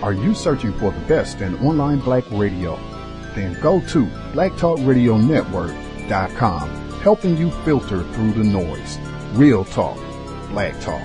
Are you searching for the best in online black radio? Then go to blacktalkradionetwork.com, helping you filter through the noise. Real talk, black talk.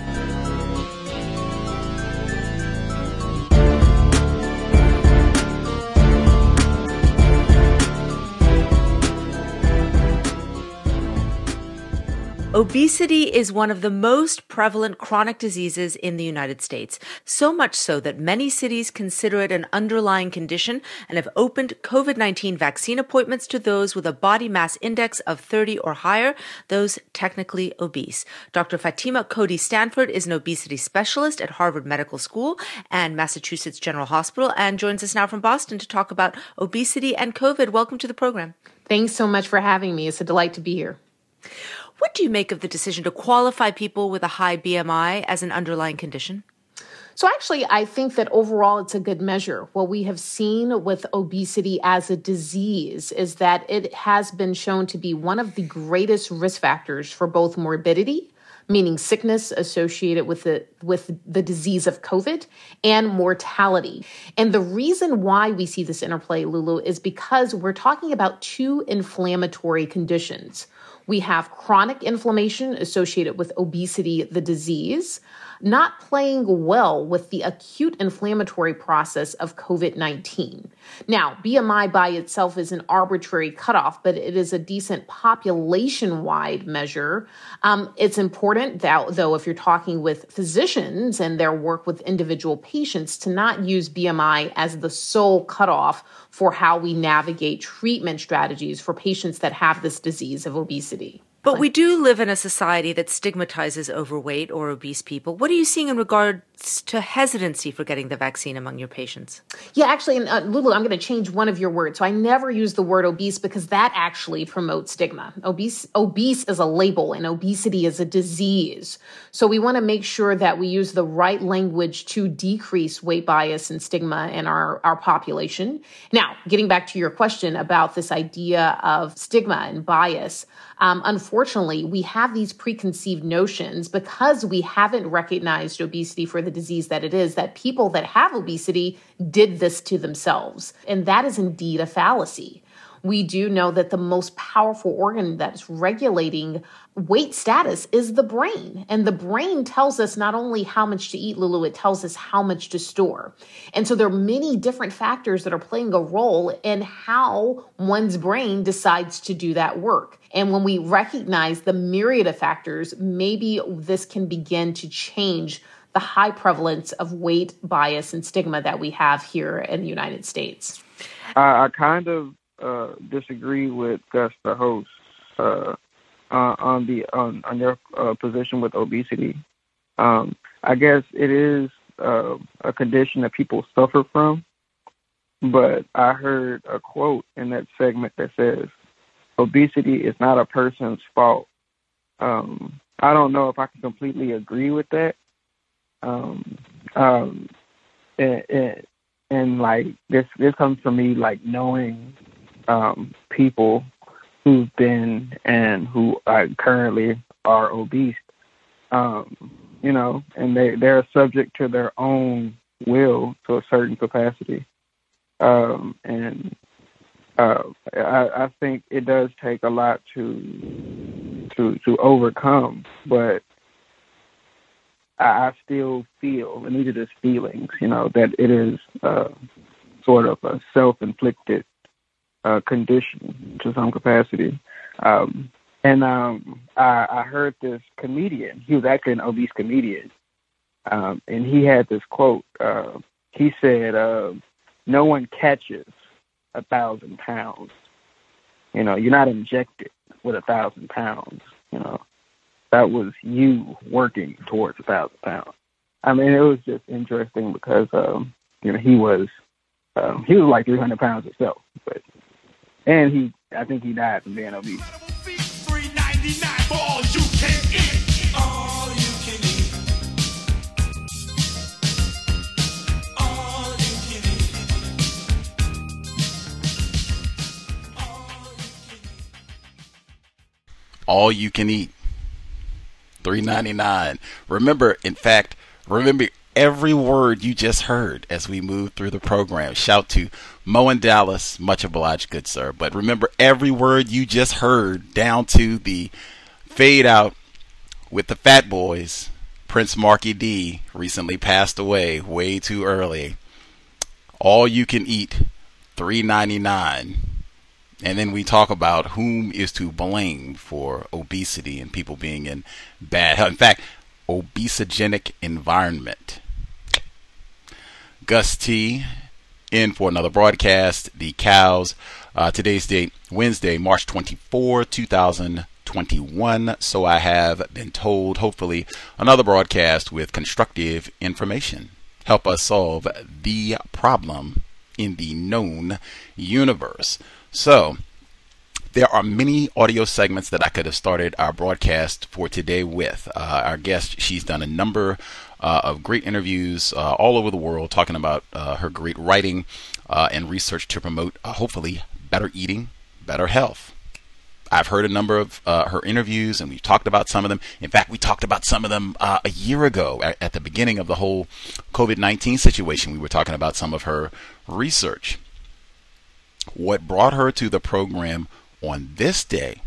Obesity is one of the most prevalent chronic diseases in the United States, so much so that many cities consider it an underlying condition and have opened COVID-19 vaccine appointments to those with a body mass index of 30 or higher, those technically obese. Dr. Fatima Cody Stanford is an obesity specialist at Harvard Medical School and Massachusetts General Hospital and joins us now from Boston to talk about obesity and COVID. Welcome to the program. Thanks so much for having me. It's a delight to be here. What do you make of the decision to qualify people with a high BMI as an underlying condition? So actually, I think that overall it's a good measure. What we have seen with obesity as a disease is that it has been shown to be one of the greatest risk factors for both morbidity, meaning sickness associated with the disease of COVID, and mortality. And the reason why we see this interplay, Lulu, is because we're talking about two inflammatory conditions. We have chronic inflammation associated with obesity, the disease, not playing well with the acute inflammatory process of COVID-19. Now, BMI by itself is an arbitrary cutoff, but it is a decent population-wide measure. It's important, though, if you're talking with physicians and their work with individual patients, to not use BMI as the sole cutoff for how we navigate treatment strategies for patients that have this disease of obesity. But we do live in a society that stigmatizes overweight or obese people. What are you seeing in regards to hesitancy for getting the vaccine among your patients? Yeah, actually, Lulu, I'm going to change one of your words. So I never use the word obese because that actually promotes stigma. Obese is a label and obesity is a disease. So we want to make sure that we use the right language to decrease weight bias and stigma in our population. Now, getting back to your question about this idea of stigma and bias, unfortunately, we have these preconceived notions because we haven't recognized obesity for the disease that it is, that people that have obesity did this to themselves. And that is indeed a fallacy. We do know that the most powerful organ that's regulating weight status is the brain. And the brain tells us not only how much to eat, Lulu, it tells us how much to store. And so there are many different factors that are playing a role in how one's brain decides to do that work. And when we recognize the myriad of factors, maybe this can begin to change the high prevalence of weight bias and stigma that we have here in the United States. I kind of disagree with Gus, the host, on your position with obesity. I guess it is a condition that people suffer from, but I heard a quote in that segment that says, "Obesity is not a person's fault." I don't know if I can completely agree with that. And like this comes from me like knowing people who've been and who currently are obese, and they're subject to their own will to a certain capacity. And I think it does take a lot to overcome, but I still feel, and these are just feelings, that it is sort of a self-inflicted condition to some capacity. And I heard this comedian. He was actually an obese comedian, and he had this quote. He said, "No one catches 1,000 pounds. You're not injected with 1,000 pounds. That was you working towards 1,000 pounds." I mean, it was just interesting because he was like 300 pounds himself, and I think he died from being obese. $3.99 for all you can eat. All you can eat. All you can eat. All you can eat. $3.99. Remember every word you just heard as we move through the program. Shout to Mo in Dallas. Much obliged, good sir. But remember, every word you just heard, down to the fade out with the Fat Boys. Prince Marky D recently passed away way too early. All you can eat, $3.99. And then we talk about whom is to blame for obesity and people being in bad health. In fact, obesogenic environment. Gus T in for another broadcast. The Cows. Today's date, Wednesday, March 24, 2021. So I have been told, hopefully, another broadcast with constructive information. Help us solve the problem in the known universe. So, there are many audio segments that I could have started our broadcast for today with. Our guest, she's done a number of great interviews all over the world talking about her great writing and research to promote, hopefully, better eating, better health. I've heard a number of her interviews, and we've talked about some of them. In fact, we talked about some of them a year ago at the beginning of the whole COVID-19 situation. We were talking about some of her research. What brought her to the program on this day,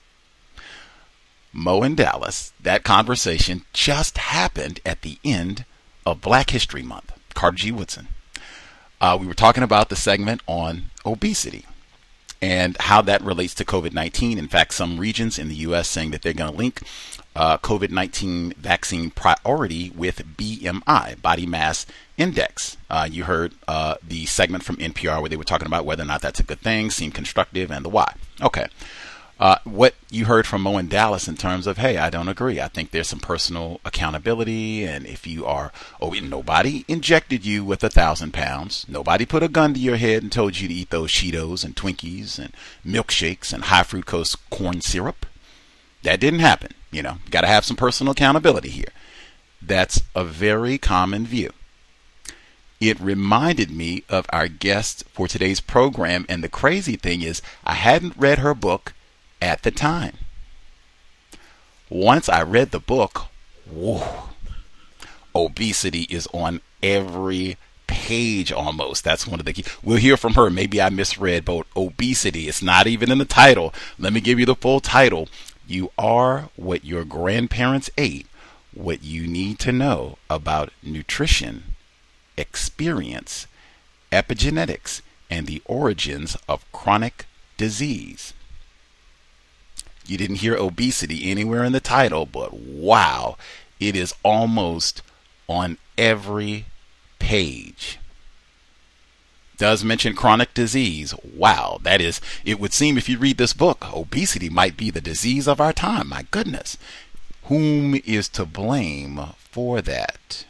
Mo in Dallas, that conversation just happened at the end of Black History Month. Carter G. Woodson. We were talking about the segment on obesity and how that relates to COVID-19. In fact, some regions in the U.S. saying that they're going to link COVID-19 vaccine priority with BMI, body mass index. You heard the segment from NPR where they were talking about whether or not that's a good thing, seemed constructive, and the why. Okay. What you heard from Mo in Dallas in terms of, hey, I don't agree. I think there's some personal accountability, and if you are, nobody injected you with 1,000 pounds. Nobody put a gun to your head and told you to eat those Cheetos and Twinkies and milkshakes and high fructose corn syrup. That didn't happen. Got to have some personal accountability here. That's a very common view. It reminded me of our guest for today's program, and the crazy thing is I hadn't read her book at the time. Once I read the book, whoa, obesity is on every page almost. That's one of the key. We'll hear from her. Maybe I misread, but obesity, it's not even in the title. Let me give you the full title. You are what your grandparents ate. What you need to know about nutrition, experience, epigenetics, and the origins of chronic disease. You didn't hear obesity anywhere in the title, but wow, it is almost on every page. Does mention chronic disease. Wow, that is, it would seem if you read this book, obesity might be the disease of our time. My goodness. Whom is to blame for that?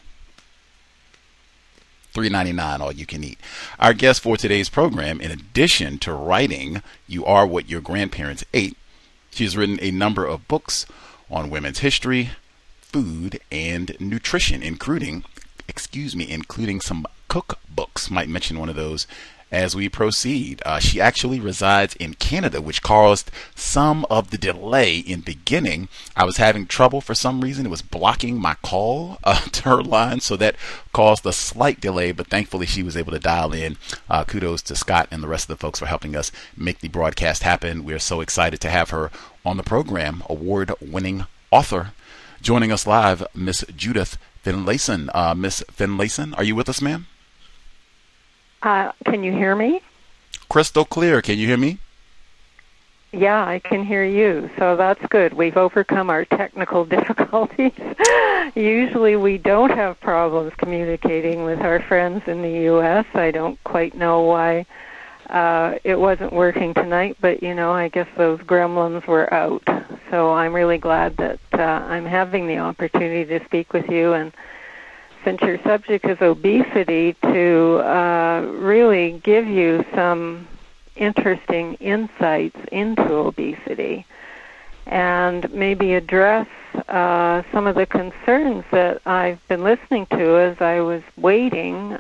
$3.99 all you can eat. Our guest for today's program, in addition to writing You Are What Your Grandparents Ate, she's written a number of books on women's history, food, and nutrition, including some cookbooks. Might mention one of those as we proceed. She actually resides in Canada, which caused some of the delay in beginning. I was having trouble for some reason. It was blocking my call to her line, so that caused a slight delay, but thankfully she was able to dial in. Kudos to Scott and the rest of the folks for helping us make the broadcast happen. We're so excited to have her on the program. Award-winning author joining us live, Miss Judith Finlayson. Miss Finlayson, are you with us, ma'am? Can you hear me? Crystal clear. Can you hear me? Yeah, I can hear you. So that's good. We've overcome our technical difficulties. Usually we don't have problems communicating with our friends in the U.S. I don't quite know why it wasn't working tonight, but, I guess those gremlins were out. So I'm really glad that I'm having the opportunity to speak with you, and since your subject is obesity, to really give you some interesting insights into obesity and maybe address some of the concerns that I've been listening to as I was waiting,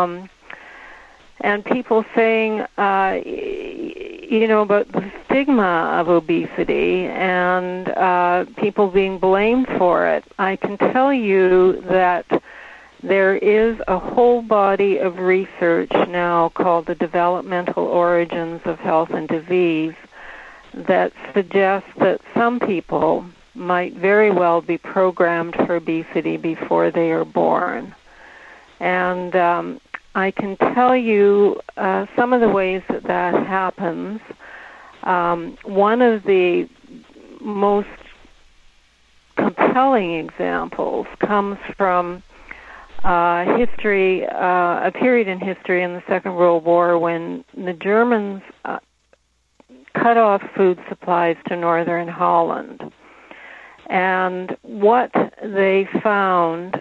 and people saying, about the stigma of obesity and people being blamed for it. I can tell you that there is a whole body of research now called the Developmental Origins of Health and Disease that suggests that some people might very well be programmed for obesity before they are born. And I can tell you some of the ways that that happens. One of the most compelling examples comes from history, a period in history in the Second World War when the Germans cut off food supplies to northern Holland. And what they found,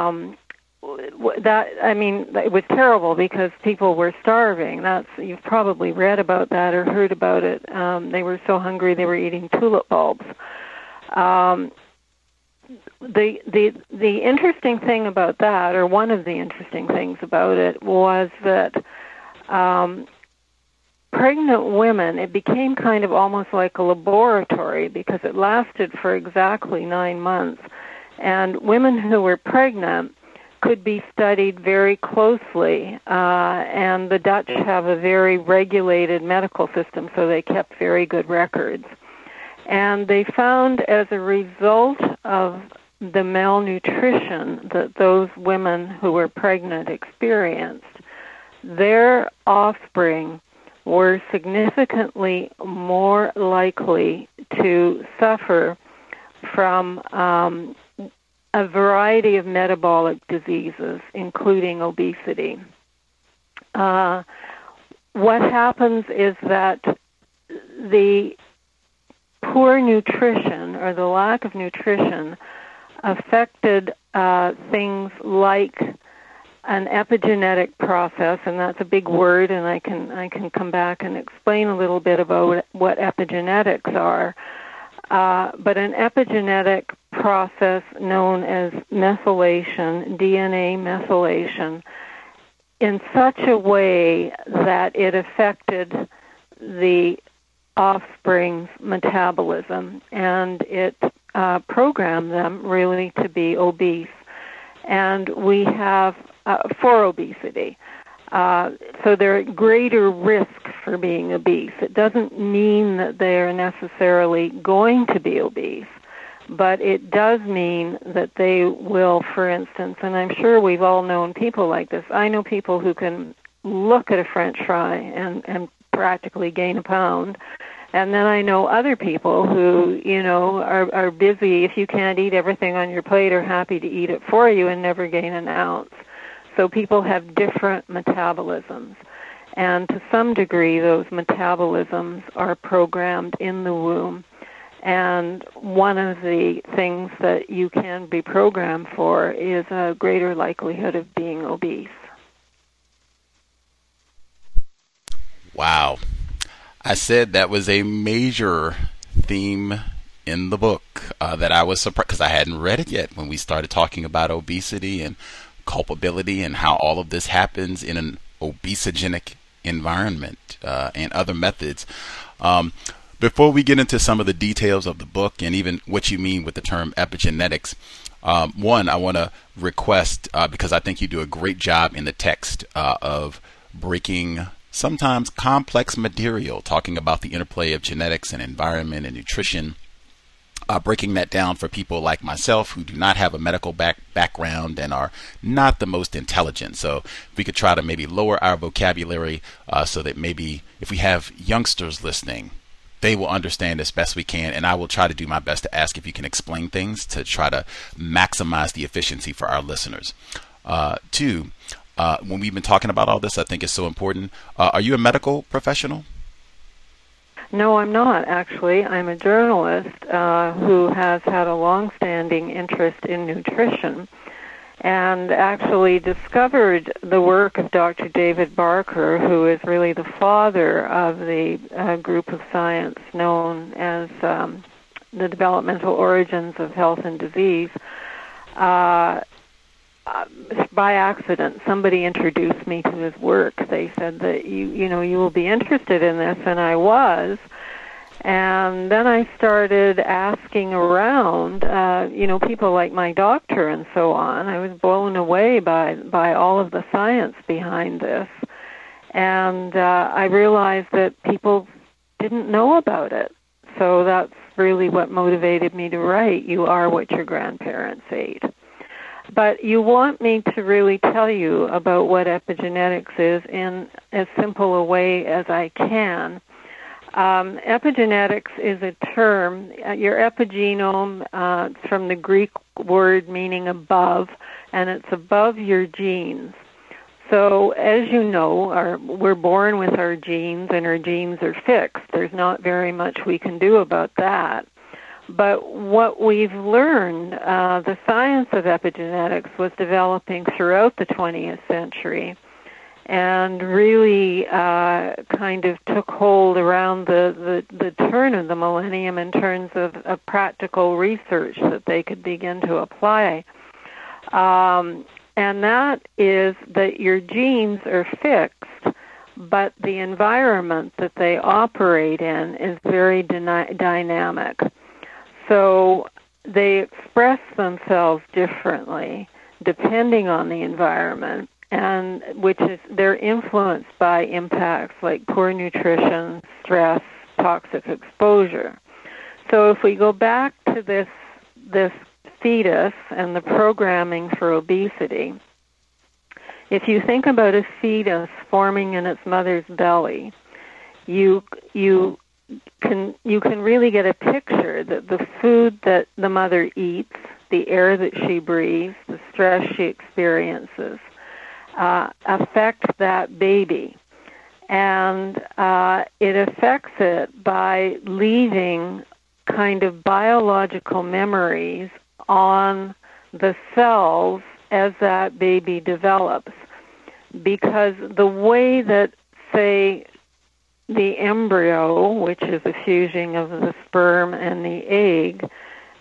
it was terrible because people were starving. You've probably read about that or heard about it. They were so hungry they were eating tulip bulbs. The interesting thing about that, or one of the interesting things about it, was that pregnant women, it became kind of almost like a laboratory because it lasted for exactly 9 months. And women who were pregnant could be studied very closely. And the Dutch have a very regulated medical system, so they kept very good records. And they found as a result of the malnutrition that those women who were pregnant experienced, their offspring were significantly more likely to suffer from a variety of metabolic diseases, including obesity. What happens is that the poor nutrition or the lack of nutrition affected things like an epigenetic process, and that's a big word, and I can come back and explain a little bit about what epigenetics are. But an epigenetic process known as methylation, DNA methylation, in such a way that it affected the offspring's metabolism, and it programmed them really to be obese. And we have for obesity. So they're at greater risk for being obese. It doesn't mean that they are necessarily going to be obese, but it does mean that they will, for instance, and I'm sure we've all known people like this. I know people who can look at a French fry and practically gain a pound. And then I know other people who, are busy. If you can't eat everything on your plate, are happy to eat it for you and never gain an ounce. So people have different metabolisms. And to some degree, those metabolisms are programmed in the womb. And one of the things that you can be programmed for is a greater likelihood of being obese. Wow. I said that was a major theme in the book that I was surprised because I hadn't read it yet when we started talking about obesity and culpability and how all of this happens in an obesogenic environment and other methods. Before we get into some of the details of the book and even what you mean with the term epigenetics, one, I want to request, because I think you do a great job in the text of breaking sometimes complex material, talking about the interplay of genetics and environment and nutrition, breaking that down for people like myself who do not have a medical background and are not the most intelligent. So we could try to maybe lower our vocabulary so that maybe if we have youngsters listening, they will understand as best we can, and I will try to do my best to ask if you can explain things to try to maximize the efficiency for our listeners. Two, when we've been talking about all this, I think it's so important. Are you a medical professional? No, I'm not, actually. I'm a journalist who has had a long-standing interest in nutrition and actually discovered the work of Dr. David Barker, who is really the father of the group of science known as the Developmental Origins of Health and Disease. By accident, somebody introduced me to his work. They said that you will be interested in this, and I was. And then I started asking around, people like my doctor and so on. I was blown away by all of the science behind this. And I realized that people didn't know about it. So that's really what motivated me to write, You Are What Your Grandparents Ate. But you want me to really tell you about what epigenetics is in as simple a way as I can. Epigenetics is a term, your epigenome, it's from the Greek word meaning above, and it's above your genes. So, as you know, we're born with our genes, and our genes are fixed. There's not very much we can do about that. But what we've learned, the science of epigenetics was developing throughout the 20th century, and really kind of took hold around the turn of the millennium in terms of practical research that they could begin to apply. And that is that your genes are fixed, but the environment that they operate in is very dynamic. So they express themselves differently depending on the environment, and which is they're influenced by impacts like poor nutrition, stress, toxic exposure. So if we go back to this fetus and the programming for obesity, if you think about a fetus forming in its mother's belly, you can really get a picture that the food that the mother eats, the air that she breathes, the stress she experiences, affect that baby. And it affects it by leaving kind of biological memories on the cells as that baby develops. Because the way that, say, the embryo, which is a fusion of the sperm and the egg,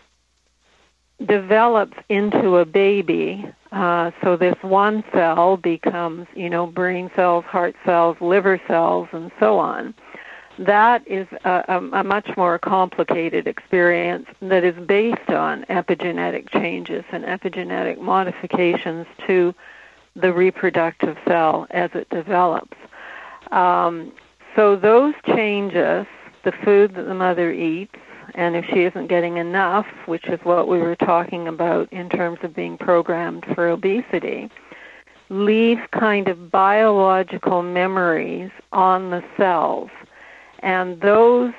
develops into a baby, so this one cell becomes, brain cells, heart cells, liver cells, and so on. That is a much more complicated experience that is based on epigenetic changes and epigenetic modifications to the reproductive cell as it develops. So those changes, the food that the mother eats, and if she isn't getting enough, which is what we were talking about in terms of being programmed for obesity, leave kind of biological memories on the cells. And those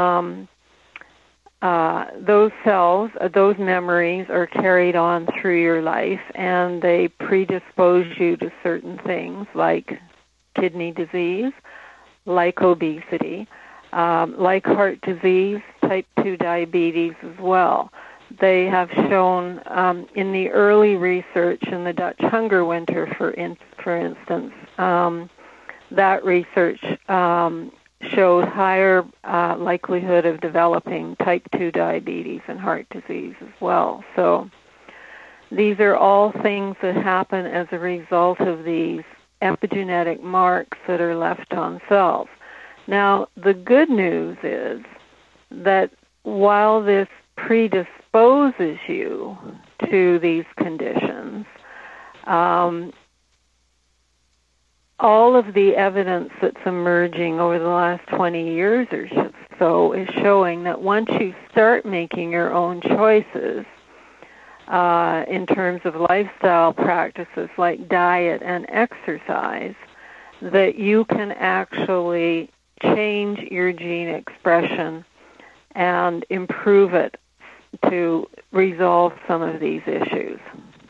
cells, those memories are carried on through your life, and they predispose you to certain things like kidney disease, like obesity, like heart disease, type 2 diabetes as well. They have shown in the early research in the Dutch hunger winter, for instance, that research showed higher likelihood of developing type 2 diabetes and heart disease as well. So these are all things that happen as a result of these epigenetic marks that are left on cells. Now, the good news is that while this predisposes you to these conditions, all of the evidence that's emerging over the last 20 years or so is showing that once you start making your own choices in terms of lifestyle practices like diet and exercise, that you can actually change your gene expression and improve it to resolve some of these issues.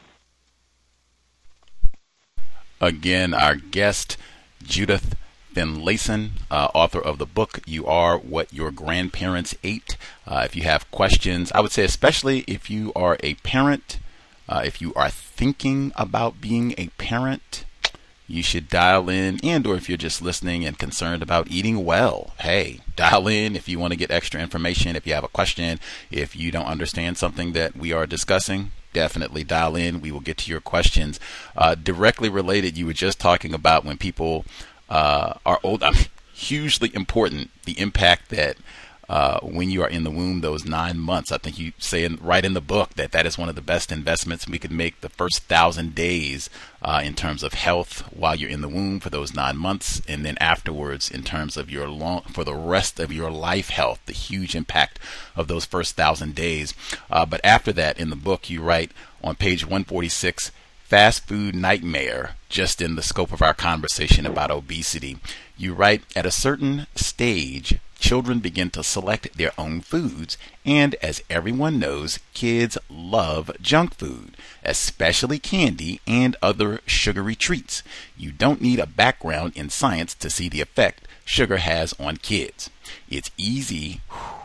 Again, our guest, Judith Finlayson, author of the book, You Are What Your Grandparents Ate. If you have questions, I would say especially if you are a parent, if you are thinking about being a parent, you should dial in, or if you're just listening and concerned about eating well, hey, dial in if you want to get extra information. If you have a question, if you don't understand something that we are discussing, definitely dial in. We will get to your questions. Directly related, you were just talking about when people are old, hugely important, the impact that when you are in the womb, those 9 months. I think you say right in the book that is one of the best investments we could make, the first 1,000 days in terms of health while you're in the womb for those 9 months, and then afterwards in terms of your for the rest of your life health, the huge impact of those first 1,000 days. But after that, in the book, you write on page 146, fast food nightmare, just in the scope of our conversation about obesity. You write, at a certain stage, children begin to select their own foods, and as everyone knows, kids love junk food, especially candy and other sugary treats. You don't need a background in science to see the effect sugar has on kids. It's easy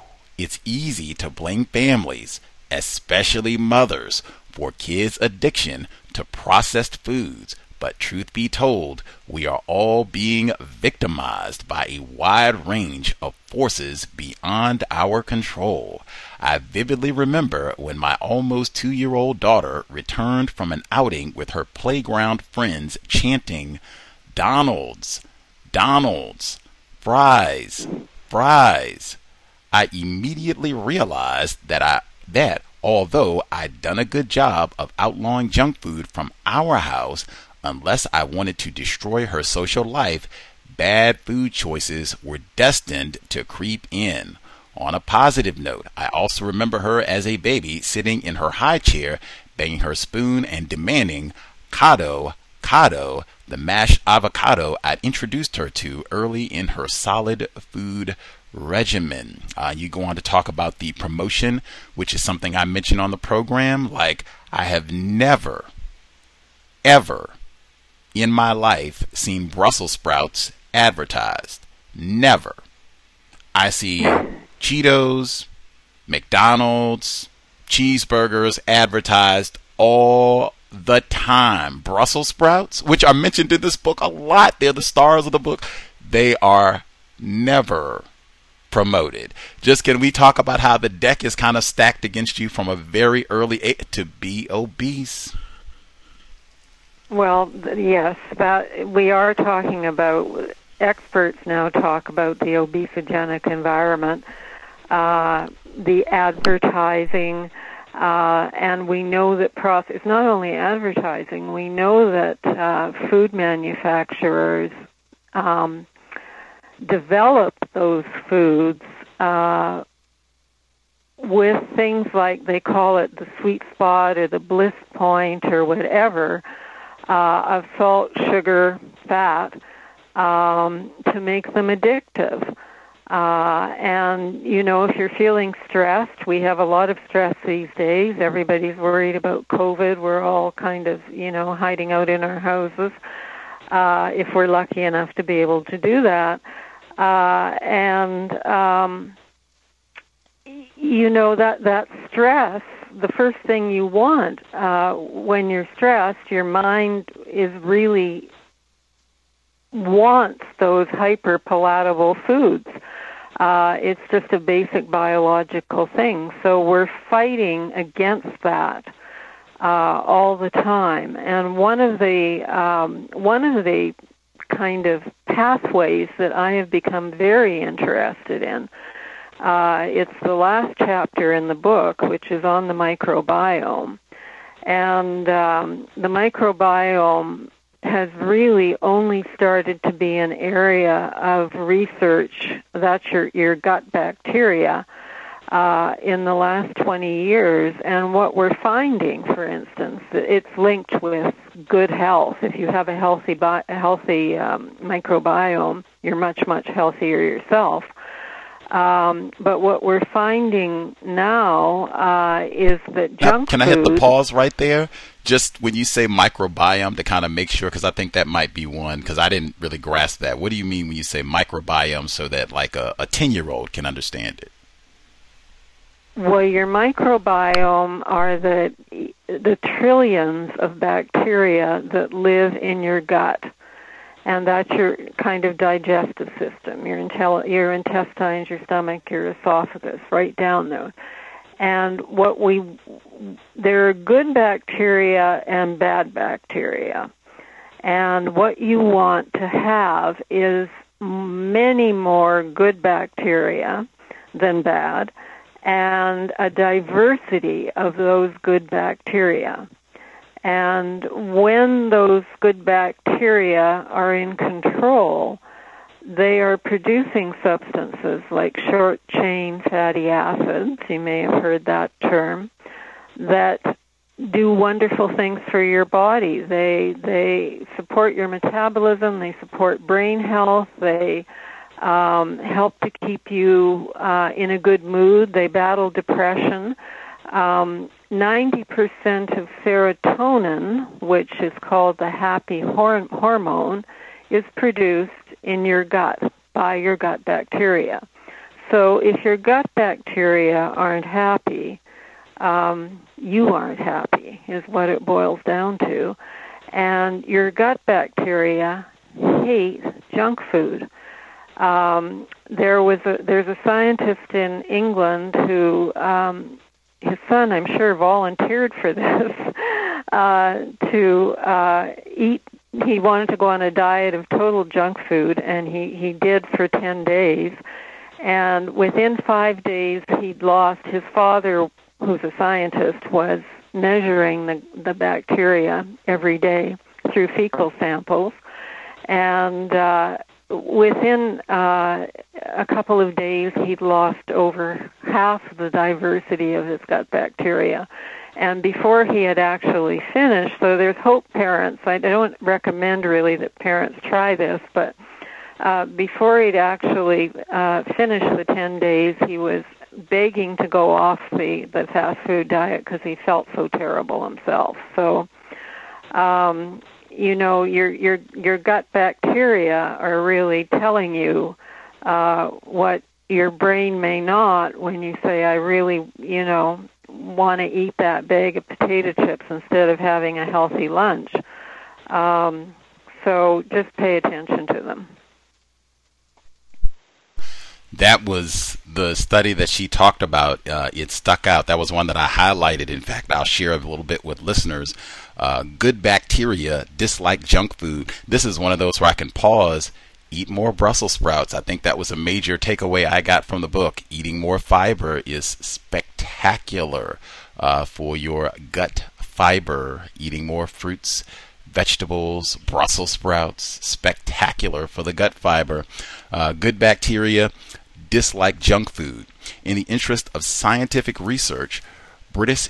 to blame families, especially mothers, for kids' addiction to processed foods. But truth be told, we are all being victimized by a wide range of forces beyond our control. I vividly remember when my almost 2-year-old daughter returned from an outing with her playground friends chanting, "Donald's, Donald's, fries, fries." I immediately realized that although I'd done a good job of outlawing junk food from our house, unless I wanted to destroy her social life, bad food choices were destined to creep in. On a positive note, I also remember her as a baby sitting in her high chair, banging her spoon and demanding "Cado, Cado," the mashed avocado I'd introduced her to early in her solid food regimen. You go on to talk about the promotion, which is something I mentioned on the program. Like, I have never, ever in my life seen Brussels sprouts advertised. Never. I see Cheetos, McDonald's, cheeseburgers advertised all the time. Brussels sprouts, which are mentioned in this book a lot, they're the stars of the book, they are never promoted. Just, can we talk about how the deck is kind of stacked against you from a very early age to be obese? Well, yes, that we are talking about, experts now talk about the obesogenic environment, the advertising, and we know that it's not only advertising, we know that food manufacturers develop those foods with things like, they call it the sweet spot or the bliss point or whatever, of salt, sugar, fat, to make them addictive. And, if you're feeling stressed, we have a lot of stress these days. Everybody's worried about COVID. We're all kind of, hiding out in our houses, if we're lucky enough to be able to do that. That stress, the first thing you want when you're stressed, your mind really wants those hyper-palatable foods. It's just a basic biological thing. So we're fighting against that all the time. And one of the kind of pathways that I have become very interested in, it's the last chapter in the book, which is on the microbiome. And the microbiome has really only started to be an area of research, that's your gut bacteria, in the last 20 years. And what we're finding, for instance, it's linked with good health. If you have a healthy microbiome, you're much, much healthier yourself. But what we're finding now is that junk food... Can I hit the pause right there? Just when you say microbiome, to kind of make sure, because I think that might be one, because I didn't really grasp that. What do you mean when you say microbiome, so that like a 10-year-old can understand it? Well, your microbiome are the trillions of bacteria that live in your gut. And that's your kind of digestive system, your intestines, your stomach, your esophagus, right down there. And there are good bacteria and bad bacteria. And what you want to have is many more good bacteria than bad, and a diversity of those good bacteria. And when those good bacteria are in control, they are producing substances like short-chain fatty acids, you may have heard that term, that do wonderful things for your body. They support your metabolism, they support brain health, they help to keep you in a good mood, they battle depression. 90% of serotonin, which is called the happy hormone, is produced in your gut by your gut bacteria. So if your gut bacteria aren't happy, you aren't happy, is what it boils down to. And your gut bacteria hate junk food. There's a scientist in England who his son, I'm sure, volunteered for this to eat. He wanted to go on a diet of total junk food, and he did for 10 days. And within 5 days, he'd lost. His father, who's a scientist, was measuring the bacteria every day through fecal samples. And within a couple of days, he'd lost over half the diversity of his gut bacteria. And before he had actually finished, so there's hope, parents. I don't recommend really that parents try this, but before he'd actually finished the 10 days, he was begging to go off the fast food diet because he felt so terrible himself. So, your gut bacteria are really telling you what your brain may not when you say, I really, want to eat that bag of potato chips instead of having a healthy lunch. So just pay attention to them. That was the study that she talked about. It stuck out. That was one that I highlighted. In fact, I'll share a little bit with listeners. Good bacteria dislike junk food. This is one of those where I can pause. Eat more Brussels sprouts. I think that was a major takeaway I got from the book. Eating more fiber is spectacular for your gut fiber. Eating more fruits, vegetables, Brussels sprouts, spectacular for the gut fiber. Good bacteria dislike junk food. In the interest of scientific research, British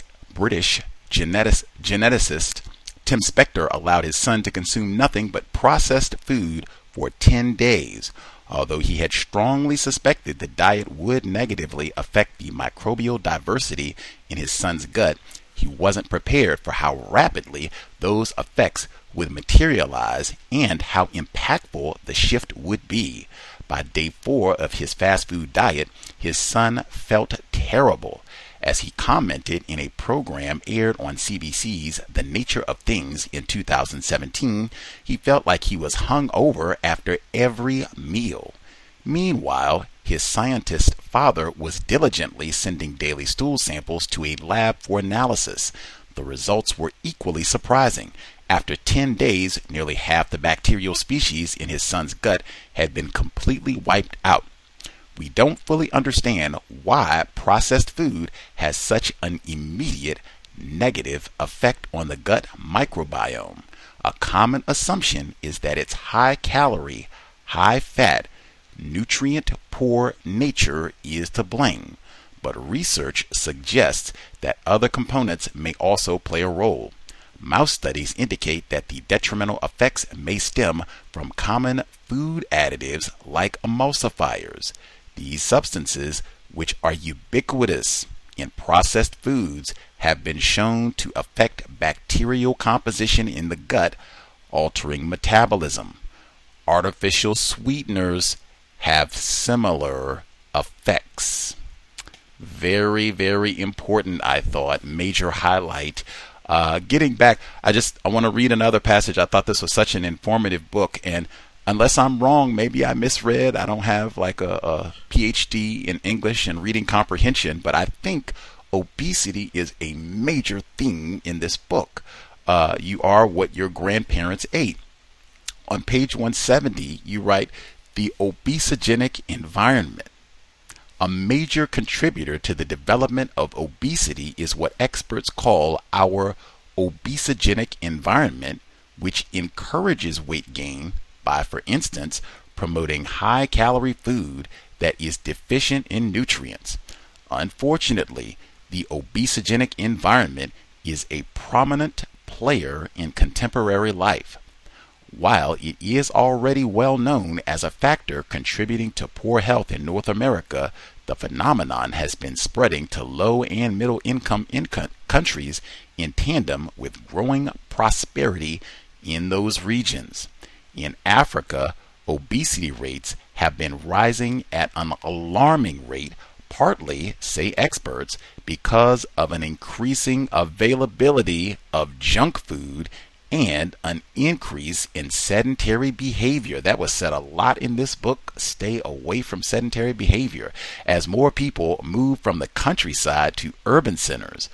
geneticist Tim Spector allowed his son to consume nothing but processed food for 10 days. Although he had strongly suspected the diet would negatively affect the microbial diversity in his son's gut, he wasn't prepared for how rapidly those effects would materialize and how impactful the shift would be. By day 4 of his fast food diet, his son felt terrible. As he commented in a program aired on CBC's The Nature of Things in 2017, he felt like he was hung over after every meal. Meanwhile, his scientist father was diligently sending daily stool samples to a lab for analysis. The results were equally surprising. After 10 days, nearly half the bacterial species in his son's gut had been completely wiped out. We don't fully understand why processed food has such an immediate negative effect on the gut microbiome. A common assumption is that its high calorie, high fat, nutrient poor nature is to blame, but research suggests that other components may also play a role. Mouse studies indicate that the detrimental effects may stem from common food additives like emulsifiers. These substances, which are ubiquitous in processed foods, have been shown to affect bacterial composition in the gut, altering metabolism. Artificial sweeteners have similar effects. Very, very important, I thought. Major highlight. Getting back, I want to read another passage. I thought this was such an informative book, and unless I'm wrong, maybe I misread. I don't have like a PhD in English and reading comprehension, but I think obesity is a major theme in this book. You are what your grandparents ate. On page 170, you write, the obesogenic environment. A major contributor to the development of obesity is what experts call our obesogenic environment, which encourages weight gain by, for instance, promoting high-calorie food that is deficient in nutrients. Unfortunately, the obesogenic environment is a prominent player in contemporary life. While it is already well known as a factor contributing to poor health in North America, the phenomenon has been spreading to low and middle income countries in tandem with growing prosperity in those regions. In Africa, obesity rates have been rising at an alarming rate, partly, say experts, because of an increasing availability of junk food and an increase in sedentary behavior. That was said a lot in this book. Stay away from sedentary behavior, as more people move from the countryside to urban centers.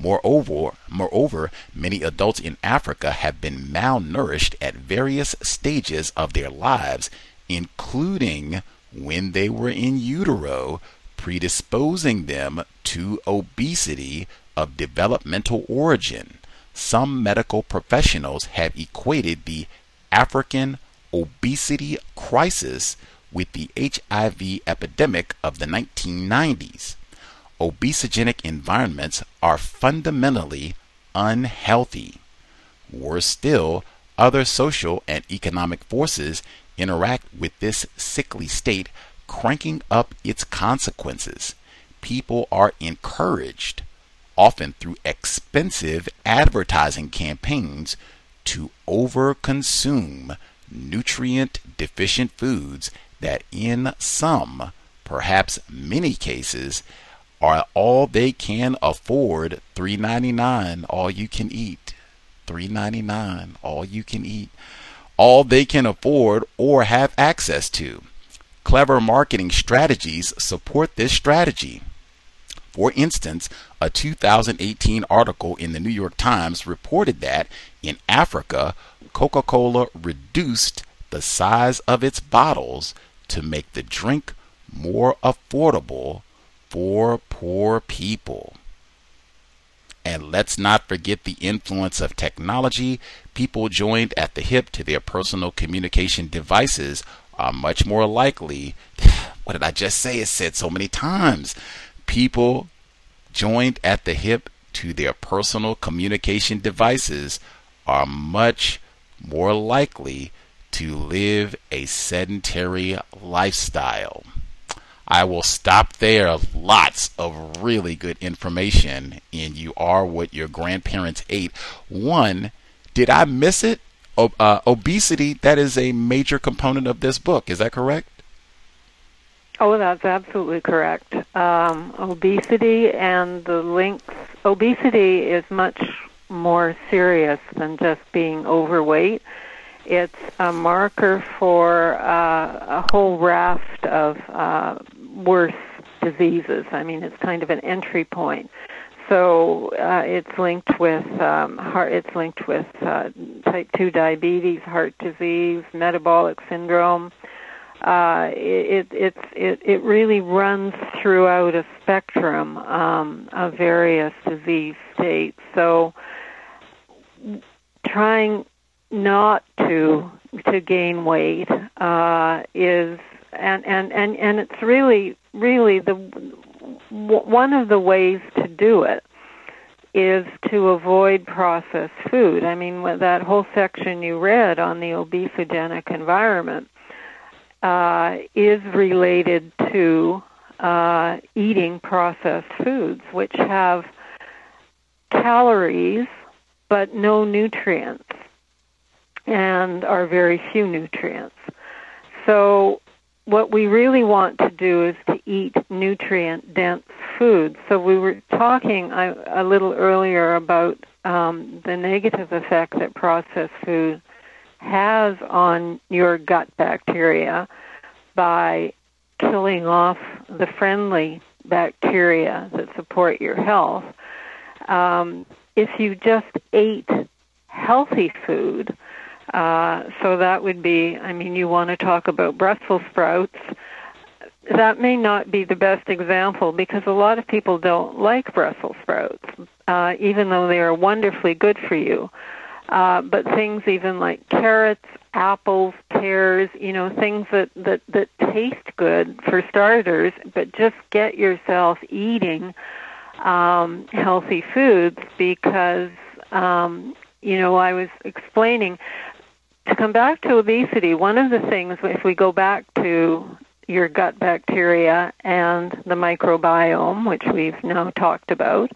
Moreover, many adults in Africa have been malnourished at various stages of their lives, including when they were in utero, predisposing them to obesity of developmental origin. Some medical professionals have equated the African obesity crisis with the HIV epidemic of the 1990s. Obesogenic environments are fundamentally unhealthy. Worse still, other social and economic forces interact with this sickly state, cranking up its consequences. People are encouraged, often through expensive advertising campaigns, to overconsume nutrient-deficient foods that in some, perhaps many cases, are all they can afford. $3.99 all you can eat. $3.99 all you can eat. All they can afford or have access to. Clever marketing strategies support this strategy. For instance, a 2018 article in the New York Times reported that in Africa, Coca-Cola reduced the size of its bottles to make the drink more affordable for poor people. And let's not forget the influence of technology. People joined at the hip to their personal communication devices are much more likely. What did I just say? It's said so many times. People joined at the hip to their personal communication devices are much more likely to live a sedentary lifestyle. I will stop there. Lots of really good information in You Are What Your Grandparents Ate. One, did I miss it? Obesity, that is a major component of this book. Is that correct? Oh, that's absolutely correct. Obesity and the links. Obesity is much more serious than just being overweight. It's a marker for a whole raft of worse diseases. I mean, it's kind of an entry point. So it's linked with It's linked with type 2 diabetes, heart disease, metabolic syndrome. It really runs throughout a spectrum of various disease states. So trying not to gain weight is and it's really one of the ways to do it is to avoid processed food. I mean, that whole section you read on the obesogenic environment is related to eating processed foods, which have calories but no nutrients, and are very few nutrients. So what we really want to do is to eat nutrient-dense foods. So we were talking a little earlier about the negative effect that processed food has on your gut bacteria by killing off the friendly bacteria that support your health. If you just ate healthy food, so that would be, I mean, you want to talk about Brussels sprouts. that may not be the best example because a lot of people don't like Brussels sprouts, even though they are wonderfully good for you. But things even like carrots, apples, pears, things that taste good for starters, but just get yourself eating healthy foods because, I was explaining, to come back to obesity, one of the things, if we go back to your gut bacteria and the microbiome, which we've now talked about,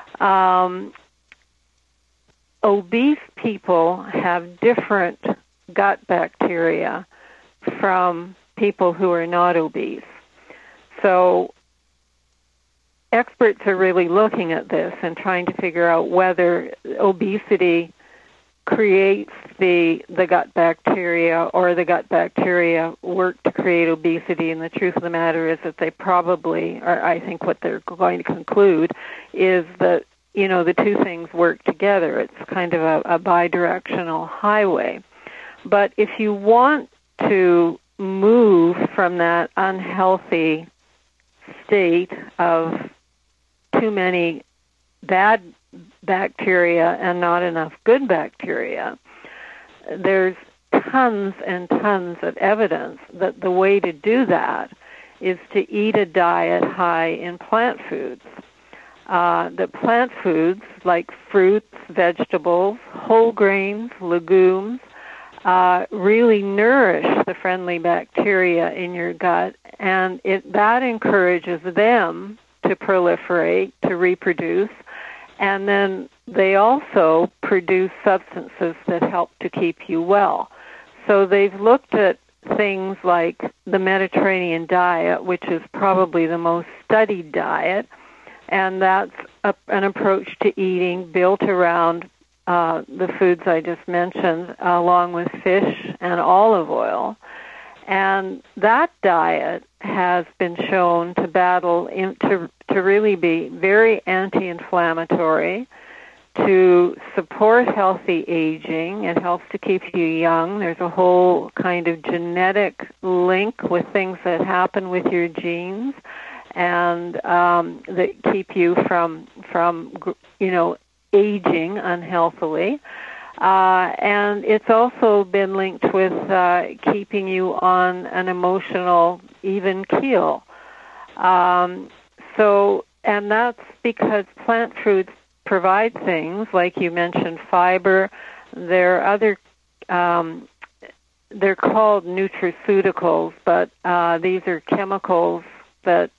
obese people have different gut bacteria from people who are not obese. So experts are really looking at this and trying to figure out whether obesity creates the gut bacteria or the gut bacteria work to create obesity. And the truth of the matter is that they probably, or I think what they're going to conclude is that, the two things work together. It's kind of a bidirectional highway. But if you want to move from that unhealthy state of too many bad bacteria and not enough good bacteria, there's tons and tons of evidence that the way to do that is to eat a diet high in plant foods. The plant foods like fruits, vegetables, whole grains, legumes, really nourish the friendly bacteria in your gut, and that encourages them to proliferate, to reproduce, and then they also produce substances that help to keep you well. So they've looked at things like the Mediterranean diet, which is probably the most studied diet, and that's an approach to eating built around the foods I just mentioned, along with fish and olive oil. And that diet has been shown to to really be very anti-inflammatory, to support healthy aging. It helps to keep you young. There's a whole kind of genetic link with things that happen with your genes and that keep you from aging unhealthily. And it's also been linked with keeping you on an emotional even keel. And that's because plant foods provide things, like you mentioned, fiber. There are other, they're called nutraceuticals, but these are chemicals that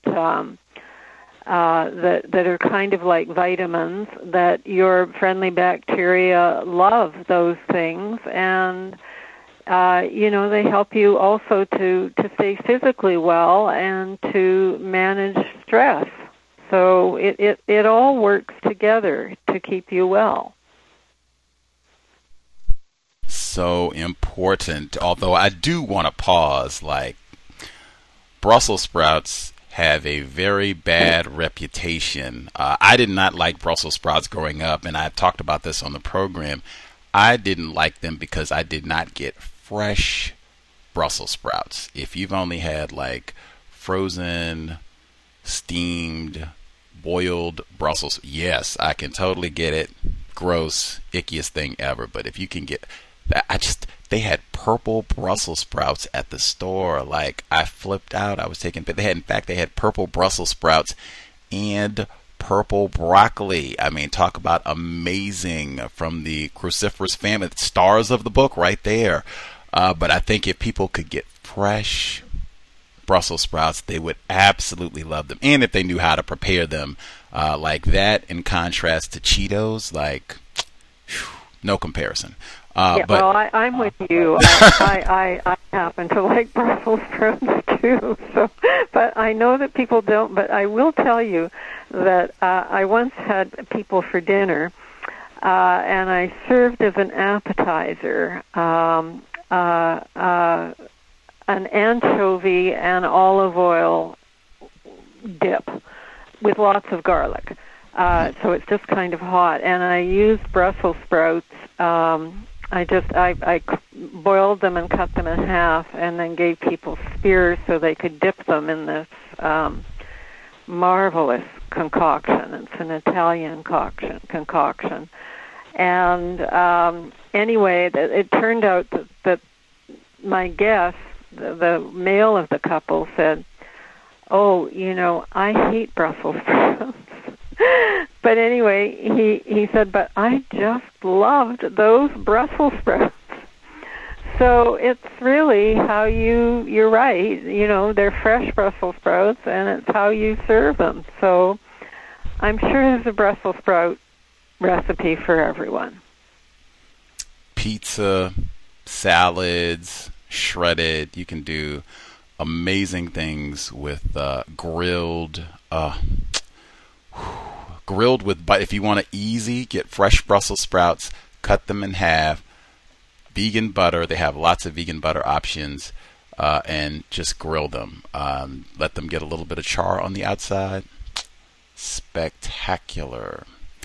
are kind of like vitamins, that your friendly bacteria love those things, and they help you also to stay physically well and to manage stress. So it all works together to keep you well. So important. Although I do want to pause, Brussels sprouts have a very bad reputation. I did not like Brussels sprouts growing up, and I've talked about this on the program. I didn't like them because I did not get fresh Brussels sprouts. If you've only had frozen, steamed, boiled Brussels, yes, I can totally get it. Gross, ickiest thing ever. But if you can get they had purple Brussels sprouts at the store. I flipped out. I was taking, but they had purple Brussels sprouts and purple broccoli. I mean, talk about amazing, from the cruciferous family, stars of the book right there. But I think if people could get fresh Brussels sprouts, they would absolutely love them. And if they knew how to prepare them like that, in contrast to Cheetos, no comparison. I'm with you. I happen to like Brussels sprouts too. So, but I know that people don't. But I will tell you that I once had people for dinner, and I served as an appetizer an anchovy and olive oil dip with lots of garlic. So it's just kind of hot, and I used Brussels sprouts I boiled them and cut them in half, and then gave people spears so they could dip them in this marvelous concoction. It's an Italian concoction. And anyway, it turned out that my guest, the male of the couple, said, "Oh, I hate Brussels sprouts." But anyway, he said, "But I just loved those Brussels sprouts." So it's really how you're right, they're fresh Brussels sprouts, and it's how you serve them. So I'm sure there's a Brussels sprout recipe for everyone. Pizza, salads, shredded. You can do amazing things with grilled with, but if you want it easy, get fresh Brussels sprouts, cut them in half, vegan butter. They have lots of vegan butter options, and just grill them. Let them get a little bit of char on the outside. Spectacular.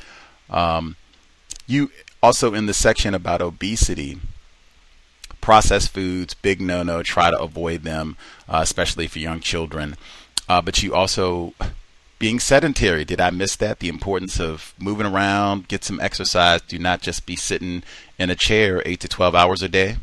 You also, in the section about obesity, processed foods, big no-no, try to avoid them, especially for young children. But you also, being sedentary, did I miss that? The importance of moving around, get some exercise. Do not just be sitting in a chair 8 to 12 hours a day.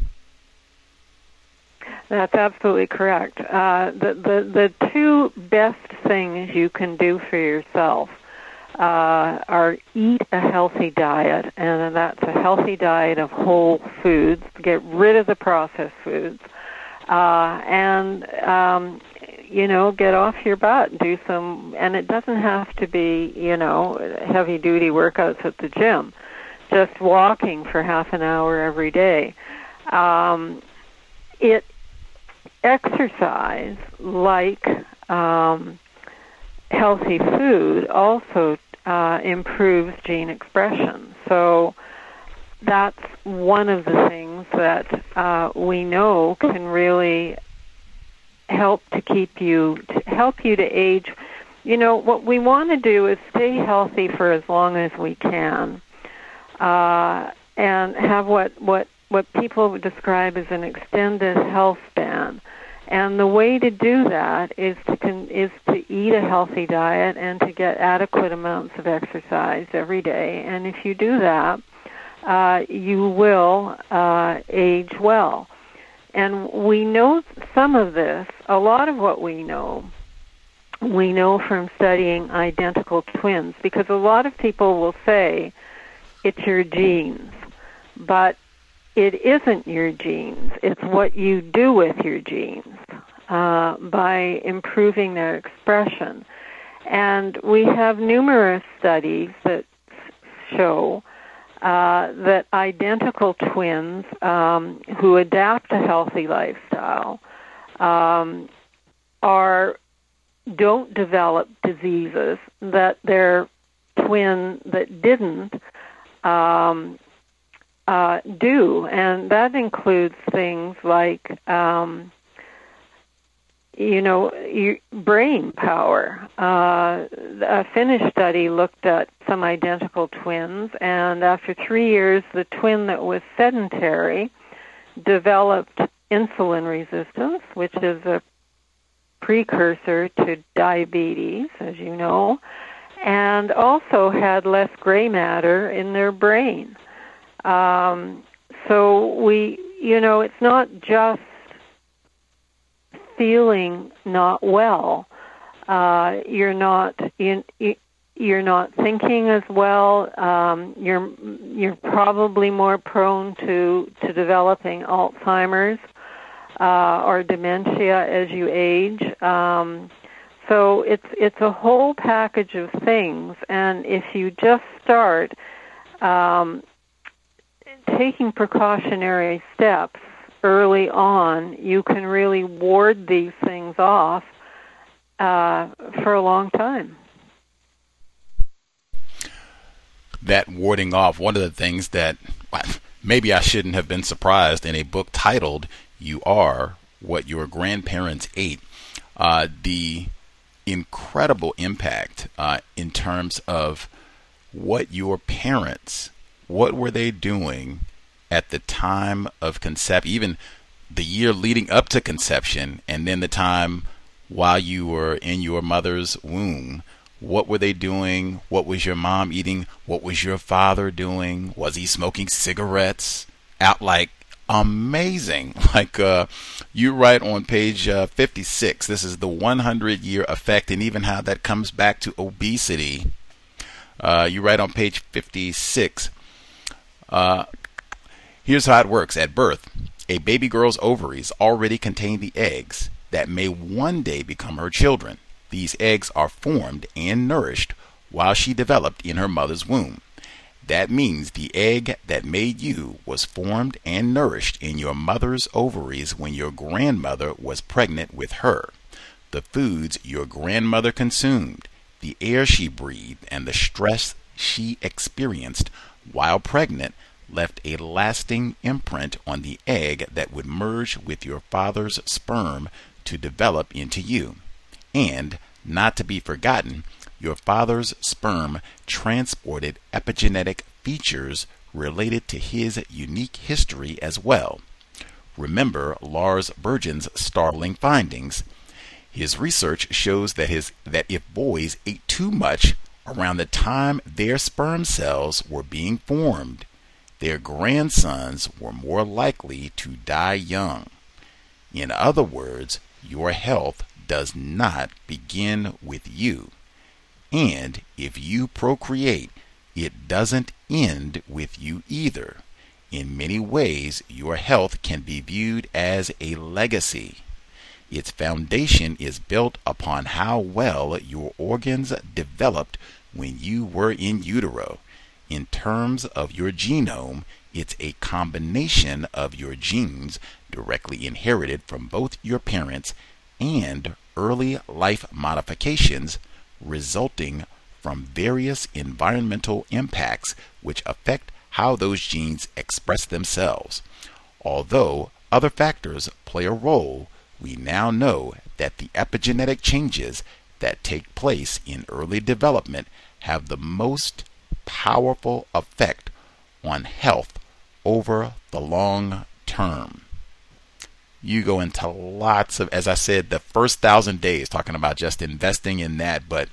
That's absolutely correct. The two best things you can do for yourself are eat a healthy diet, and that's a healthy diet of whole foods. Get rid of the processed foods, and get off your butt and do some. And it doesn't have to be heavy-duty workouts at the gym. Just walking for half an hour every day. Exercise, like healthy food, also improves gene expression. So that's one of the things that we know can really help you to age. What we want to do is stay healthy for as long as we can, and have what people describe as an extended health span. And the way to do that is to eat a healthy diet and to get adequate amounts of exercise every day. And if you do that, you will age well. And we know some of this. A lot of what we know from studying identical twins, because a lot of people will say it's your genes, but it isn't your genes. It's what you do with your genes by improving their expression. And we have numerous studies that show that identical twins who adapt a healthy lifestyle don't develop diseases that their twin that didn't do, and that includes things like brain power. A Finnish study looked at some identical twins, and after 3 years, the twin that was sedentary developed insulin resistance, which is a precursor to diabetes, as you know, and also had less gray matter in their brain. So it's not just feeling not well. You're not thinking as well. You're probably more prone to developing Alzheimer's or dementia as you age. So it's a whole package of things, and if you just start taking precautionary steps early on, you can really ward these things off for a long time. That warding off, one of the things that maybe I shouldn't have been surprised in a book titled "You Are What Your Grandparents Ate," the incredible impact in terms of what your parents, what were they doing at the time of conception, even the year leading up to conception, and then the time while you were in your mother's womb? What were they doing? What was your mom eating? What was your father doing? Was he smoking cigarettes? Amazing. You write on page 56, this is the 100-year effect, and even how that comes back to obesity. You write on page 56, here's how it works. At birth, a baby girl's ovaries already contain the eggs that may one day become her children. These eggs are formed and nourished while she developed in her mother's womb. That means the egg that made you was formed and nourished in your mother's ovaries when your grandmother was pregnant with her. The foods your grandmother consumed, the air she breathed, and the stress she experienced while pregnant left a lasting imprint on the egg that would merge with your father's sperm to develop into you. And, not to be forgotten, your father's sperm transported epigenetic features related to his unique history as well. Remember Lars Bergen's startling findings. His research shows that if boys ate too much around the time their sperm cells were being formed, their grandsons were more likely to die young. In other words, your health does not begin with you. And if you procreate, it doesn't end with you either. In many ways, your health can be viewed as a legacy. Its foundation is built upon how well your organs developed when you were in utero. In terms of your genome, it's a combination of your genes directly inherited from both your parents and early life modifications resulting from various environmental impacts which affect how those genes express themselves. Although other factors play a role, we now know that the epigenetic changes that take place in early development have the most powerful effect on health over the long term. You go into lots of, as I said, the first 1,000 days talking about just investing in that. But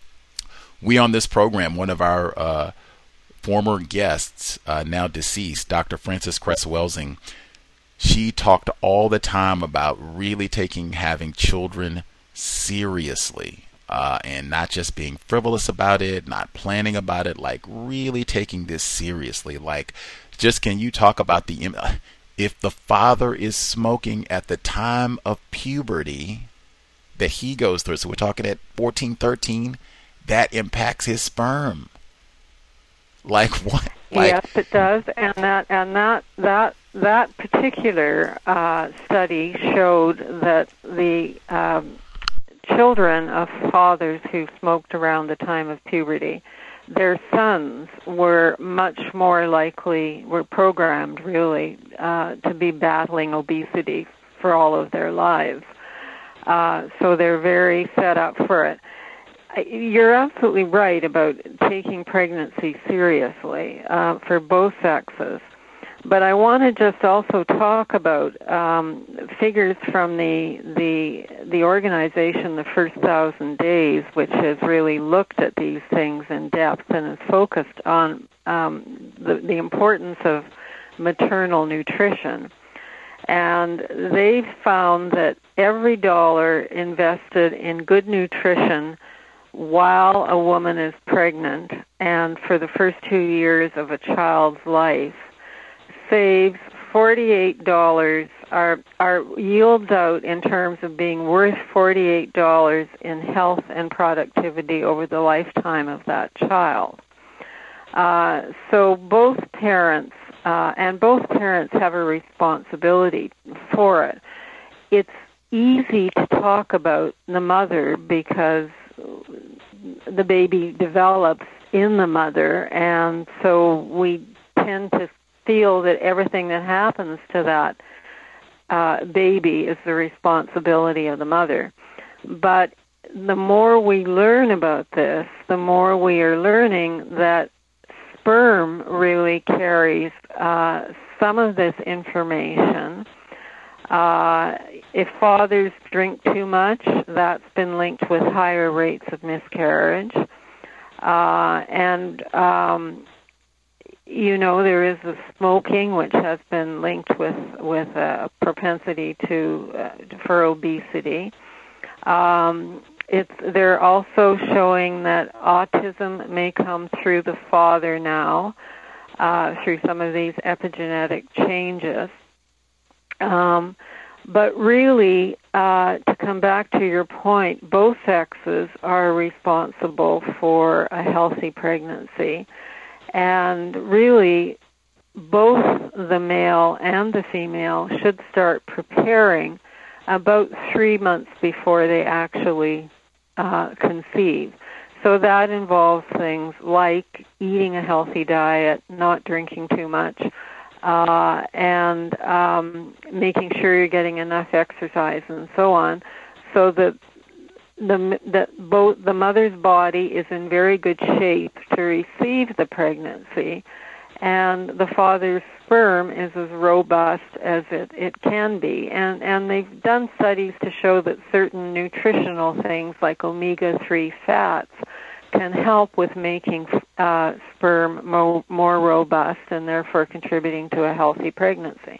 we on this program, one of our former guests, now deceased, Dr. Frances Cress Welsing, she talked all the time about really having children seriously, and not just being frivolous about it, not planning about it, like really taking this seriously. Like, just can you talk about if the father is smoking at the time of puberty that he goes through, so we're talking at 14, 13, that impacts his sperm. Like what? Yes, it does, and that particular study showed that the children of fathers who smoked around the time of puberty, their sons were much more likely, were programmed really, to be battling obesity for all of their lives. So they're very set up for it. You're absolutely right about taking pregnancy seriously for both sexes. But I want to just also talk about figures from the organization, the First 1,000 Days, which has really looked at these things in depth and is focused on the importance of maternal nutrition. And they've found that every dollar invested in good nutrition while a woman is pregnant and for the first 2 years of a child's life saves $48, yields out in terms of being worth $48 in health and productivity over the lifetime of that child. So both parents have a responsibility for it. It's easy to talk about the mother because the baby develops in the mother, and so we tend to feel that everything that happens to that baby is the responsibility of the mother. But the more we learn about this, the more we are learning that sperm really carries some of this information. If fathers drink too much, that's been linked with higher rates of miscarriage. There is the smoking, which has been linked with a propensity for obesity. They're also showing that autism may come through the father now, through some of these epigenetic changes. But really, to come back to your point, both sexes are responsible for a healthy pregnancy. And really, both the male and the female should start preparing about 3 months before they actually conceive. So that involves things like eating a healthy diet, not drinking too much, and making sure you're getting enough exercise and so on, so that both the mother's body is in very good shape to receive the pregnancy, and the father's sperm is as robust as it can be. And they've done studies to show that certain nutritional things like omega-3 fats can help with making sperm more robust and therefore contributing to a healthy pregnancy.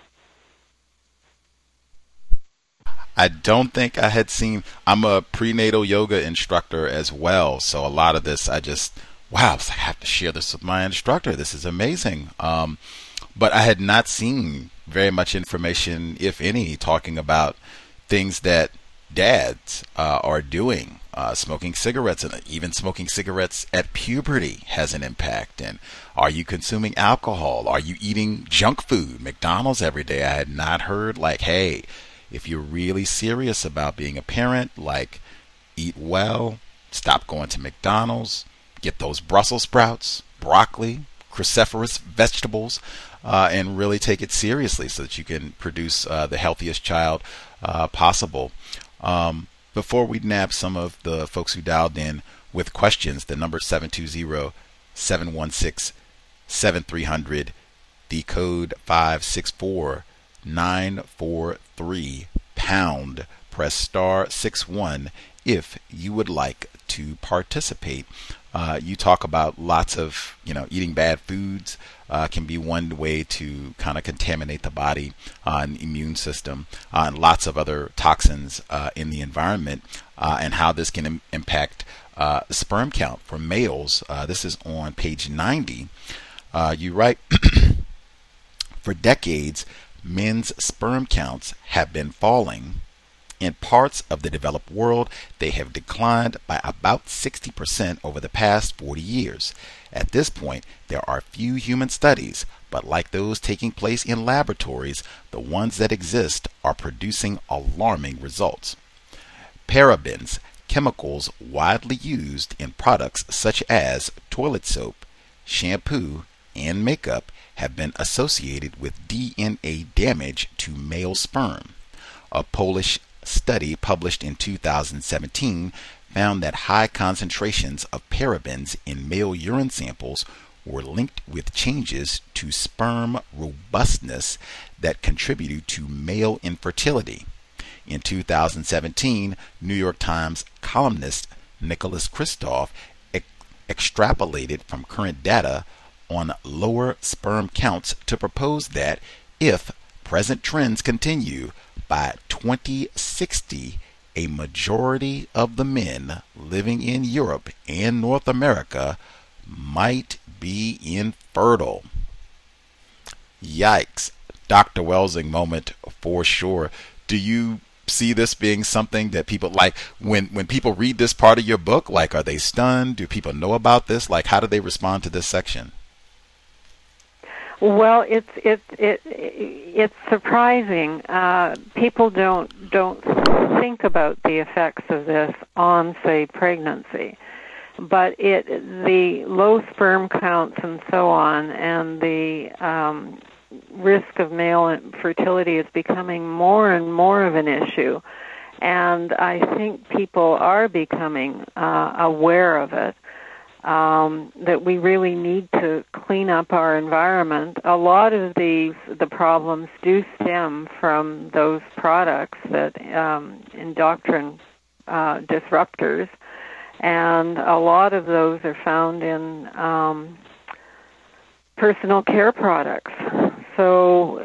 I don't think I had seen. I'm a prenatal yoga instructor as well, so a lot of this I have to share this with my instructor. This is amazing. But I had not seen very much information, if any, talking about things that dads are doing. Smoking cigarettes, and even smoking cigarettes at puberty has an impact. And are you consuming alcohol? Are you eating junk food, McDonald's every day? I had not heard, like, hey, if you're really serious about being a parent, like, eat well, stop going to McDonald's, get those Brussels sprouts, broccoli, cruciferous vegetables, and really take it seriously so that you can produce the healthiest child possible. Before we nab some of the folks who dialed in with questions, the number 720-716-7300, the code 564-943 pound. Press star 61 if you would like to participate. You talk about lots of, eating bad foods can be one way to kind of contaminate the body and immune system, and lots of other toxins in the environment, and how this can impact sperm count for males. This is on page 90. You write, for decades, men's sperm counts have been falling. In parts of the developed world, they have declined by about 60% over the past 40 years. At this point, there are few human studies, but like those taking place in laboratories, the ones that exist are producing alarming results. Parabens, chemicals widely used in products such as toilet soap, shampoo, and makeup, have been associated with DNA damage to male sperm. A Polish study published in 2017 found that high concentrations of parabens in male urine samples were linked with changes to sperm robustness that contributed to male infertility. In 2017, New York Times columnist Nicholas Kristof extrapolated from current data on lower sperm counts to propose that if present trends continue, by 2060, a majority of the men living in Europe and North America might be infertile. Yikes. Dr. Welsing moment for sure. Do you see this being something that people like when people read this part of your book? Like, are they stunned? Do people know about this? Like, how do they respond to this section? Well, it's surprising. People don't think about the effects of this on, say, pregnancy, but the low sperm counts and so on, and the risk of male infertility is becoming more and more of an issue, and I think people are becoming aware of it. that we really need to clean up our environment. A lot of the problems do stem from those products that endocrine disruptors, and a lot of those are found in personal care products. So,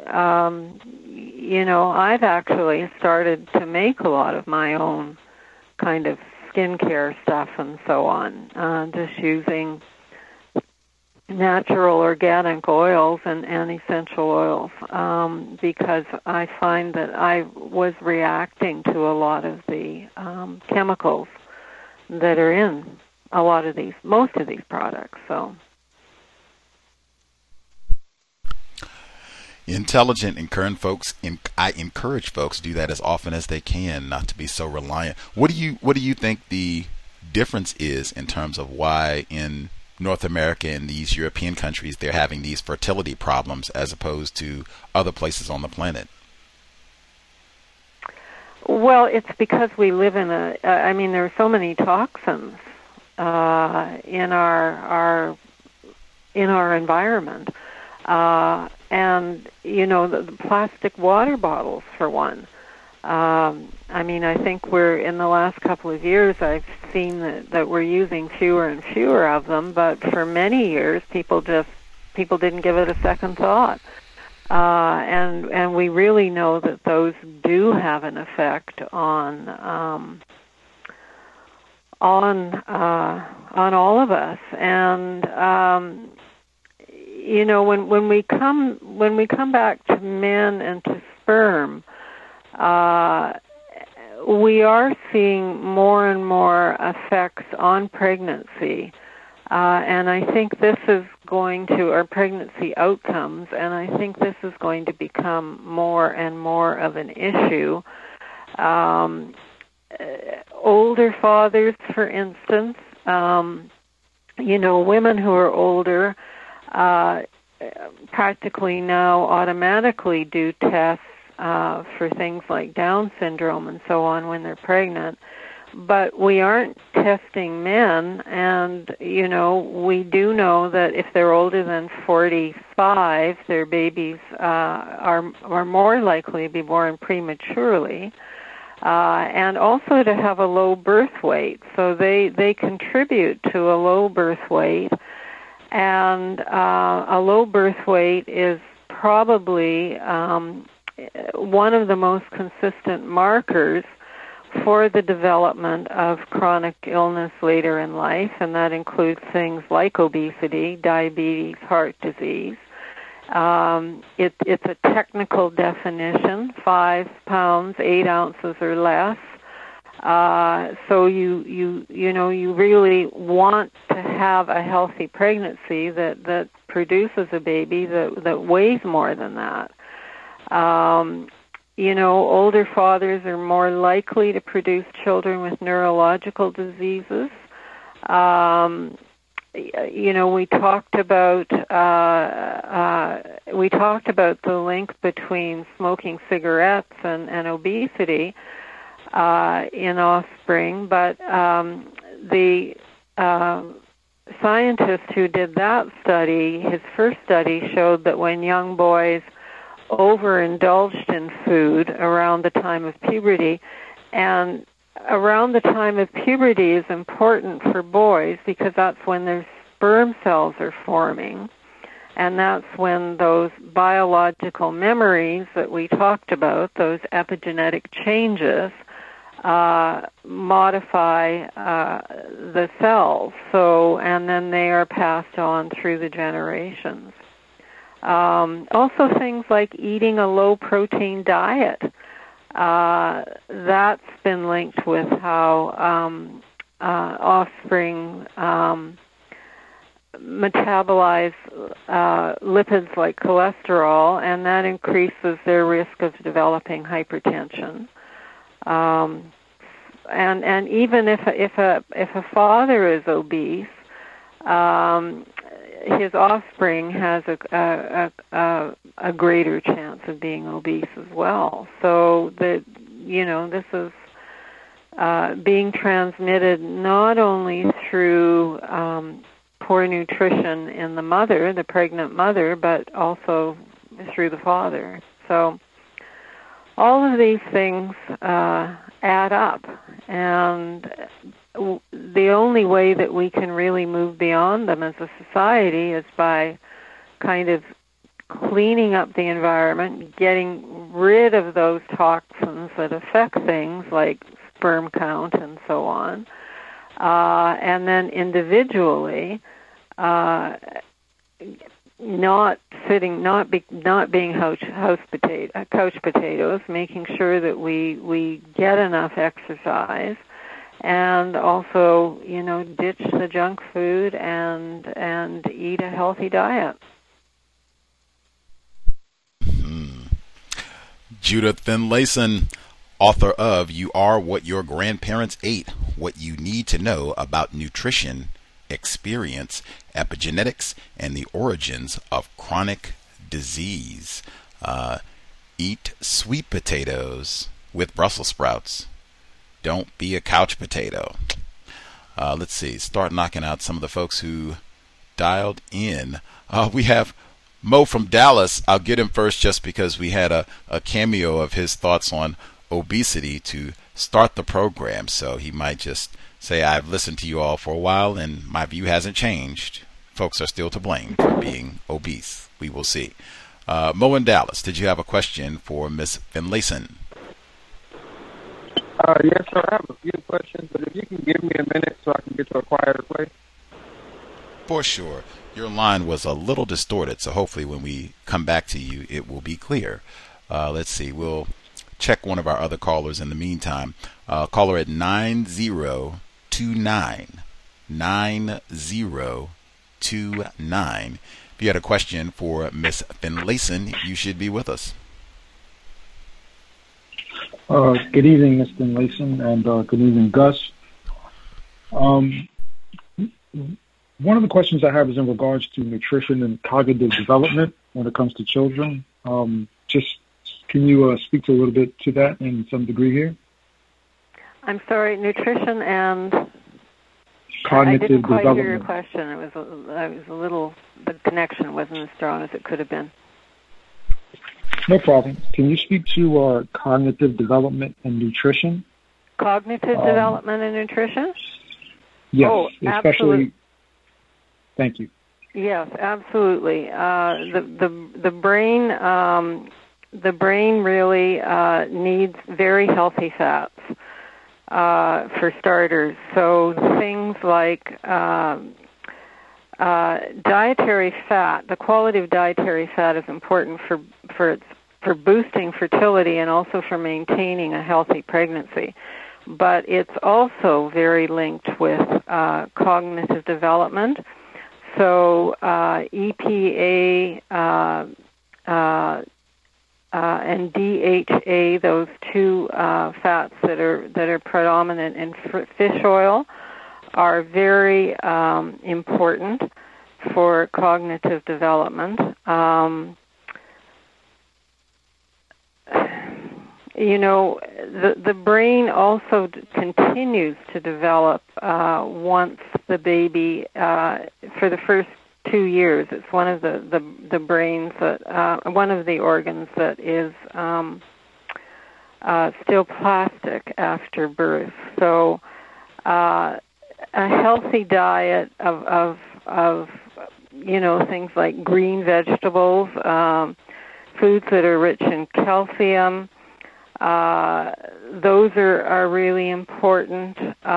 I've actually started to make a lot of my own kind of skincare stuff and so on, just using natural organic oils and essential oils, because I find that I was reacting to a lot of the chemicals that are in most of these products. So. Intelligent and current folks, I encourage folks to do that as often as they can, not to be so reliant. What do you think the difference is in terms of why in North America and these European countries they're having these fertility problems as opposed to other places on the planet? Well, it's because we live in there are so many toxins in our environment. And, the plastic water bottles, for one. I think we're, in the last couple of years, I've seen that we're using fewer and fewer of them, but for many years, people didn't give it a second thought. And we really know that those do have an effect on all of us. And, when we come back to men and to sperm, we are seeing more and more effects on pregnancy, and I think this is going to, our pregnancy outcomes, and I think this is going to become more and more of an issue. Older fathers, for instance, women who are older, practically now automatically do tests for things like Down syndrome and so on when they're pregnant. But we aren't testing men, and, we do know that if they're older than 45, their babies are more likely to be born prematurely, and also to have a low birth weight. So they contribute to a low birth weight. And a low birth weight is probably one of the most consistent markers for the development of chronic illness later in life, and that includes things like obesity, diabetes, heart disease. It's a technical definition, 5 pounds, 8 ounces or less. So you really want to have a healthy pregnancy that produces a baby that weighs more than that. Older fathers are more likely to produce children with neurological diseases. We talked about the link between smoking cigarettes and obesity in offspring, but the scientist who did that study, his first study showed that when young boys overindulged in food around the time of puberty, and around the time of puberty is important for boys because that's when their sperm cells are forming, and that's when those biological memories that we talked about, those epigenetic changes, modify the cells. So, and then they are passed on through the generations. Also things like eating a low-protein diet. That's been linked with how offspring metabolize lipids like cholesterol, and that increases their risk of developing hypertension. And even if a father is obese, his offspring has a greater chance of being obese as well. So this is being transmitted not only through poor nutrition in the mother, the pregnant mother, but also through the father. So all of these things add up, and the only way that we can really move beyond them as a society is by kind of cleaning up the environment, getting rid of those toxins that affect things like sperm count and so on, and then individually not being couch potatoes, making sure that we get enough exercise, and also, ditch the junk food and eat a healthy diet. Judith Finlayson, author of You Are What Your Grandparents Ate, What You Need to Know About Nutrition, Experience, Epigenetics, and the Origins of Chronic Disease. Eat sweet potatoes with Brussels sprouts. Don't be a couch potato. Let's see. Start knocking out some of the folks who dialed in. We have Mo from Dallas. I'll get him first just because we had a cameo of his thoughts on obesity to start the program. So he might just say, I've listened to you all for a while and my view hasn't changed. Folks are still to blame for being obese. We will see. Mo in Dallas, did you have a question for Ms. Finlayson? Yes, sir. I have a few questions, but if you can give me a minute so I can get to a quieter place. For sure. Your line was a little distorted, so hopefully when we come back to you, it will be clear. Let's see. We'll check one of our other callers in the meantime. Caller at 9029. 9029. If you had a question for Miss Finlayson, you should be with us. Good evening, Ms. Finlayson, and good evening, Gus. One of the questions I have is in regards to nutrition and cognitive development when it comes to children. Just can you speak to a little bit to that in some degree here? I'm sorry, nutrition and cognitive I didn't quite development. hear your question. I was a little. The connection wasn't as strong as it could have been. No problem. Can you speak to cognitive development and nutrition? Cognitive development and nutrition? Yes, especially. Absolutely. Thank you. Yes, absolutely. The brain really needs very healthy fats for starters. So things like dietary fat. The quality of dietary fat is important for boosting fertility and also for maintaining a healthy pregnancy. But it's also very linked with cognitive development. So EPA and DHA, those two fats that are predominant in fish oil, are very important for cognitive development. The brain also continues to develop once the baby, for the first 2 years. It's one of the brains that, one of the organs that is still plastic after birth. So a healthy diet of things like green vegetables, foods that are rich in calcium, those are really important.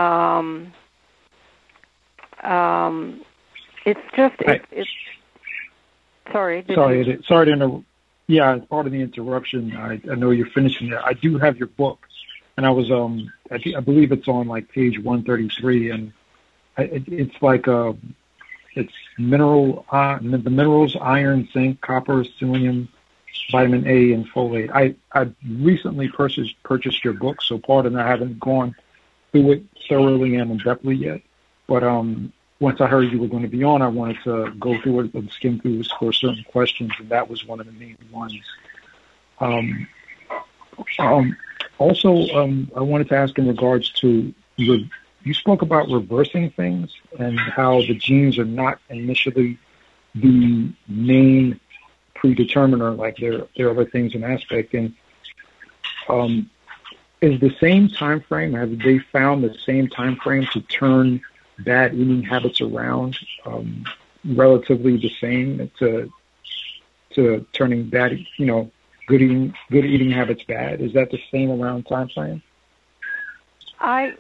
Sorry to interrupt. Yeah, part of the interruption. I know you're finishing it. I do have your book, and I was I believe it's on like page 133, and it's like it's the minerals: iron, zinc, copper, selenium, vitamin A, and folate. I recently purchased your book, so pardon I haven't gone through it thoroughly and in-depthly yet. But once I heard you were going to be on, I wanted to go through it and skim through it for certain questions, and that was one of the main ones. Also, I wanted to ask in regards to you spoke about reversing things and how the genes are not initially the main predeterminer, like there are other things in aspect. And is the same time frame, have they found the same time frame to turn bad eating habits around, relatively the same to turning bad, good eating habits bad? Is that the same around time frame? I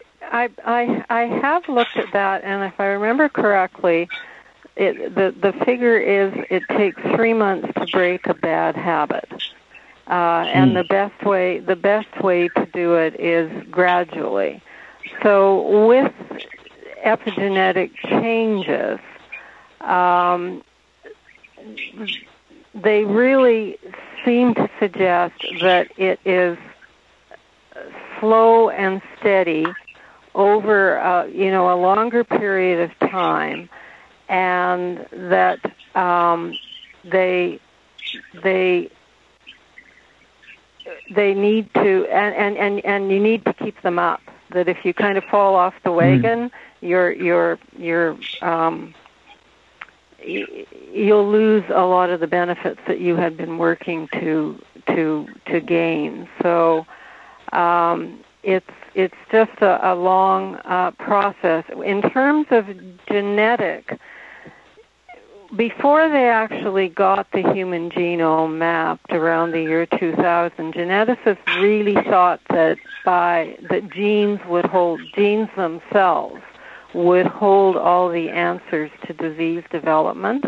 have looked at that, and if I remember correctly, the figure is it takes 3 months to break a bad habit, and the best way to do it is gradually. So with epigenetic changes, they really seem to suggest that it is slow and steady over a longer period of time, and that they need to and you need to keep them up. That if you kind of fall off the wagon, you'll lose a lot of the benefits that you had been working to gain. So it's just a long process. In terms of genetic, before they actually got the human genome mapped around the year 2000, geneticists really thought that genes themselves would hold all the answers to disease development.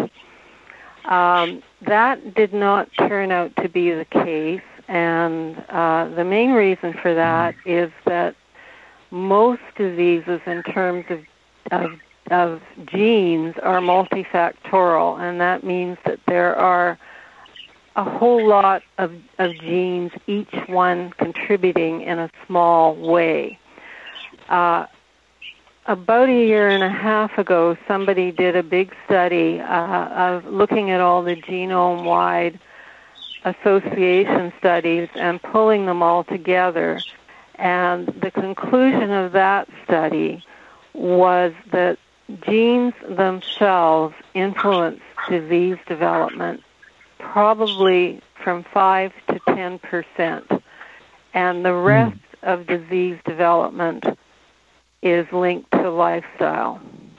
That did not turn out to be the case, and the main reason for that is that most diseases in terms of genes are multifactorial, and that means that there are a whole lot of genes, each one contributing in a small way. About a year and a half ago, somebody did a big study of looking at all the genome-wide association studies and pulling them all together. And the conclusion of that study was that genes themselves influence disease development probably from 5 to 10%. And the rest of disease development is linked to lifestyle.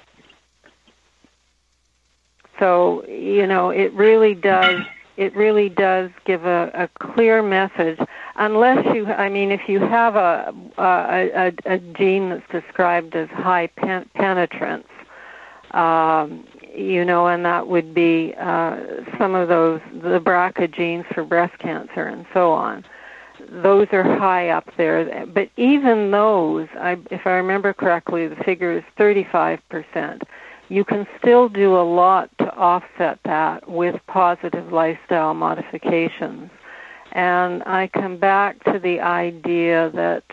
So, it really does give a clear message. Unless if you have a gene that's described as high penetrance, and that would be some of the BRCA genes for breast cancer and so on. Those are high up there. But even those, if I remember correctly, the figure is 35%. You can still do a lot to offset that with positive lifestyle modifications. And I come back to the idea that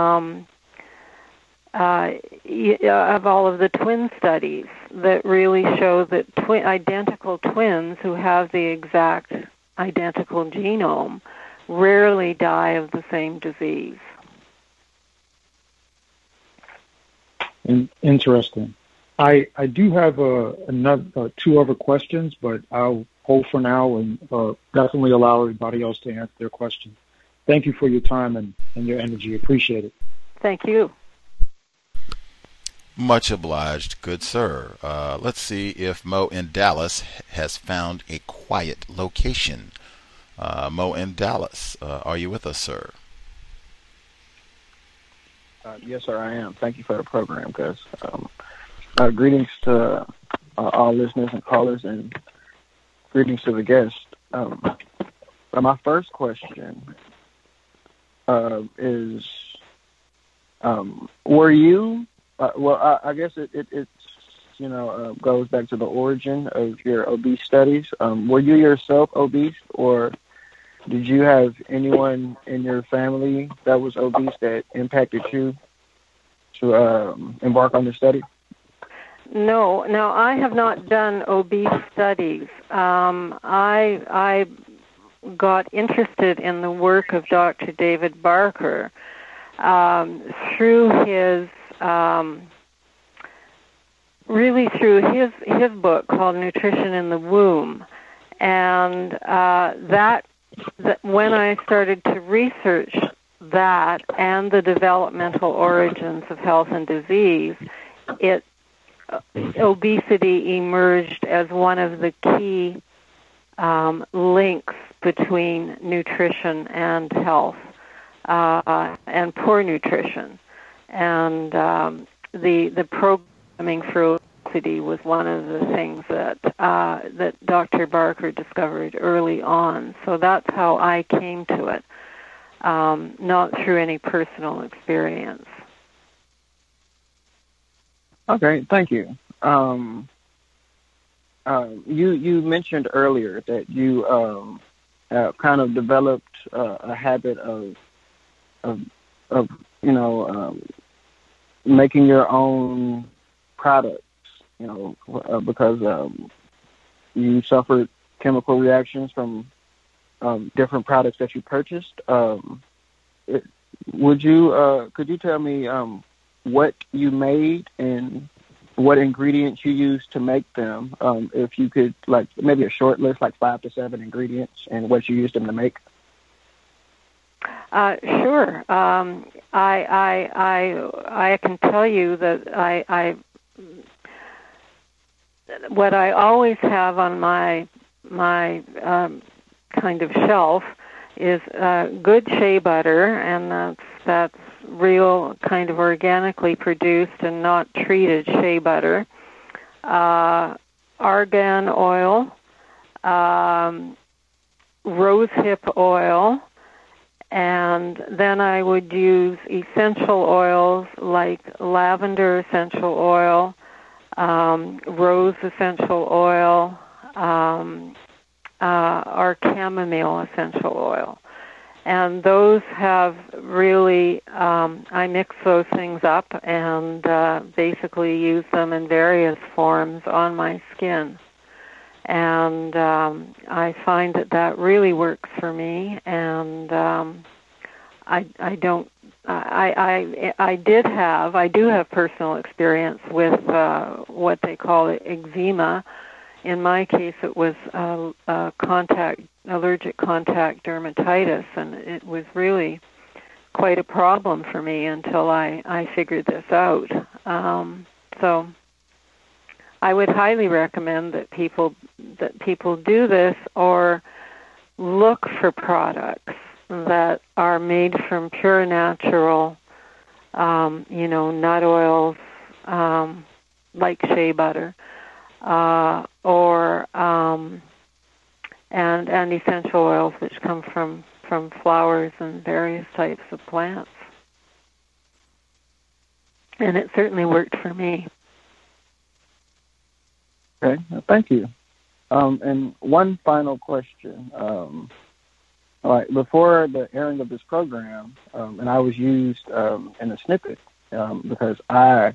of all of the twin studies that really show that identical twins who have the exact identical genome rarely die of the same disease. Interesting. I do have another 2 other questions, but I'll hold for now and definitely allow everybody else to answer their questions. Thank you for your time and your energy. Appreciate it. Thank you. Much obliged, good sir. Let's see if Mo in Dallas has found a quiet location. Mo in Dallas, are you with us, sir? Yes, sir, I am. Thank you for the program, Gus. Greetings to all listeners and callers, and greetings to the guest. My first question is, were you, I guess it's goes back to the origin of your obese studies. Were you yourself obese, or did you have anyone in your family that was obese that impacted you to embark on the study? No, I have not done obese studies. I got interested in the work of Dr. David Barker through his really through his book called Nutrition in the Womb. And that when I started to research that and the developmental origins of health and disease, obesity emerged as one of the key links between nutrition and health and poor nutrition. And the programming for obesity was one of the things that Dr. Barker discovered early on. So that's how I came to it, not through any personal experience. Okay, thank you. You mentioned earlier that you kind of developed a habit of making your own products, because you suffered chemical reactions from different products that you purchased. Could you tell me what you made and what ingredients you used to make them? If you could, like, maybe a short list, like 5 to 7 ingredients, and what you used them to make. Sure. I can tell you that what I always have on my kind of shelf is good shea butter, and that's real kind of organically produced and not treated shea butter, argan oil, rosehip oil, and then I would use essential oils like lavender essential oil, rose essential oil, or chamomile essential oil. And those have really, I mix those things up and basically use them in various forms on my skin. And I find that really works for me. And I do have personal experience with what they call eczema. In my case, it was allergic contact dermatitis, and it was really quite a problem for me until I figured this out. So I would highly recommend that people do this, or look for products that are made from pure natural, nut oils, like shea butter, and essential oils which come from flowers and various types of plants. And it certainly worked for me. Okay, thank you. And one final question. All right, before the airing of this program, and I was used in a snippet because I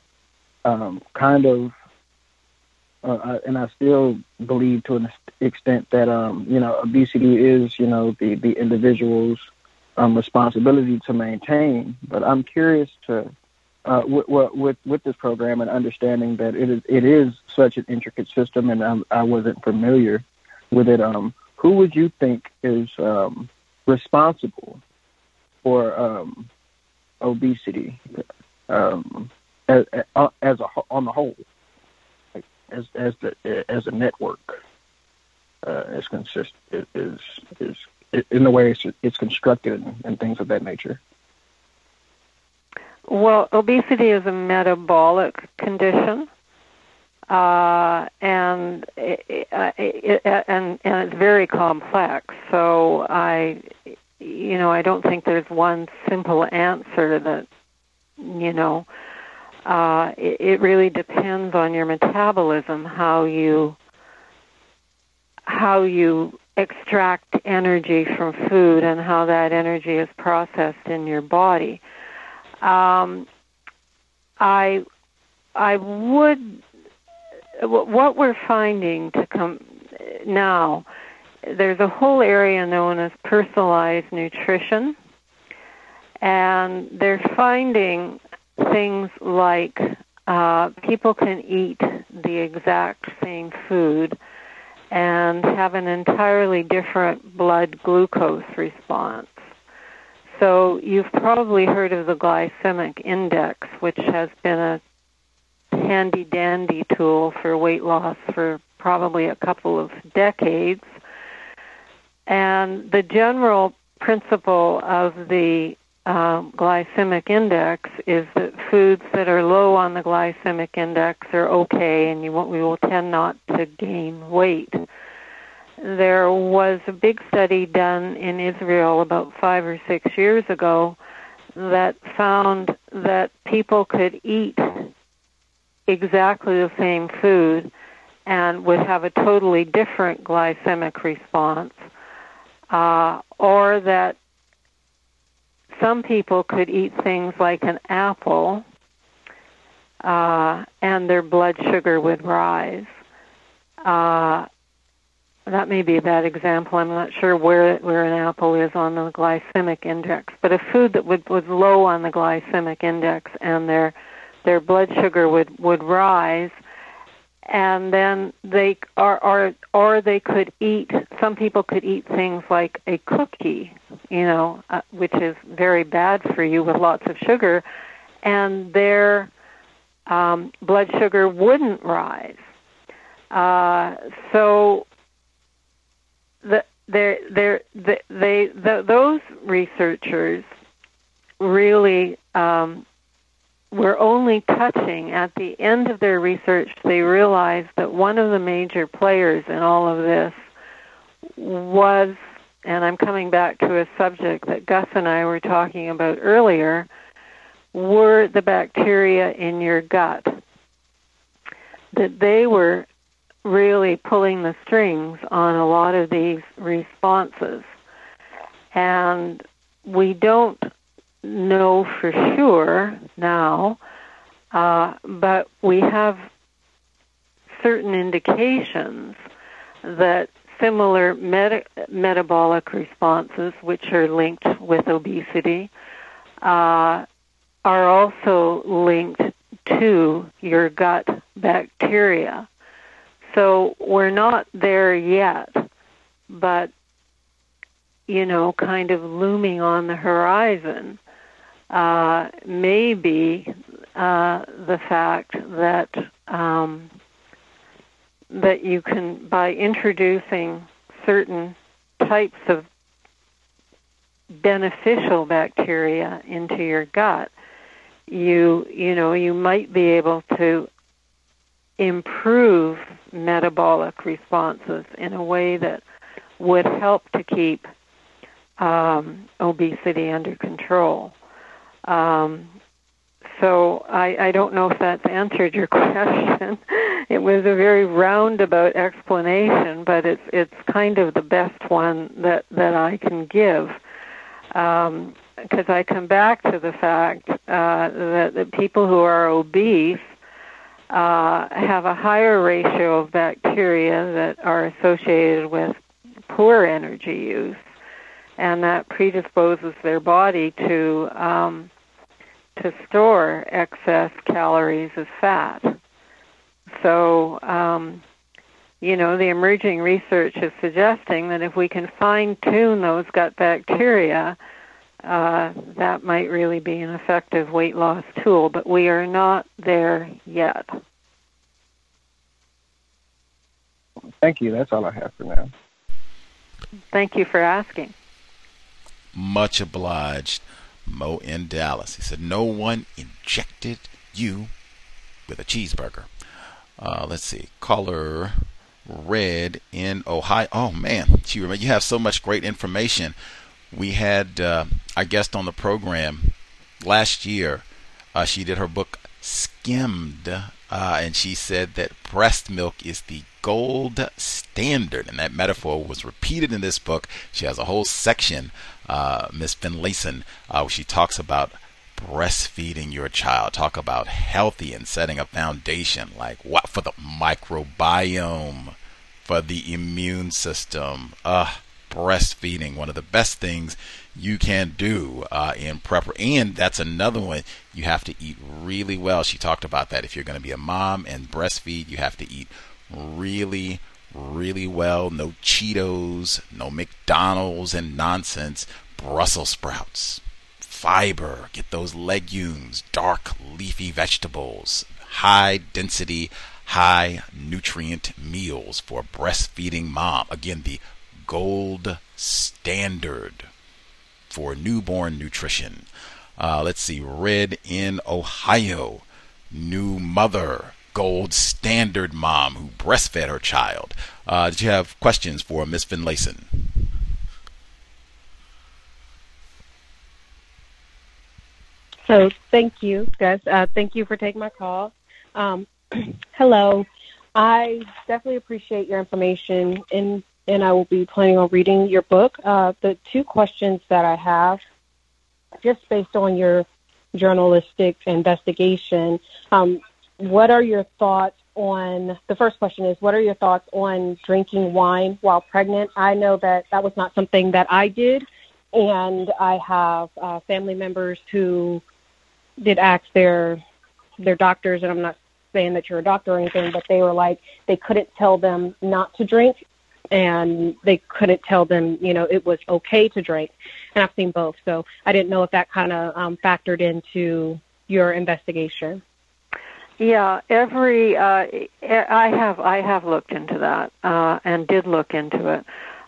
and I still believe to an extent that obesity is the individual's responsibility to maintain. But I'm curious to with this program and understanding that it is such an intricate system, and I wasn't familiar with it. Who would you think is responsible for obesity on the whole? As a network, is in the way it's constructed and things of that nature. Well, obesity is a metabolic condition, and it's very complex. So I don't think there's one simple answer that it really depends on your metabolism, how you extract energy from food and how that energy is processed in your body. What we're finding to come now, there's a whole area known as personalized nutrition, and they're finding things like people can eat the exact same food and have an entirely different blood glucose response. So you've probably heard of the glycemic index, which has been a handy-dandy tool for weight loss for probably a couple of decades. And the general principle of the glycemic index is that foods that are low on the glycemic index are okay, and we will tend not to gain weight. There was a big study done in Israel about 5 or 6 years ago that found that people could eat exactly the same food and would have a totally different glycemic response, or that some people could eat things like an apple and their blood sugar would rise. That may be a bad example. I'm not sure where an apple is on the glycemic index, but a food that was low on the glycemic index and their blood sugar would rise, and then they could eat. Some people could eat things like a cookie, which is very bad for you with lots of sugar, and their blood sugar wouldn't rise. So those researchers really were only touching at the end of their research. They realized that one of the major players in all of this was, and I'm coming back to a subject that Gus and I were talking about earlier, were the bacteria in your gut. That they were really pulling the strings on a lot of these responses. And we don't know for sure now, but we have certain indications that similar metabolic responses, which are linked with obesity, are also linked to your gut bacteria. So we're not there yet, but, kind of looming on the horizon may be the fact that that you can, by introducing certain types of beneficial bacteria into your gut, you might be able to improve metabolic responses in a way that would help to keep obesity under control. So I don't know if that's answered your question. It was a very roundabout explanation, but it's kind of the best one that I can give. Because I come back to the fact that the people who are obese have a higher ratio of bacteria that are associated with poor energy use, and that predisposes their body to store excess calories as fat. So, the emerging research is suggesting that if we can fine-tune those gut bacteria, that might really be an effective weight loss tool, but we are not there yet. Thank you. That's all I have for now. Thank you for asking. Much obliged, Mo in Dallas. He said, no one injected you with a cheeseburger. Let's see. Caller Red in Ohio. Oh, man. You have so much great information. We had our guest on the program last year. She did her book Skimmed, and she said that breast milk is the gold standard, and that metaphor was repeated in this book. She has a whole section, Miss Finlayson, where she talks about breastfeeding your child, talk about healthy and setting a foundation, like what for the microbiome, for the immune system. breastfeeding, one of the best things you can do in prep. And that's another one. You have to eat really well. She talked about that. If you're going to be a mom and breastfeed, you have to eat really, really well. No Cheetos, no McDonald's and nonsense. Brussels sprouts, fiber, get those legumes, dark leafy vegetables, high density, high nutrient meals for a breastfeeding mom. Again, the gold standard for newborn nutrition. Let's see, Red in Ohio, new mother, gold standard mom who breastfed her child. Did you have questions for Miss Finlayson? So thank you, guys. Thank you for taking my call. Hello. I definitely appreciate your information, and I will be planning on reading your book. The two questions that I have, just based on your journalistic investigation, what are your thoughts on, the first question is, what are your thoughts on drinking wine while pregnant? I know that that was not something that I did, and I have family members who did ask their doctors, and I'm not saying that you're a doctor or anything, but they were like, they couldn't tell them not to drink, and they couldn't tell them, it was okay to drink. And I've seen both. So I didn't know if that kind of factored into your investigation. Yeah, I have looked into that and did look into it.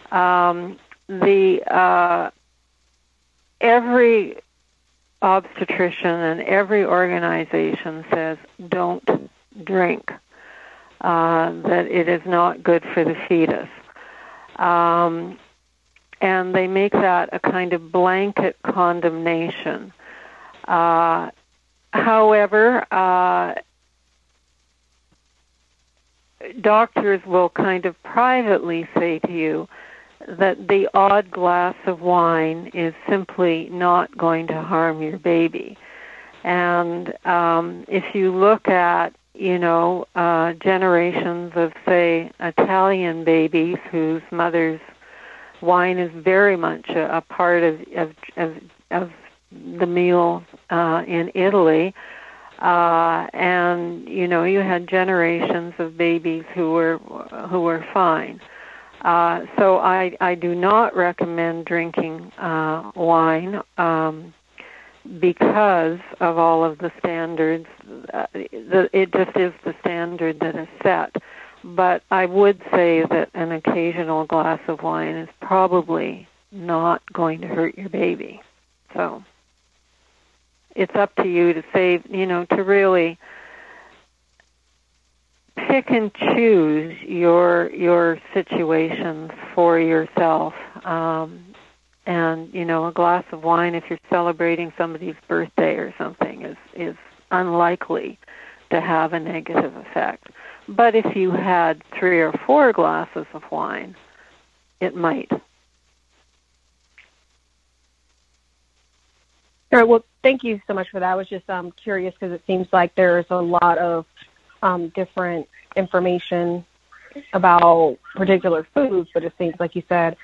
Every obstetrician and every organization says don't drink, that it is not good for the fetus. And they make that a kind of blanket condemnation. However, doctors will kind of privately say to you that the odd glass of wine is simply not going to harm your baby. And if you look at, generations of, say, Italian babies whose mother's wine is very much a part of the meal in Italy, and you had generations of babies who were fine. So I do not recommend drinking wine because of all of the standards. It just is the standard that is set. But I would say that an occasional glass of wine is probably not going to hurt your baby. So it's up to you to say, to really pick and choose your situations for yourself. And, a glass of wine, if you're celebrating somebody's birthday or something, is unlikely to have a negative effect. But if you had 3 or 4 glasses of wine, it might. All right, well, thank you so much for that. I was just curious because it seems like there's a lot of different information about particular foods, but it seems like you said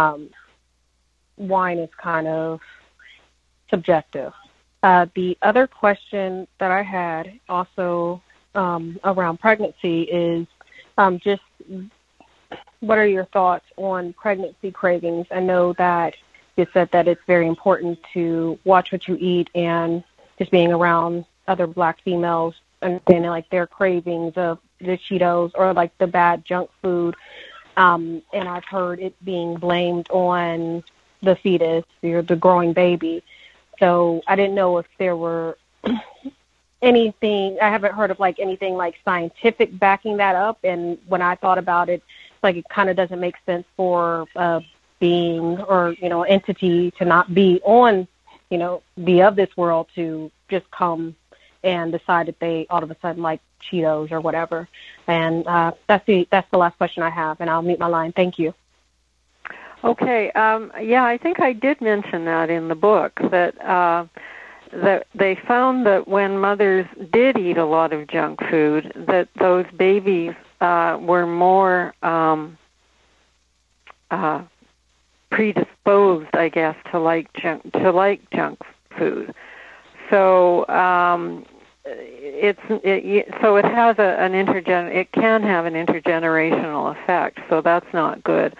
wine is kind of subjective. The other question that I had also around pregnancy is just what are your thoughts on pregnancy cravings? I know that you said that it's very important to watch what you eat and just being around other Black females, understanding like their cravings of the Cheetos or like the bad junk food. And I've heard it being blamed on the fetus or the growing baby. So I didn't know if there were anything, I haven't heard of like anything like scientific backing that up. And when I thought about it, like it kind of doesn't make sense for a being or, entity to not be on, be of this world to just come and decide that they all of a sudden like Cheetos or whatever. And that's the last question I have, and I'll mute my line. Thank you. Okay. I think I did mention that in the book, that they found that when mothers did eat a lot of junk food, that those babies were more predisposed, I guess, to like junk food. So it has it can have an intergenerational effect. So that's not good.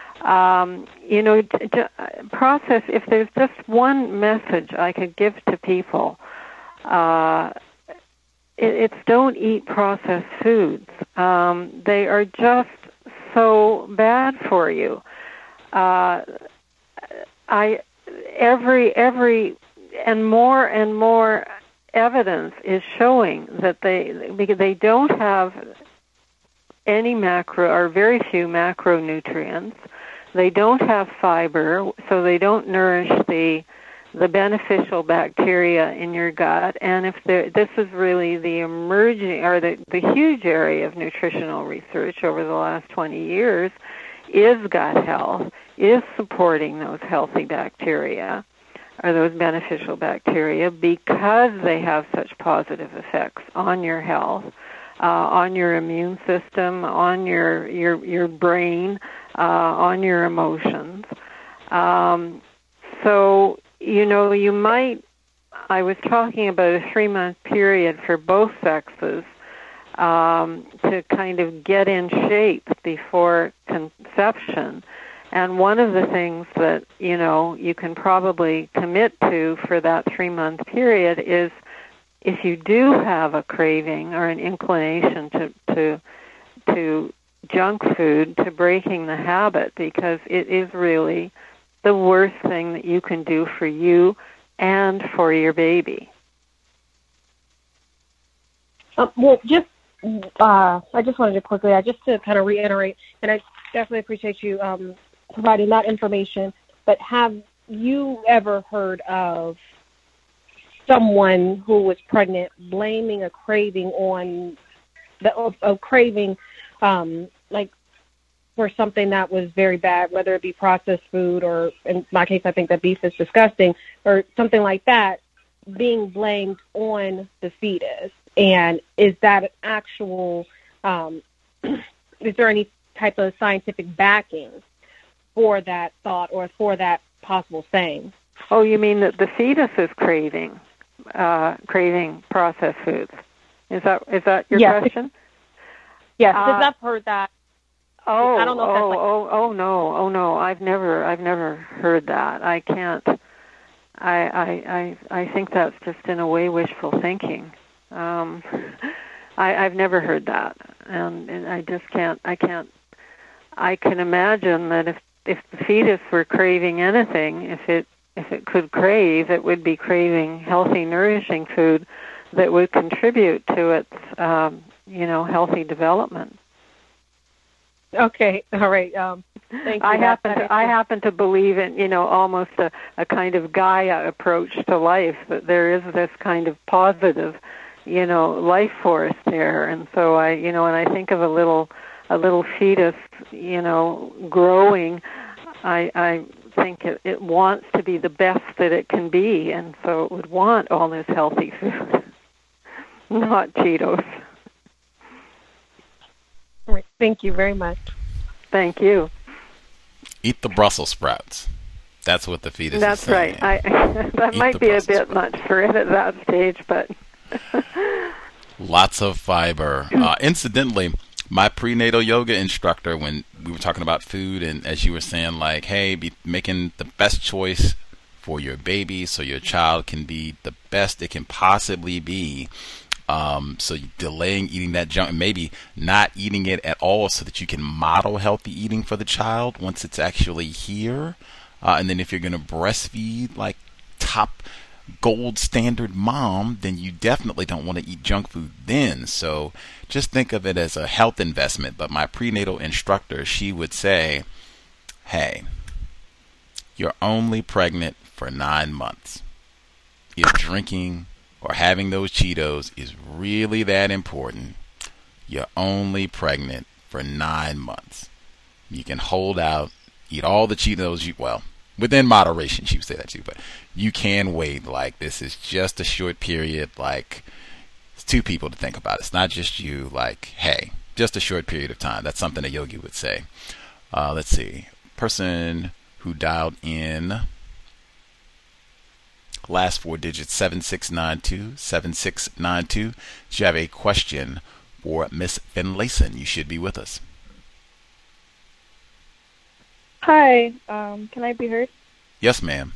Process. If there's just one message I could give to people, it's don't eat processed foods. They are just so bad for you. Every and more evidence is showing that they don't have any macro or very few macronutrients. They don't have fiber, so they don't nourish the beneficial bacteria in your gut. And this is really the emerging or the huge area of nutritional research over the last 20 years is gut health, is supporting those healthy bacteria or those beneficial bacteria because they have such positive effects on your health, on your immune system, on your brain, on your emotions. So, you might, I was talking about a 3-month period for both sexes to kind of get in shape before conception. And one of the things that, you can probably commit to for that 3-month period is if you do have a craving or an inclination to junk food, to breaking the habit, because it is really the worst thing that you can do for you and for your baby. Well, I just wanted to quickly, just to kind of reiterate, and I definitely appreciate you providing that information, but have you ever heard of someone who was pregnant blaming a craving on a craving like for something that was very bad, whether it be processed food or, in my case, I think that beef is disgusting, or something like that, being blamed on the fetus? And is that an actual, is there any type of scientific backing for that thought or for that possible saying? Oh, you mean that the fetus is craving processed foods? Is that your question? Yes, because I've heard that. Oh, I don't know if that's no! I've never heard that. I can't. I think that's just in a way wishful thinking. I've never heard that, and I just can't. I can imagine that if the fetus were craving anything, if it could crave, it would be craving healthy, nourishing food that would contribute to its healthy development. Okay, all right. Thank you. I happen to believe in almost a kind of Gaia approach to life, that there is this kind of positive life force there, and so when I think of a little fetus growing, I think it wants to be the best that it can be, and so it would want all this healthy food, not Cheetos. All right. Thank you very much. Thank you. Eat the Brussels sprouts. That's what the fetus That's is saying. Right. That might be a bit much for it at that stage, but... Lots of fiber. Incidentally, my prenatal yoga instructor, when we were talking about food, and as you were saying, like, hey, be making the best choice for your baby so your child can be the best it can possibly be. So delaying eating that junk, maybe not eating it at all, so that you can model healthy eating for the child once it's actually here. And then if you're going to breastfeed like top gold standard mom, then you definitely don't want to eat junk food then. So just think of it as a health investment. But my prenatal instructor, she would say, hey, you're only pregnant for 9 months. If drinking or having those Cheetos is really that important, you're only pregnant for 9 months. You can hold out, eat all the Cheetos, within moderation, she would say that too, but you can wait. Like, this is just a short period. Like, it's two people to think about. It's not just you. Like, hey, just a short period of time. That's something a yogi would say. Let's see. Person who dialed in. Last four digits, 7692, 7692. If you have a question for Miss Finlayson, you should be with us. Hi, can I be heard? Yes, ma'am.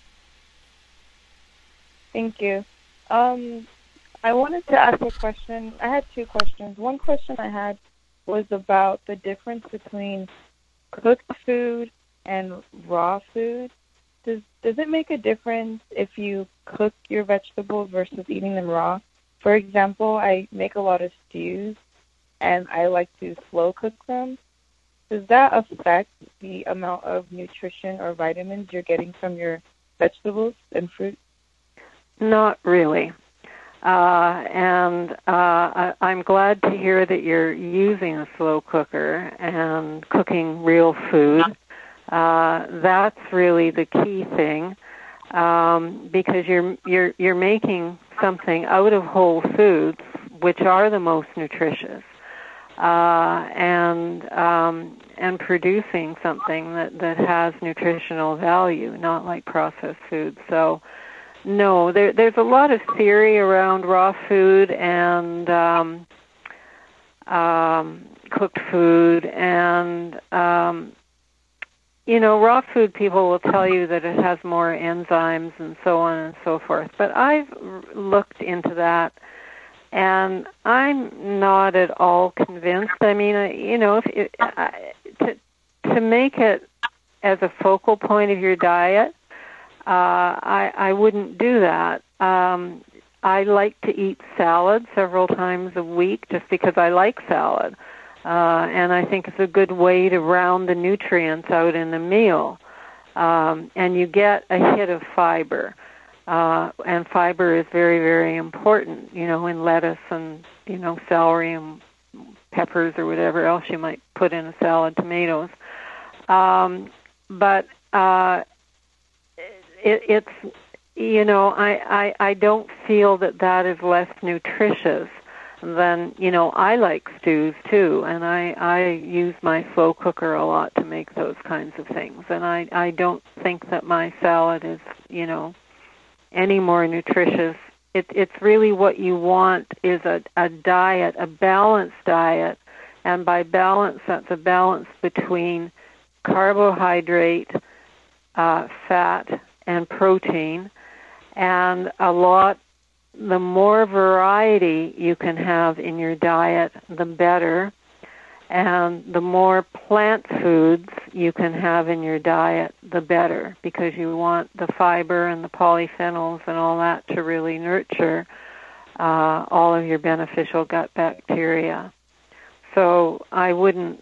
Thank you. I wanted to ask a question. I had two questions. One question I had was about the difference between cooked food and raw food. Does it make a difference if you cook your vegetables versus eating them raw? For example, I make a lot of stews, and I like to slow cook them. Does that affect the amount of nutrition or vitamins you're getting from your vegetables and fruit? Not really. I'm glad to hear that you're using a slow cooker and cooking real food. That's really the key thing, because you're making something out of whole foods, which are the most nutritious, and producing something that has nutritional value, not like processed food. So, no, there's a lot of theory around raw food and cooked food, and raw food, people will tell you that it has more enzymes and so on and so forth. But I've looked into that, and I'm not at all convinced. I mean, to make it as a focal point of your diet, I wouldn't do that. I like to eat salad several times a week just because I like salad. And I think it's a good way to round the nutrients out in the meal. And you get a hit of fiber. And fiber is very, very important, in lettuce and, celery and peppers or whatever else you might put in a salad, tomatoes. But it's, I don't feel that is less nutritious than, I like stews too, and I use my slow cooker a lot to make those kinds of things. And I don't think that my salad is, any more nutritious. It's really what you want is a diet, a balanced diet. And by balance, that's a balance between carbohydrate, fat, and protein. And the more variety you can have in your diet, the better. And the more plant foods you can have in your diet, the better, because you want the fiber and the polyphenols and all that to really nurture all of your beneficial gut bacteria. So I wouldn't,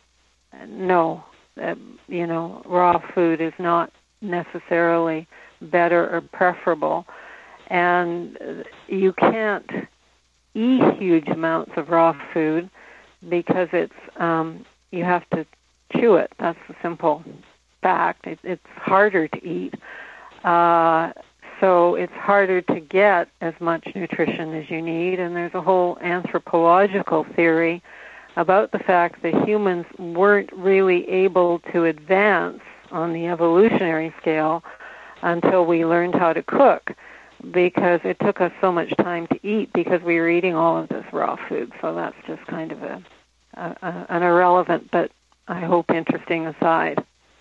raw food is not necessarily better or preferable. And you can't eat huge amounts of raw food because it's you have to chew it. That's the simple fact. It's harder to eat. So it's harder to get as much nutrition as you need. And there's a whole anthropological theory about the fact that humans weren't really able to advance on the evolutionary scale until we learned how to cook, because it took us so much time to eat because we were eating all of this raw food. So that's just kind of an irrelevant, but I hope interesting aside.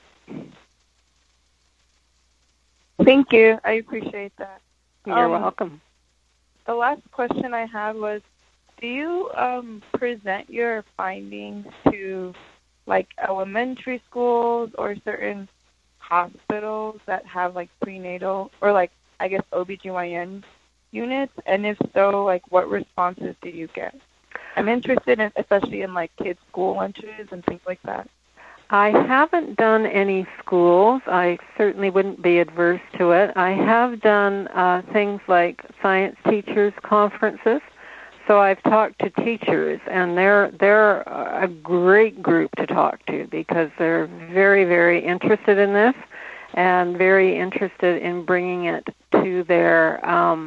Thank you. I appreciate that. You're welcome. The last question I had was, do you present your findings to like elementary schools or certain hospitals that have like prenatal or like, I guess, OBGYN units? And if so, like what responses do you get? I'm interested in, especially in like kids' school lunches and things like that. I haven't done any schools. I certainly wouldn't be adverse to it. I have done things like science teachers' conferences. So I've talked to teachers, and they're a great group to talk to because they're very, very interested in this and very interested in bringing it to their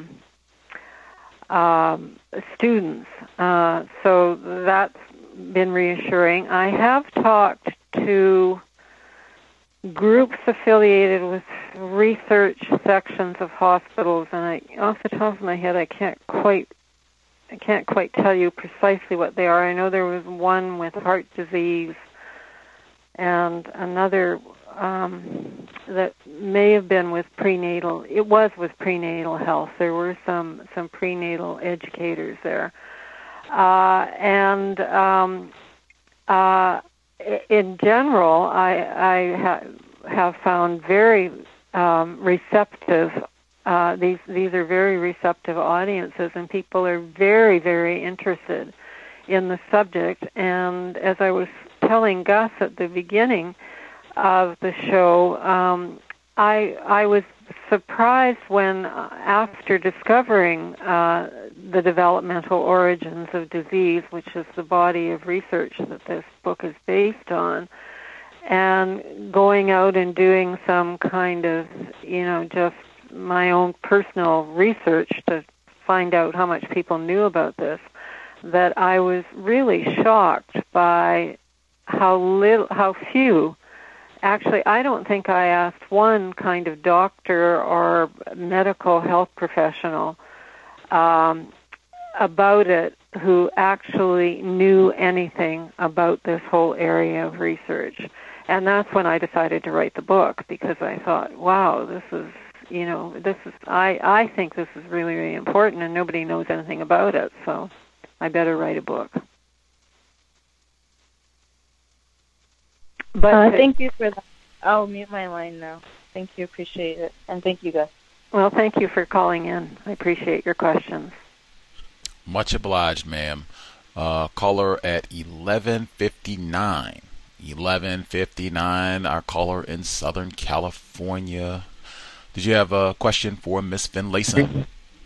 students. So that's been reassuring. I have talked to groups affiliated with research sections of hospitals, and off the top of my head, I can't quite tell you precisely what they are. I know there was one with heart disease, and another that may have been with prenatal. It was with prenatal health. There were some prenatal educators there, and in general, I have found very receptive. These are very receptive audiences, and people are very, very interested in the subject. And as I was telling Gus at the beginning of the show, I was surprised when, after discovering the developmental origins of disease, which is the body of research that this book is based on, and going out and doing some kind of, just my own personal research to find out how much people knew about this, that I was really shocked by how few. Actually, I don't think I asked one kind of doctor or medical health professional about it who actually knew anything about this whole area of research. And that's when I decided to write the book, because I thought, wow, I think this is really, really important, and nobody knows anything about it, so I better write a book. But thank you for that. I'll mute my line now. Thank you, appreciate it, and thank you, guys. Well, thank you for calling in. I appreciate your questions. Much obliged, ma'am. Caller at 1159. 1159, our caller in Southern California. Did you have a question for Miss Finlayson?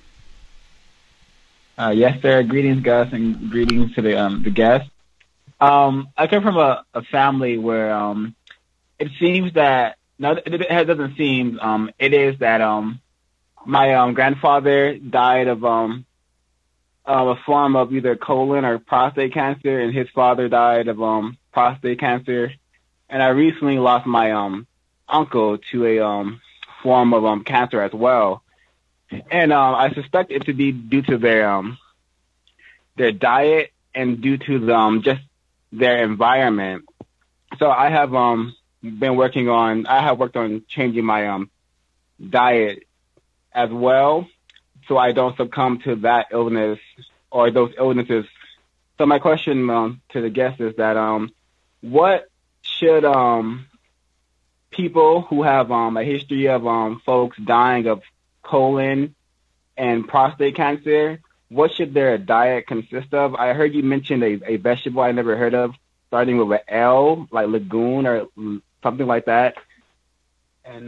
Yes, sir. Greetings, Gus, and greetings to the guest. I come from a family where it seems that, no, it doesn't seem, it is that my grandfather died of a form of either colon or prostate cancer, and his father died of prostate cancer. And I recently lost my uncle to a form of cancer as well. And I suspect it to be due to their diet and due to just their environment. So I have worked on changing my diet as well, so I don't succumb to that illness or those illnesses. So my question to the guest is that what should people who have a history of folks dying of colon and prostate cancer, what should their diet consist of? I heard you mention a vegetable I never heard of, starting with an L, like legume or something like that. And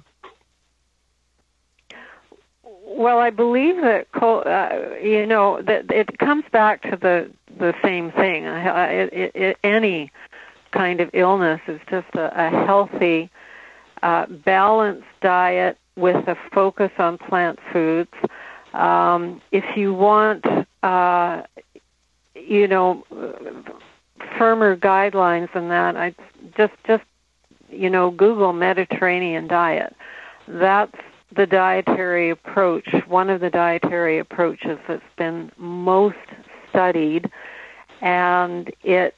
well, I believe that that it comes back to the same thing. Any kind of illness is just a healthy, balanced diet with a focus on plant foods. If you want, firmer guidelines than that, I just Google Mediterranean diet. That's the dietary approach, one of the dietary approaches that's been most studied, and it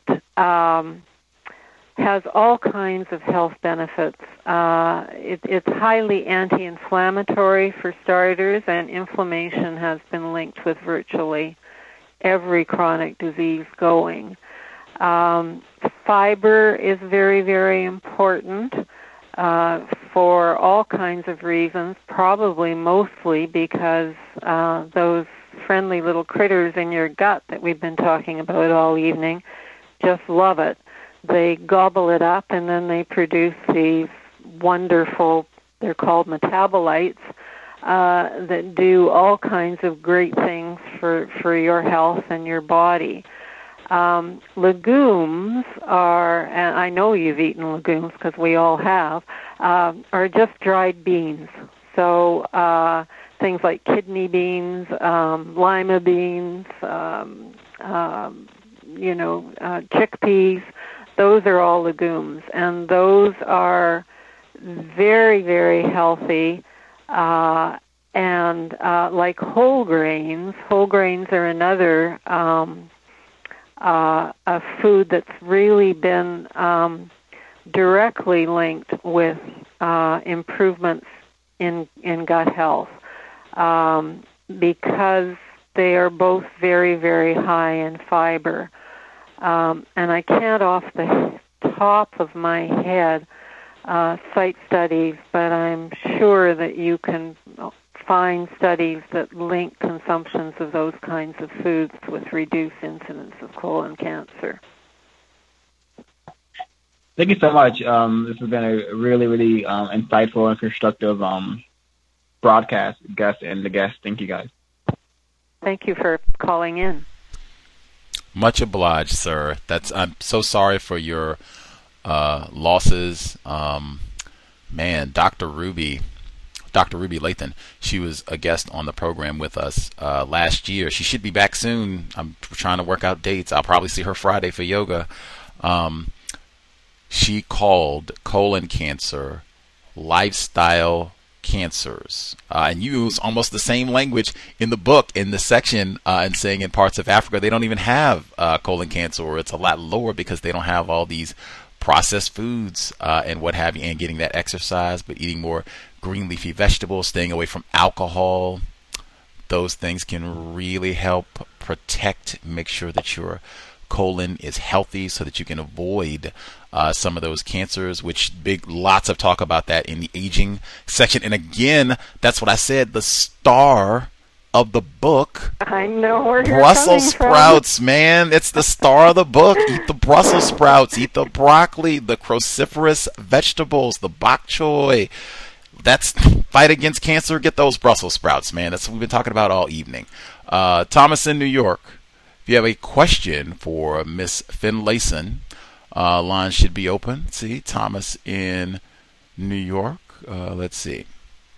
has all kinds of health benefits. It's highly anti-inflammatory for starters, and inflammation has been linked with virtually every chronic disease going. Fiber is very, very important for all kinds of reasons, probably mostly because those friendly little critters in your gut that we've been talking about all evening just love it. They gobble it up, and then they produce these wonderful, they're called metabolites, that do all kinds of great things for your health and your body. Legumes are, and I know you've eaten legumes because we all have, are just dried beans. So things like kidney beans, lima beans, chickpeas, those are all legumes, and those are very, very healthy, and like whole grains. Whole grains are another a food that's really been directly linked with improvements in gut health, because they are both very, very high in fiber. And I can't off the top of my head cite studies, but I'm sure that you can find studies that link consumptions of those kinds of foods with reduced incidence of colon cancer. Thank you so much. This has been a really, really insightful and constructive broadcast, guest and the guest. Thank you, guys. Thank you for calling in. Much obliged, sir. I'm so sorry for your losses. Man, Dr. Ruby Lathan, she was a guest on the program with us last year. She should be back soon. I'm trying to work out dates. I'll probably see her Friday for yoga. She called colon cancer lifestyle cancers, and use almost the same language in the book, in the section, and saying in parts of Africa they don't even have colon cancer, or it's a lot lower because they don't have all these processed foods and what have you, and getting that exercise, but eating more green leafy vegetables, staying away from alcohol. Those things can really help protect, make sure that your colon is healthy so that you can avoid some of those cancers, which lots of talk about that in the aging section. And again, that's what I said, the star of the book. I know where you're Brussels coming sprouts, man. It's the star of the book. Eat the Brussels sprouts, eat the broccoli, the cruciferous vegetables, the bok choy. That's fight against cancer. Get those Brussels sprouts, man. That's what we've been talking about all evening. Thomas in New York. If you have a question for Miss Finlayson, line should be open. See, Thomas in New York. Let's see.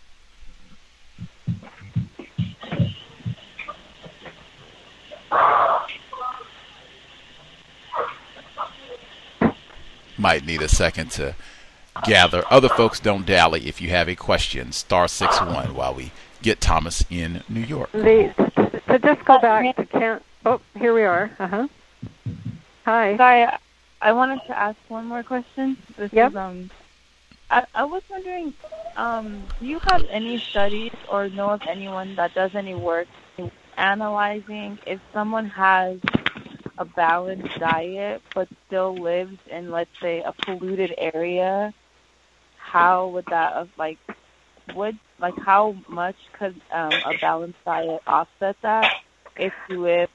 Might need a second to gather. Other folks, don't dally. If you have a question, *61 while we get Thomas in New York. So just go back to Oh, here we are. Hi. Sorry, I wanted to ask one more question. Yep. I was wondering, do you have any studies or know of anyone that does any work analyzing if someone has a balanced diet but still lives in, let's say, a polluted area? How would that how much could a balanced diet offset that if you live?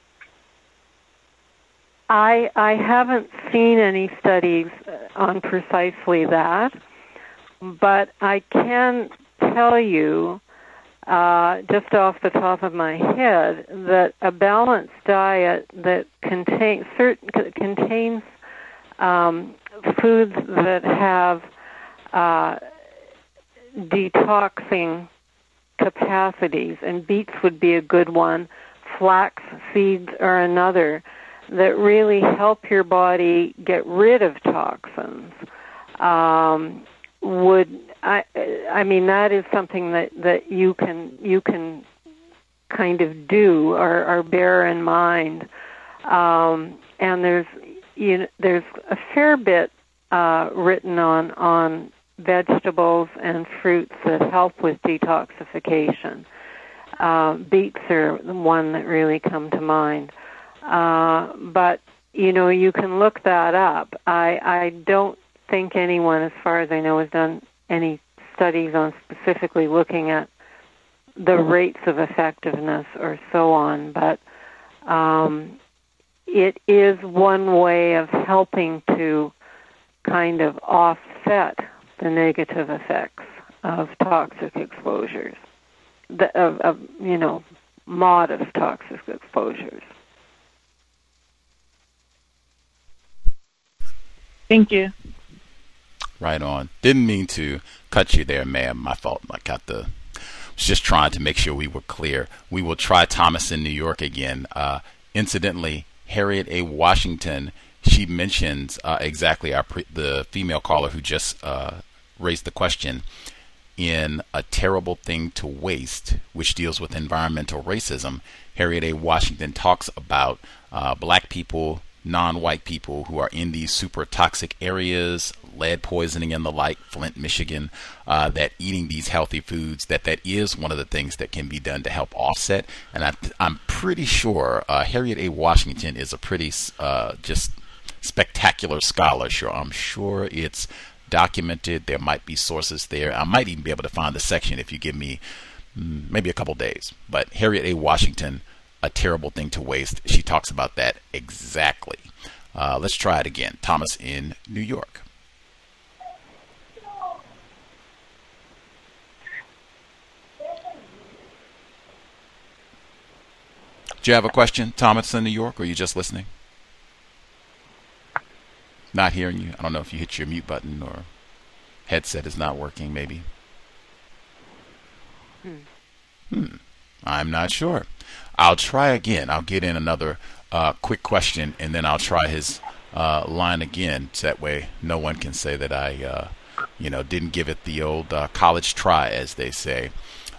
I haven't seen any studies on precisely that, but I can tell you, just off the top of my head, that a balanced diet that contains foods that have detoxing capacities, and beets would be a good one, flax seeds are another, that really help your body get rid of toxins. I mean that is something that you can kind of do or bear in mind. And there's a fair bit written on vegetables and fruits that help with detoxification. Beets are the one that really come to mind. But, you can look that up. I don't think anyone, as far as I know, has done any studies on specifically looking at the rates of effectiveness or so on, but it is one way of helping to kind of offset the negative effects of toxic exposures, of modest toxic exposures. Thank you. Right on. Didn't mean to cut you there, ma'am. My fault. Was just trying to make sure we were clear. We will try Thomas in New York again. Incidentally, Harriet A. Washington, she mentions exactly the female caller who just raised the question in A Terrible Thing to Waste, which deals with environmental racism. Harriet A. Washington talks about black people, non-white people who are in these super toxic areas, lead poisoning and the like, Flint, Michigan, that eating these healthy foods, that is one of the things that can be done to help offset. And I'm pretty sure Harriet A. Washington is a pretty just spectacular scholar. I'm sure it's documented. There might be sources there. I might even be able to find the section if you give me maybe a couple days. But Harriet A. Washington, A Terrible Thing to Waste, she talks about that exactly. Let's try it again. Thomas in New York. Do you have a question, Thomas in New York, or are you just listening? Not hearing you. I don't know if you hit your mute button or headset is not working, maybe. I'm not sure. I'll try again. I'll get in another quick question, and then I'll try his line again. So that way no one can say that I didn't give it the old college try, as they say.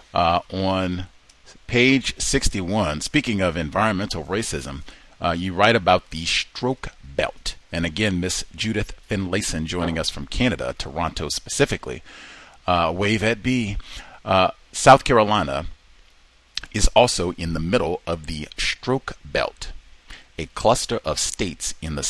On page 61, speaking of environmental racism, you write about the stroke belt. And again, Miss Judith Finlayson joining us from Canada, Toronto specifically. Wave at B. South Carolina is also in the middle of the stroke belt, a cluster of states in the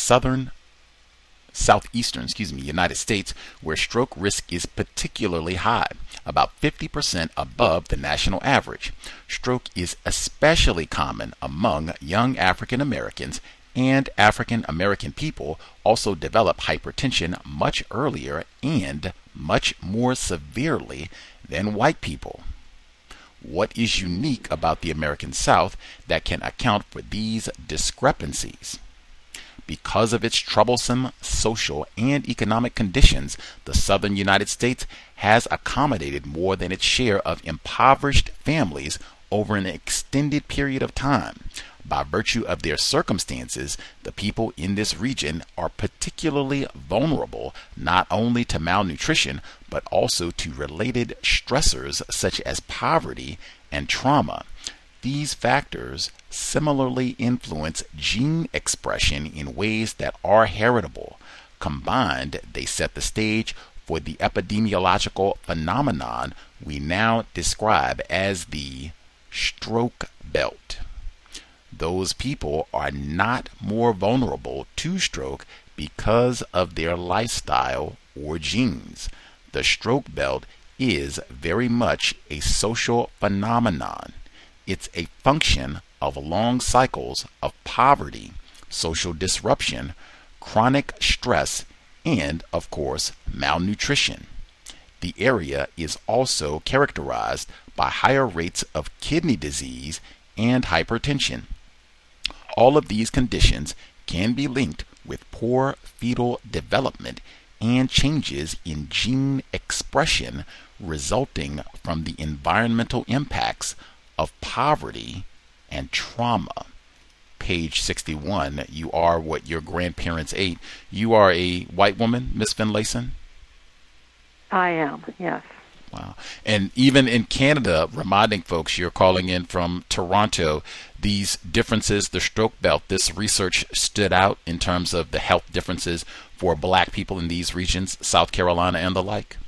southeastern United States where stroke risk is particularly high, about 50% above the national average. Stroke is especially common among young African Americans, and African American people also develop hypertension much earlier and much more severely than white people. What is unique about the American South that can account for these discrepancies? Because of its troublesome social and economic conditions, the southern United States has accommodated more than its share of impoverished families over an extended period of time. By virtue of their circumstances, the people in this region are particularly vulnerable not only to malnutrition, but also to related stressors such as poverty and trauma. These factors similarly influence gene expression in ways that are heritable. Combined, they set the stage for the epidemiological phenomenon we now describe as the stroke belt. Those people are not more vulnerable to stroke because of their lifestyle or genes. The stroke belt is very much a social phenomenon. It's a function of long cycles of poverty, social disruption, chronic stress, and, of course, malnutrition. The area is also characterized by higher rates of kidney disease and hypertension. All of these conditions can be linked with poor fetal development and changes in gene expression resulting from the environmental impacts of poverty and trauma. Page 61, you are what your grandparents ate. You are a white woman, Miss Finlayson? I am, yes. Wow. And even in Canada, reminding folks, you're calling in from Toronto, these differences, the stroke belt, this research stood out in terms of the health differences for black people in these regions, South Carolina and the like?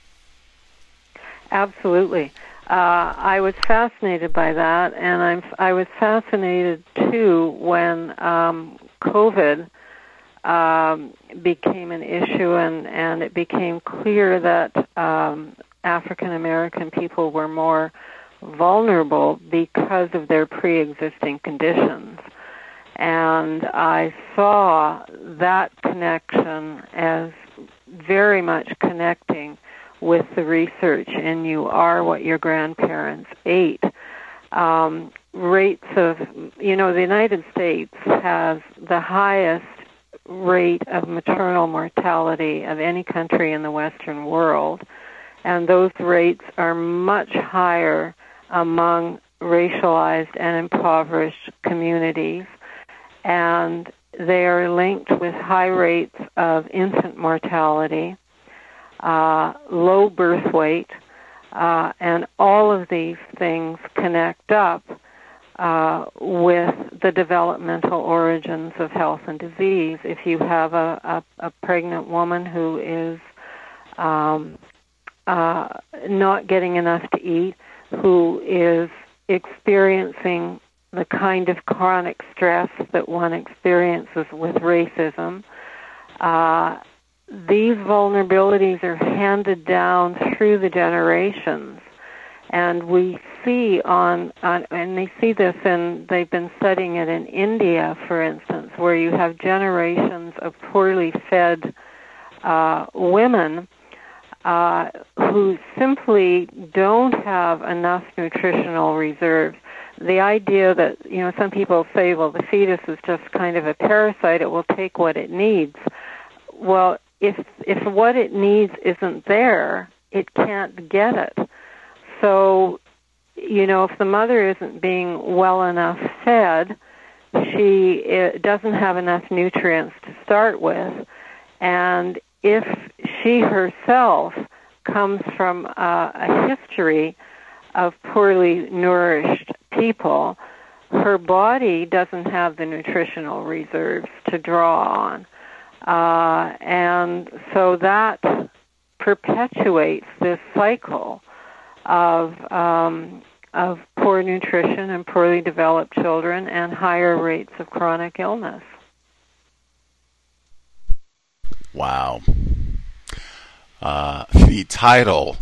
Absolutely. I was fascinated by that, and I was fascinated too when COVID became an issue, and it became clear that African American people were more vulnerable because of their pre-existing conditions. And I saw that connection as very much connecting with the research in You Are What Your Grandparents Ate. Rates of, the United States has the highest rate of maternal mortality of any country in the Western world. And those rates are much higher among racialized and impoverished communities. And they are linked with high rates of infant mortality, low birth weight, and all of these things connect up with the developmental origins of health and disease. If you have a pregnant woman who is not getting enough to eat, who is experiencing the kind of chronic stress that one experiences with racism, these vulnerabilities are handed down through the generations. And we see and they see this they've been studying it in India, for instance, where you have generations of poorly fed women who simply don't have enough nutritional reserves. The idea that, some people say, well, the fetus is just kind of a parasite, it will take what it needs. Well, if what it needs isn't there, it can't get it. So, if the mother isn't being well enough fed, she doesn't have enough nutrients to start with. And if she herself comes from a history of poorly nourished people, her body doesn't have the nutritional reserves to draw on. And so that perpetuates this cycle of poor nutrition and poorly developed children and higher rates of chronic illness. Wow. The title,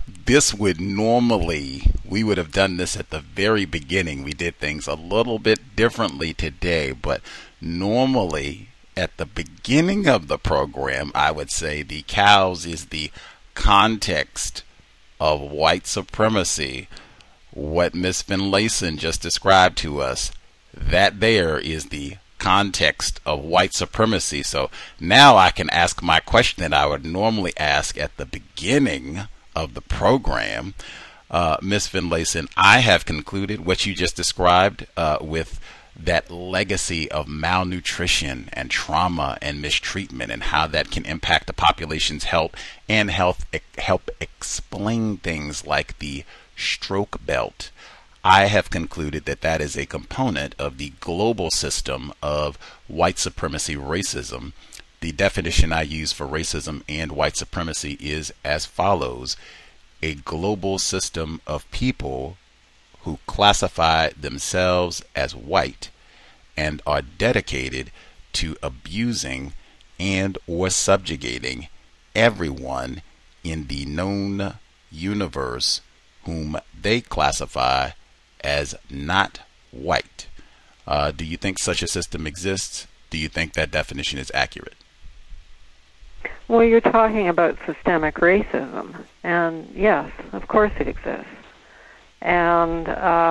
we would have done this at the very beginning. We did things a little bit differently today, but normally at the beginning of the program, I would say the cows is the context of white supremacy. What Ms. Finlayson just described to us, that there is the context of white supremacy. So now I can ask my question that I would normally ask at the beginning of the program. Ms. Finlayson, I have concluded what you just described with that legacy of malnutrition and trauma and mistreatment and how that can impact the population's health and help explain things like the stroke belt. I have concluded that that is a component of the global system of white supremacy racism. The definition I use for racism and white supremacy is as follows: a global system of people who classify themselves as white and are dedicated to abusing and or subjugating everyone in the known universe whom they classify as not white. Do you think such a system exists? Do you think that definition is accurate? Well, you're talking about systemic racism, and yes, of course it exists. And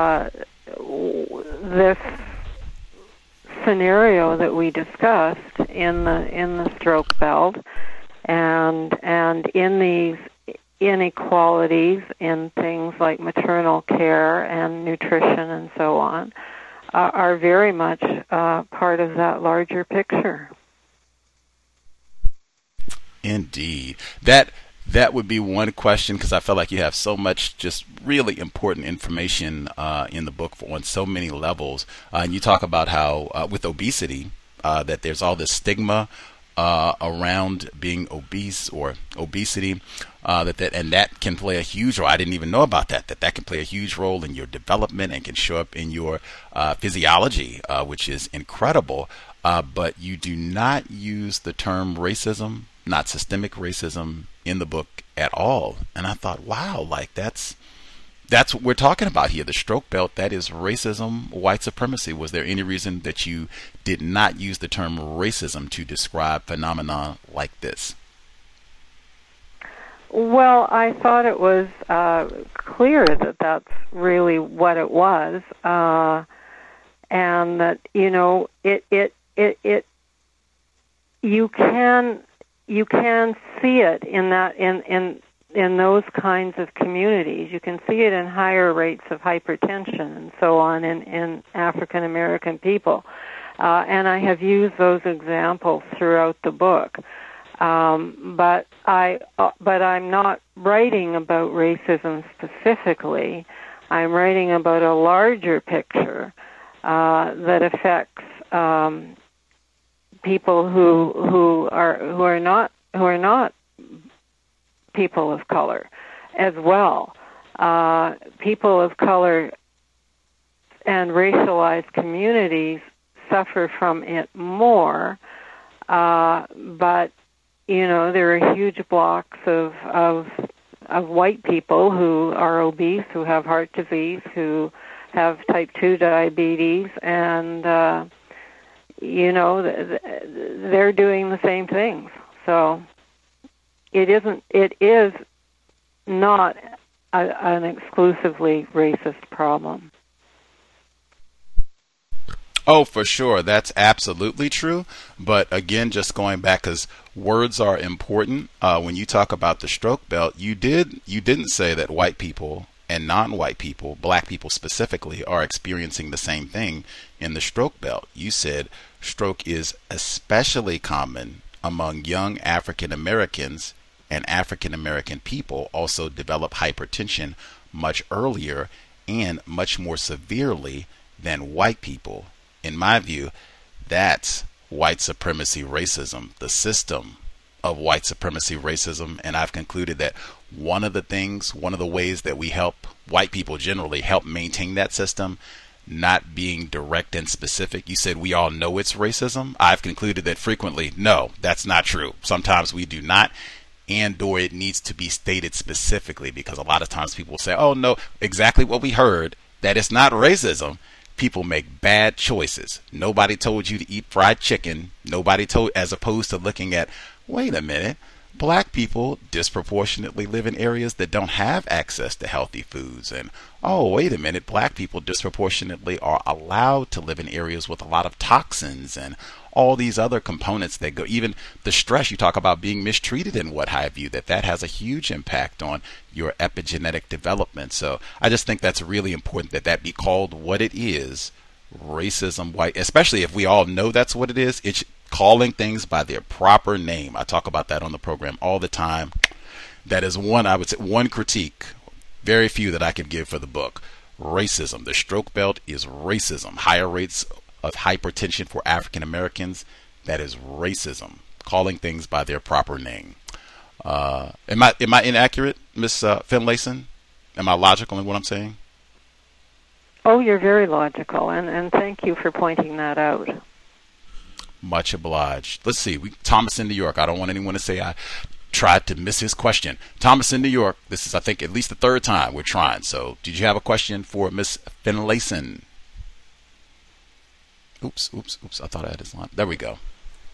this scenario that we discussed in the stroke belt, and in these inequalities in things like maternal care and nutrition and so on, are very much part of that larger picture. Indeed. That would be one question, because I feel like you have so much just really important information in the book on so many levels. And you talk about how with obesity, that there's all this stigma around being obese or obesity, that can play a huge role. I didn't even know about that can play a huge role in your development and can show up in your physiology, which is incredible. But you do not use the term racism, not systemic racism, in the book at all. And I thought, wow, like that's what we're talking about here. The stroke belt, that is racism, white supremacy. Was there any reason that you did not use the term racism to describe phenomena like this? Well, I thought it was clear that that's really what it was, and that you can see it in those kinds of communities. You can see it in higher rates of hypertension and so on in African American people. And I have used those examples throughout the book. But I'm not writing about racism specifically. I'm writing about a larger picture that affects people who are not people of color as well. People of color and racialized communities suffer from it more, but there are huge blocks of white people who are obese, who have heart disease, who have type 2 diabetes, and they're doing the same things. So it is not an exclusively racist problem. Oh, for sure. That's absolutely true. But again, just going back, because words are important. When you talk about the stroke belt, you didn't say that white people and non-white people, black people specifically, are experiencing the same thing in the stroke belt. You said stroke is especially common among young African Americans, and African American people also develop hypertension much earlier and much more severely than white people. In my view, that's white supremacy racism, the system of white supremacy racism. And I've concluded that one of the ways that we help white people generally help maintain that system, not being direct and specific. You said we all know it's racism. I've concluded that frequently, no, that's not true. Sometimes we do not, and/or it needs to be stated specifically, because a lot of times people say, oh no, exactly what we heard, that it's not racism. People make bad choices. Nobody told you to eat fried chicken. Nobody told, as opposed to looking at, wait a minute, black people disproportionately live in areas that don't have access to healthy foods. And, oh, wait a minute, black people disproportionately are allowed to live in areas with a lot of toxins and all these other components that go, even the stress, you talk about being mistreated and what have you, that has a huge impact on your epigenetic development. So I just think that's really important that be called what it is, racism, white, especially if we all know that's what it is. It's calling things by their proper name. I talk about that on the program all the time. That is one critique, very few that I can give for the book. Racism. The stroke belt is racism. Higher rates of hypertension for African Americans, that is racism. Calling things by their proper name. Am I inaccurate, Miss Finlayson? Am I logical in what I'm saying? Oh, you're very logical, and thank you for pointing that out. Much obliged. Let's see. Thomas in New York. I don't want anyone to say I tried to miss his question. Thomas in New York. This is, I think, at least the third time we're trying. So, did you have a question for Miss Finlayson? Oops. I thought I had his line. There we go.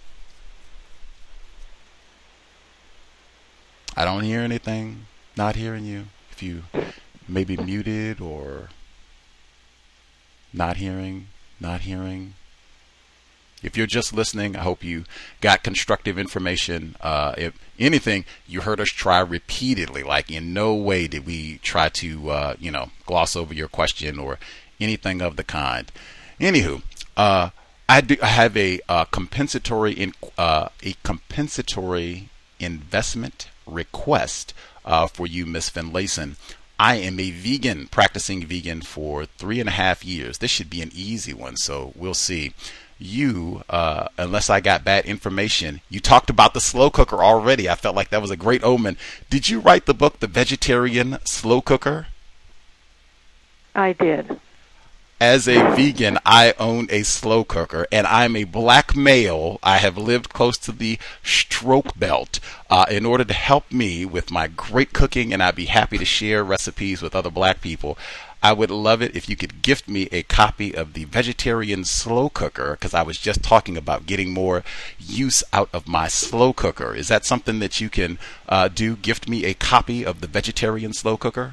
I don't hear anything. Not hearing you. If you maybe muted or not hearing. If you're just listening, I hope you got constructive information. If anything, you heard us try repeatedly. Like, in no way did we try to, gloss over your question or anything of the kind. Anywho, I have a compensatory investment request for you, Miss Finlayson. I am a vegan, practicing vegan for 3.5 years. This should be an easy one, so we'll see. You, unless I got bad information, you talked about the slow cooker already. I felt like that was a great omen. Did you write the book, The Vegetarian Slow Cooker? I did. As a vegan, I own a slow cooker, and I'm a black male. I have lived close to the stroke belt in order to help me with my great cooking, and I'd be happy to share recipes with other black people. I would love it if you could gift me a copy of the Vegetarian Slow Cooker, because I was just talking about getting more use out of my slow cooker. Is that something that you can do? Gift me a copy of the Vegetarian Slow Cooker?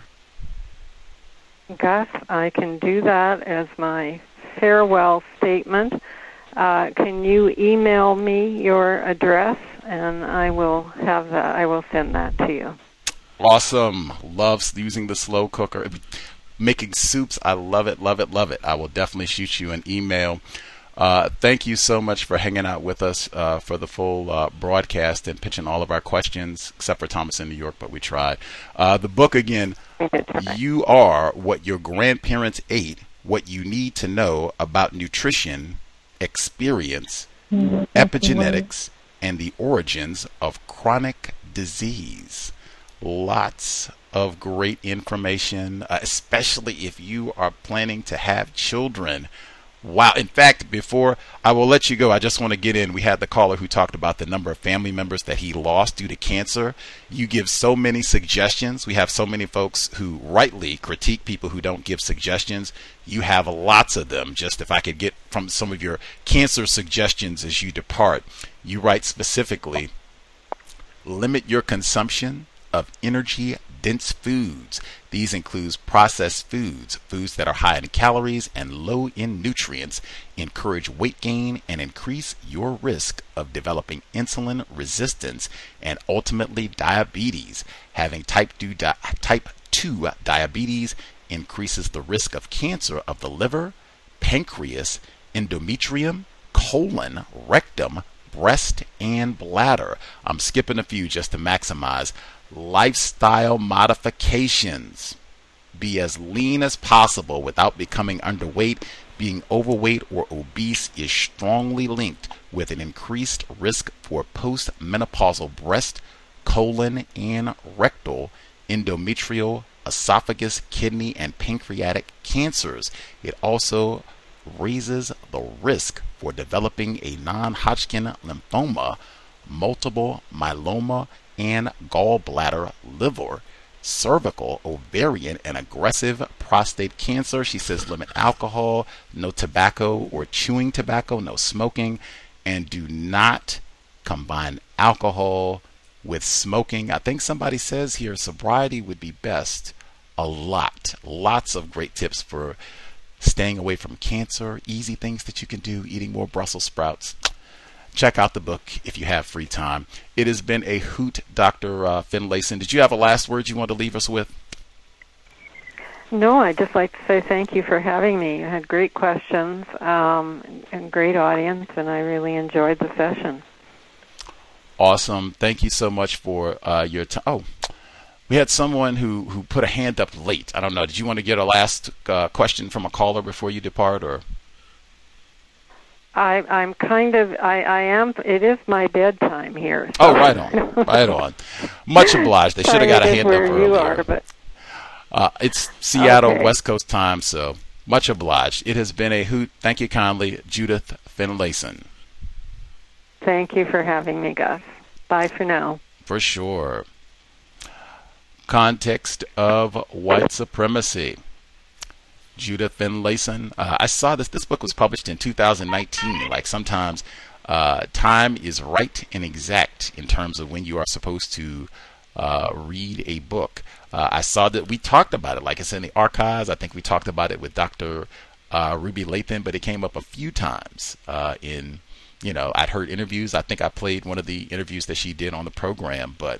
Gus, I can do that as my farewell statement. Can you email me your address, and I will have that. I will send that to you. Awesome. Loves using the slow cooker. Making soups, I love it. I will definitely shoot you an email. Thank you so much for hanging out with us for the full broadcast and pitching all of our questions, except for Thomas in New York, but we tried. The book again, You Are What Your Grandparents Ate, What You Need to Know About Nutrition, Experience, Epigenetics, and the Origins of Chronic Disease. Lots of great information, especially if you are planning to have children. Wow. In fact, before I will let you go, I just want to get in. We had the caller who talked about the number of family members that he lost due to cancer. You give so many suggestions. We have so many folks who rightly critique people who don't give suggestions. You have lots of them. Just if I could get from some of your cancer suggestions as you depart. You write specifically, limit your consumption of energy-dense foods. These include processed foods, foods that are high in calories and low in nutrients, encourage weight gain and increase your risk of developing insulin resistance and ultimately diabetes. Having type 2 diabetes increases the risk of cancer of the liver, pancreas, endometrium, colon, rectum, breast, and bladder. I'm skipping a few just to maximize. Lifestyle modifications. Be as lean as possible without becoming underweight. Being overweight or obese is strongly linked with an increased risk for postmenopausal breast, colon, and rectal, endometrial, esophagus, kidney, and pancreatic cancers. It also raises the risk for developing a non-Hodgkin lymphoma, multiple myeloma, and gallbladder, liver, cervical, ovarian, and aggressive prostate cancer. She says limit alcohol, no tobacco or chewing tobacco, no smoking, and do not combine alcohol with smoking. I think somebody says here sobriety would be best. Lots of great tips for staying away from cancer, easy things that you can do, eating more Brussels sprouts. Check out the book if you have free time. It has been a hoot, Dr. Finlayson. Did you have a last word you want to leave us with? No, I'd just like to say thank you for having me. You had great questions and great audience, and I really enjoyed the session. Awesome. Thank you so much for your time. Oh, we had someone who put a hand up late. I don't know. Did you want to get a last question from a caller before you depart, or? I'm kind of, I am, it is my bedtime here. So. Oh, right on, right on. Much obliged. They should have got a hand up earlier. It's Seattle, okay. West Coast time, so much obliged. It has been a hoot. Thank you kindly, Judith Finlayson. Thank you for having me, Gus. Bye for now. For sure. Context of White Supremacy. Judith Finlayson. I saw this book was published in 2019. Like sometimes time is right and exact in terms of when you are supposed to read a book. I saw that we talked about it, like it's in the archives. I think we talked about it with Dr. Ruby Lathan, but it came up a few times in, I'd heard interviews. I think I played one of the interviews that she did on the program, but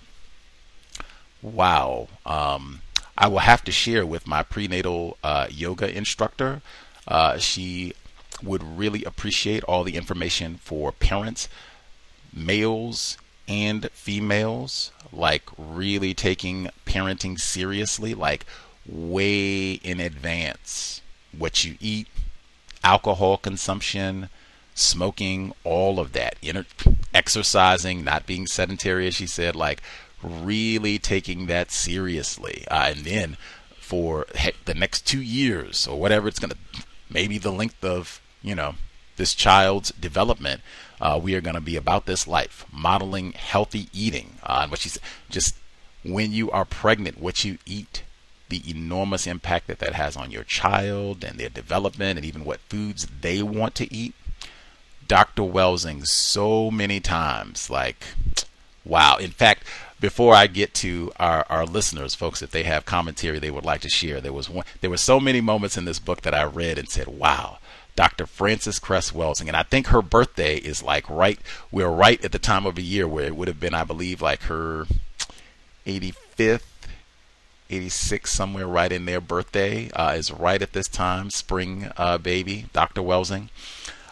wow. I will have to share with my prenatal yoga instructor. She would really appreciate all the information for parents, males and females, like really taking parenting seriously, like way in advance. What you eat, alcohol consumption, smoking, all of that. Exercising, not being sedentary, as she said, like really taking that seriously. And then for the next 2 years or whatever it's going to, maybe the length of, this child's development, we are going to be about this life, modeling healthy eating. And what she said, just when you are pregnant, what you eat, the enormous impact that has on your child and their development and even what foods they want to eat. Dr. Welsing so many times, like, wow. In fact, before I get to our listeners, folks, if they have commentary they would like to share, there were so many moments in this book that I read and said, wow, Dr. Frances Cress Welsing. And I think her birthday is like we're right at the time of the year where it would have been, I believe, like her 85th, 86, somewhere right in their birthday is right at this time, spring baby, Dr. Welsing.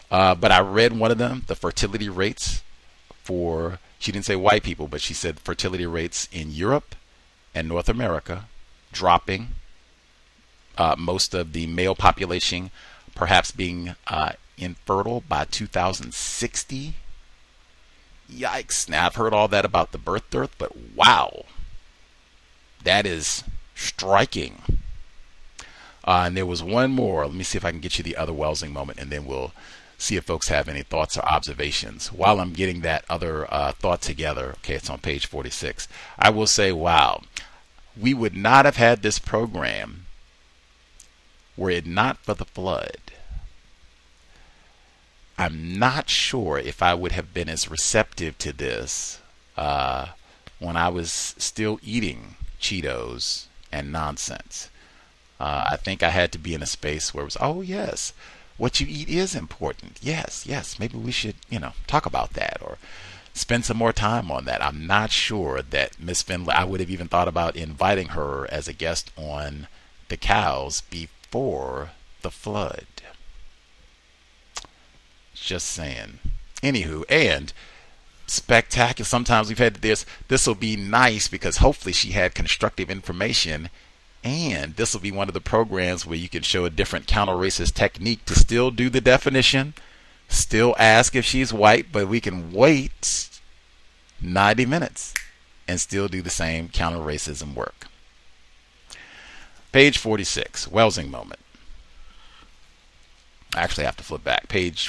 But I read one of them, the fertility rates for, she didn't say white people, but she said fertility rates in Europe and North America dropping. Most of the male population perhaps being infertile by 2060. Yikes. Now, I've heard all that about the birth dearth, but wow. That is striking. And there was one more. Let me see if I can get you the other Welsing moment, and then we'll see if folks have any thoughts or observations. While I'm getting that other thought together, okay, it's on page 46, I will say, wow, we would not have had this program were it not for the flood. I'm not sure if I would have been as receptive to this when I was still eating Cheetos and nonsense. I think I had to be in a space where it was, oh yes, what you eat is important. Yes, maybe we should, talk about that or spend some more time on that. I'm not sure that Miss Finley, I would have even thought about inviting her as a guest on The Cows before the flood. Just saying. Anywho, and spectacular. Sometimes we've had this will be nice because hopefully she had constructive information. And this will be one of the programs where you can show a different counter-racist technique to still do the definition, still ask if she's white, but we can wait 90 minutes and still do the same counter-racism work. Page 46, Welsing moment. I actually have to flip back. Page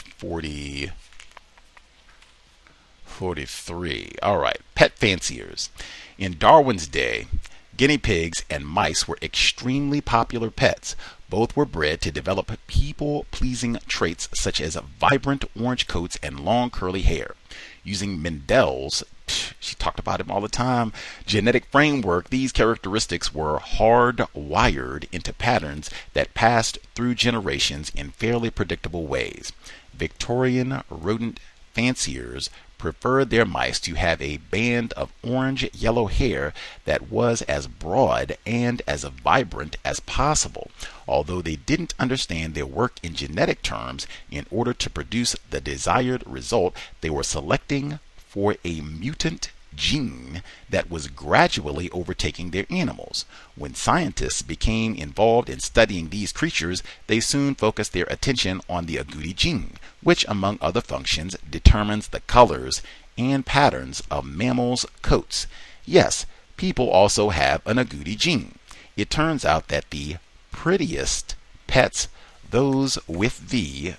43. All right, pet fanciers. In Darwin's day, guinea pigs and mice were extremely popular pets. Both were bred to develop people-pleasing traits such as vibrant orange coats and long curly hair. Using Mendel's, she talked about him all the time, genetic framework, these characteristics were hardwired into patterns that passed through generations in fairly predictable ways. Victorian rodent fanciers preferred their mice to have a band of orange-yellow hair that was as broad and as vibrant as possible. Although they didn't understand their work in genetic terms, in order to produce the desired result, they were selecting for a mutant gene that was gradually overtaking their animals. When scientists became involved in studying these creatures, they soon focused their attention on the agouti gene, which, among other functions, determines the colors and patterns of mammals' coats. Yes, people also have an agouti gene. It turns out that the prettiest pets, those with the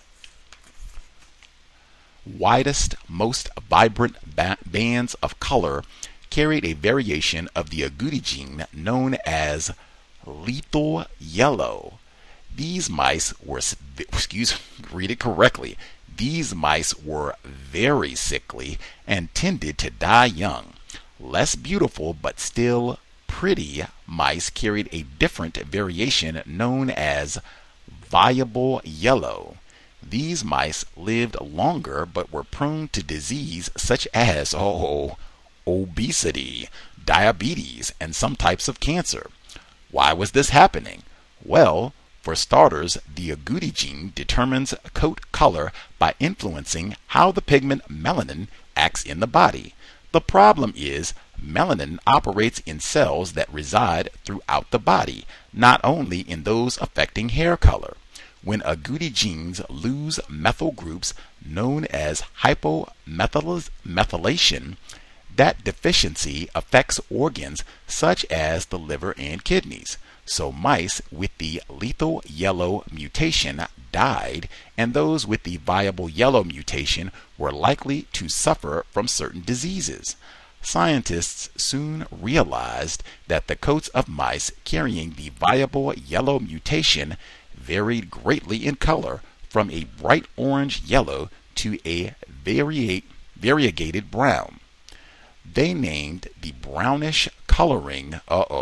widest, most vibrant bands of color, carried a variation of the agouti gene known as lethal yellow. These mice were, read it correctly, these mice were very sickly and tended to die young. Less beautiful but still pretty mice carried a different variation known as viable yellow. These mice lived longer but were prone to disease such as obesity, diabetes, and some types of cancer. Why was this happening? Well, for starters, the agouti gene determines coat color by influencing how the pigment melanin acts in the body. The problem is melanin operates in cells that reside throughout the body, not only in those affecting hair color. When agouti genes lose methyl groups known as hypomethylation, that deficiency affects organs such as the liver and kidneys. So mice with the lethal yellow mutation died, and those with the viable yellow mutation were likely to suffer from certain diseases. Scientists soon realized that the coats of mice carrying the viable yellow mutation varied greatly in color, from a bright orange yellow to a variegated brown. They named the brownish coloring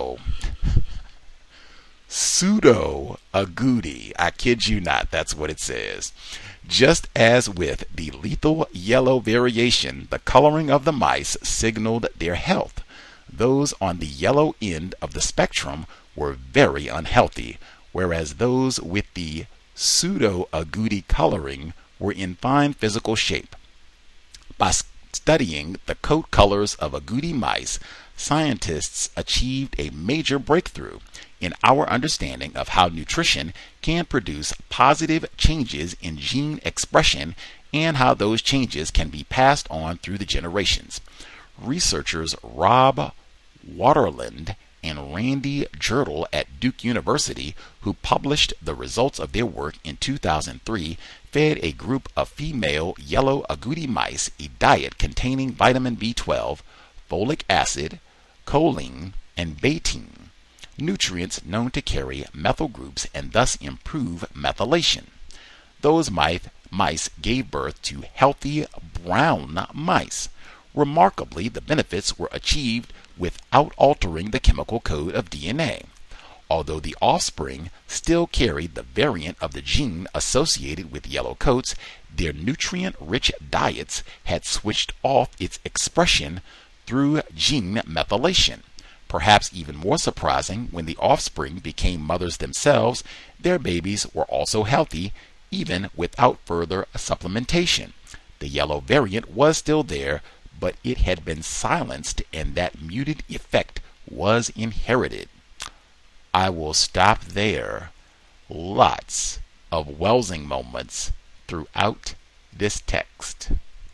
pseudo agouti. I kid you not, that's what it says. Just as with the lethal yellow variation, the coloring of the mice signaled their health. Those on the yellow end of the spectrum were very unhealthy, whereas those with the pseudo agouti coloring were in fine physical shape. By studying the coat colors of agouti mice, scientists achieved a major breakthrough in our understanding of how nutrition can produce positive changes in gene expression and how those changes can be passed on through the generations. Researchers Rob Waterland and Randy Jertle at Duke University, who published the results of their work in 2003, fed a group of female yellow agouti mice a diet containing vitamin B12, folic acid, choline, and betaine, nutrients known to carry methyl groups and thus improve methylation. Those mice gave birth to healthy brown mice. Remarkably, the benefits were achieved without altering the chemical code of DNA. Although the offspring still carried the variant of the gene associated with yellow coats, their nutrient-rich diets had switched off its expression through gene methylation. Perhaps even more surprising, when the offspring became mothers themselves, their babies were also healthy, even without further supplementation. The yellow variant was still there, but it had been silenced, and that muted effect was inherited. I will stop there. Lots of Welsing moments throughout this text.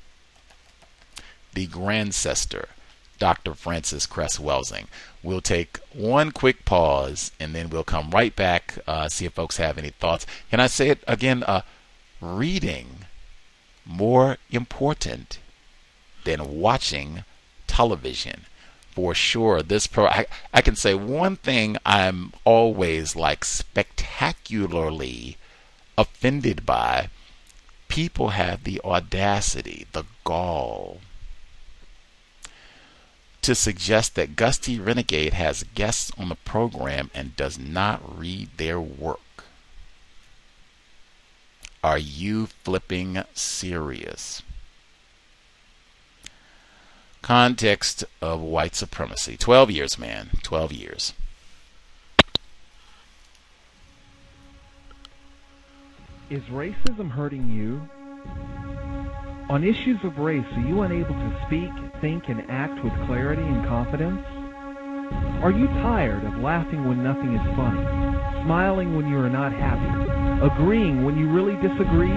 The Grandcestor, Dr. Frances Cress Welsing. We'll take one quick pause, and then we'll come right back, see if folks have any thoughts. Can I say it again? Reading more important than watching television. For sure, I can say one thing I'm always like spectacularly offended by. People have the audacity, the gall, to suggest that Gusty Renegade has guests on the program and does not read their work. Are you flipping serious? Context of white supremacy. 12 years, man. 12 years. Is racism hurting you? On issues of race, are you unable to speak, think, and act with clarity and confidence? Are you tired of laughing when nothing is funny, smiling when you are not happy, agreeing when you really disagree?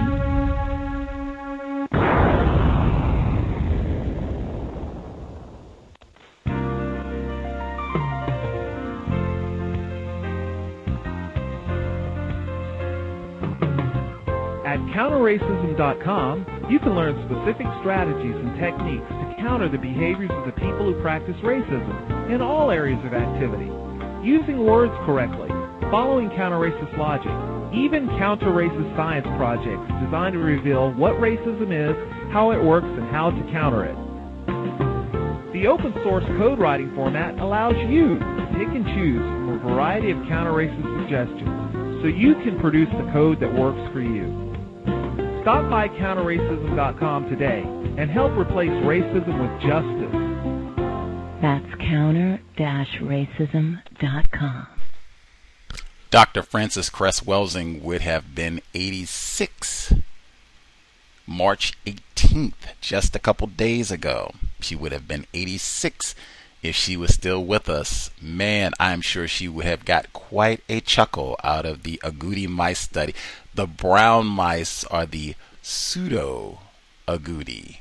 At counterracism.com, you can learn specific strategies and techniques to counter the behaviors of the people who practice racism in all areas of activity, using words correctly, following counter-racist logic, even counter-racist science projects designed to reveal what racism is, how it works, and how to counter it. The open source code writing format allows you to pick and choose from a variety of counter-racist suggestions so you can produce the code that works for you. Stop by counterracism.com today and help replace racism with justice. That's counter-racism.com. Dr. Frances Cress Welsing would have been 86 March 18th, just a couple days ago. She would have been 86 if she was still with us. Man, I'm sure she would have got quite a chuckle out of the agouti mice study. The brown mice are the pseudo-agouti.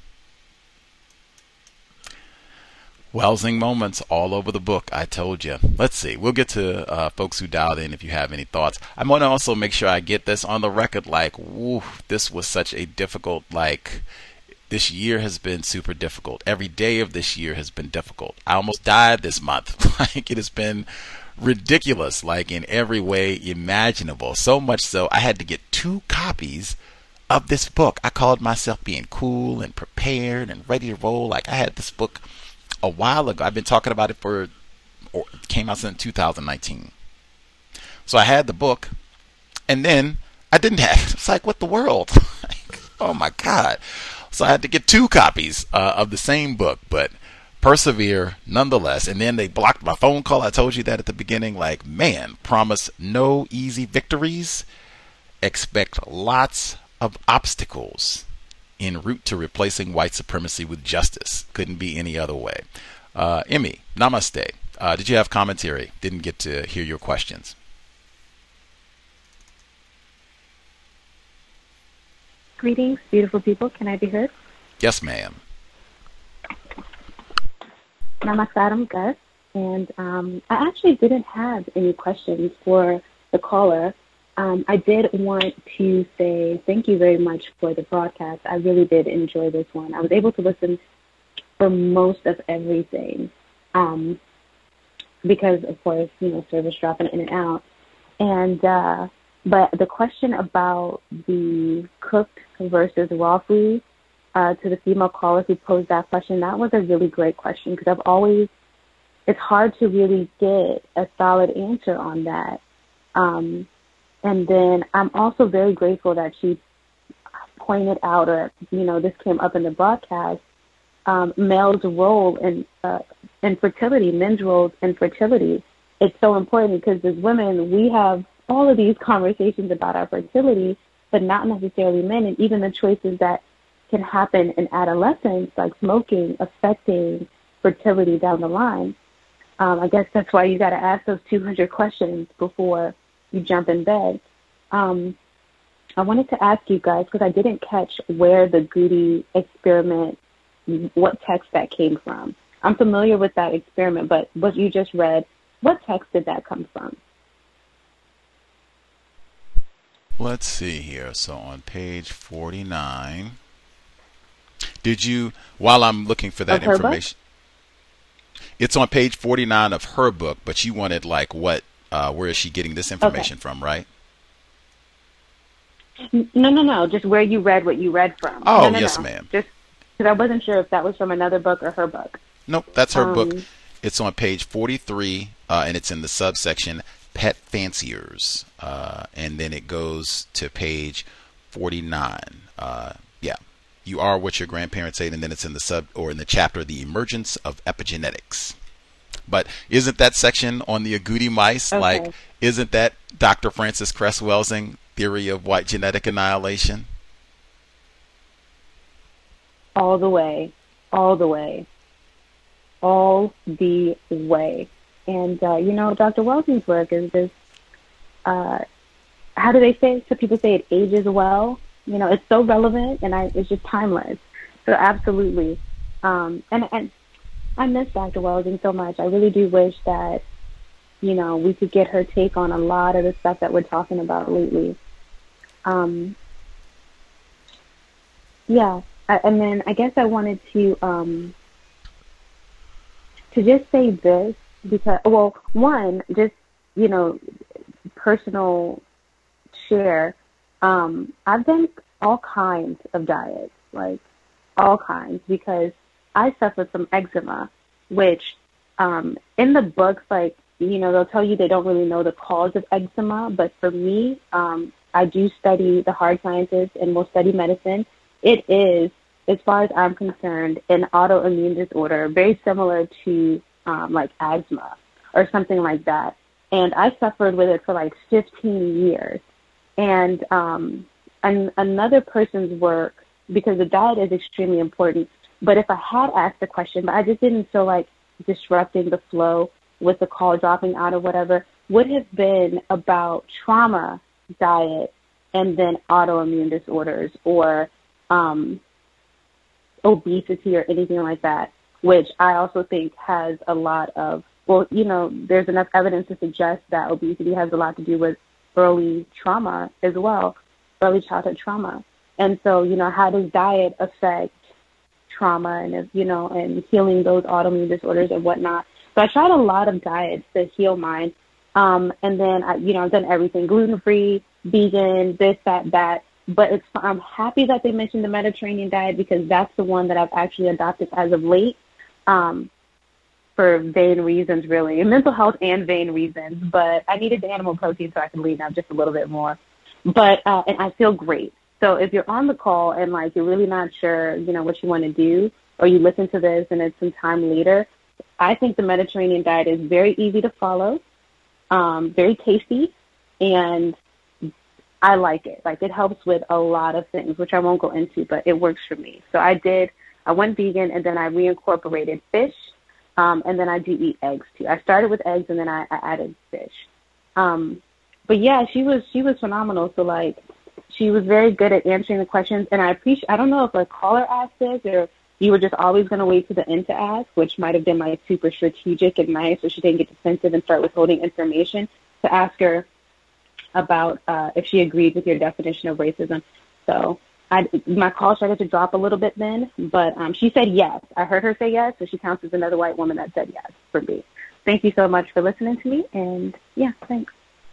Welsing moments all over the book, I told you. Let's see. We'll get to folks who dialed in if you have any thoughts. I want to also make sure I get this on the record. Like, woo, this was such a difficult, this year has been super difficult. Every day of this year has been difficult. I almost died this month. It has been ridiculous, in every way imaginable. So much so, I had to get 2 copies of this book. I called myself being cool and prepared and ready to roll. I had this book a while ago. I've been talking about it it came out in 2019. So I had the book, and then I didn't have it. It's what the world? Oh my God. So I had to get 2 copies of the same book, but persevere nonetheless. And then they blocked my phone call. I told you that at the beginning. Man, promise no easy victories. Expect lots of obstacles en route to replacing white supremacy with justice. Couldn't be any other way. Emmy, namaste. Did you have commentary? Didn't get to hear your questions. Greetings, beautiful people. Can I be heard? Yes, ma'am. Namaskaram, Gus. And I actually didn't have any questions for the caller. I did want to say thank you very much for the broadcast. I really did enjoy this one. I was able to listen for most of everything because, of course, service dropping in and out. And but the question about the cooked versus raw food, to the female caller who posed that question, that was a really great question because it's hard to really get a solid answer on that. And then I'm also very grateful that she pointed out, or, this came up in the broadcast, male's role in fertility, men's roles in fertility. It's so important because as women, we have all of these conversations about our fertility, but not necessarily men, and even the choices that can happen in adolescence, like smoking, affecting fertility down the line. I guess that's why you got to ask those 200 questions before you jump in bed. I wanted to ask you guys, because I didn't catch where the Goody experiment, what text that came from. I'm familiar with that experiment, but what you just read, what text did that come from? Let's see here. So on page 49, did you, while I'm looking for that information, it's on page 49 of her book, but you wanted what, where is she getting this information from, right? No. Just where you read what you read from. Oh, no, yes, ma'am. Just because I wasn't sure if that was from another book or her book. Nope, that's her book. It's on page 43, and it's in the subsection Pet Fanciers, and then it goes to page 49. You are what your grandparents ate, and then it's in the chapter The Emergence of Epigenetics. But isn't that section on the agouti mice isn't that Dr. Frances Cress Welsing theory of white genetic annihilation? All the way. And Dr. Welsing's work is just how do they say? So people say it ages well. It's so relevant and it's just timeless. So absolutely. And I miss Dr. Welsing so much. I really do wish that, we could get her take on a lot of the stuff that we're talking about lately. And then I guess I wanted to just say this because, one, just, personal share. I've done all kinds of diets, all kinds, because I suffer from eczema, which in the books, they'll tell you they don't really know the cause of eczema, but for me, I do study the hard sciences and will study medicine. It is, as far as I'm concerned, an autoimmune disorder, very similar to asthma or something like that. And I suffered with it for 15 years. And another person's work, because the diet is extremely important, but if I had asked the question, but I just didn't feel like disrupting the flow with the call dropping out or whatever, would have been about trauma, diet, and then autoimmune disorders or obesity or anything like that, which I also think has a lot of, there's enough evidence to suggest that obesity has a lot to do with early trauma as well, early childhood trauma. And so, how does diet affect trauma and, and healing those autoimmune disorders and whatnot? So I tried a lot of diets to heal mine. And then, I've done everything, gluten-free, vegan, this, that. But I'm happy that they mentioned the Mediterranean diet because that's the one that I've actually adopted as of late for vain reasons, really, mental health and vain reasons. But I needed the animal protein so I can lean out just a little bit more. But and I feel great. So if you're on the call and you're really not sure, what you want to do, or you listen to this and it's some time later, I think the Mediterranean diet is very easy to follow, very tasty, and I like it. Like, it helps with a lot of things, which I won't go into, but it works for me. So I went vegan, and then I reincorporated fish, and then I do eat eggs too. I started with eggs, and then I added fish. But yeah, she was phenomenal. So like, she was very good at answering the questions, and I don't know if a caller asked this or you were just always going to wait to the end to ask, which might have been like super strategic and nice, so she didn't get defensive and start withholding information, to ask her about if she agreed with your definition of racism. So my call started to drop a little bit then, but she said yes. I heard her say yes, so she counts as another white woman that said yes for me. Thank you so much for listening to me, and yeah, thanks.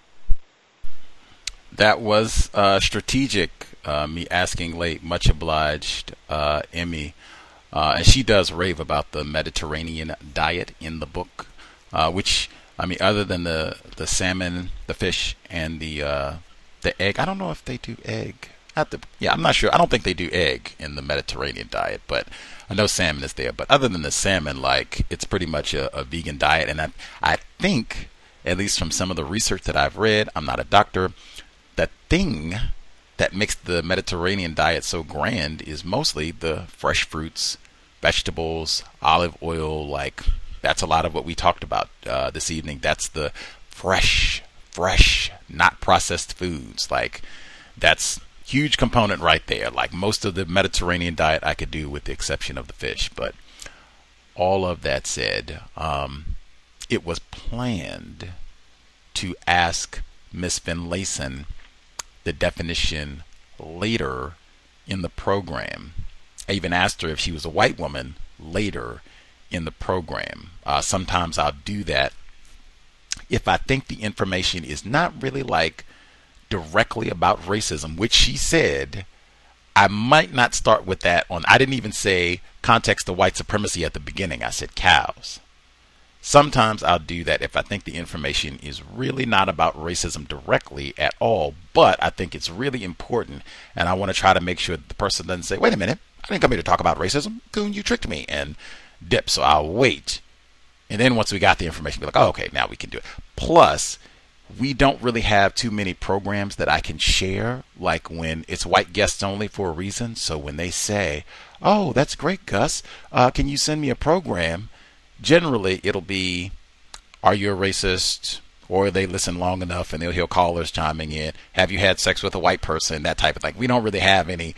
That was strategic, me asking late. Much obliged, Emmy. And she does rave about the Mediterranean diet in the book, which, I mean, other than the salmon, the fish, and the egg, I don't know if they do egg. I'm not sure. I don't think they do egg in the Mediterranean diet, but I know salmon is there. But other than the salmon, like, it's pretty much a vegan diet. And I think, at least from some of the research that I've read, I'm not a doctor, the thing that makes the Mediterranean diet so grand is mostly the fresh fruits, vegetables, olive oil. Like, that's a lot of what we talked about this evening. That's the fresh, not processed foods. Like, that's huge component right there. Like, most of the Mediterranean diet I could do with the exception of the fish. But all of that said, it was planned to ask Miss Finlayson the definition later in the program. I even asked her if she was a white woman later in the program. Sometimes I'll do that if I think the information is not really like directly about racism, which she said. I might not start with that on. I didn't even say context of white supremacy at the beginning. I said cows. Sometimes I'll do that if I think the information is really not about racism directly at all, but I think it's really important, and I want to try to make sure that the person doesn't say, wait a minute, I didn't come here to talk about racism. Coon, you tricked me, and dip. So I'll wait. And then once we got the information, be like, oh, okay, now we can do it. Plus, we don't really have too many programs that I can share, like when it's white guests only for a reason. So when they say, oh, that's great, Gus, can you send me a program? Generally, it'll be, are you a racist? Or they listen long enough and they'll hear callers chiming in. Have you had sex with a white person? That type of thing. We don't really have any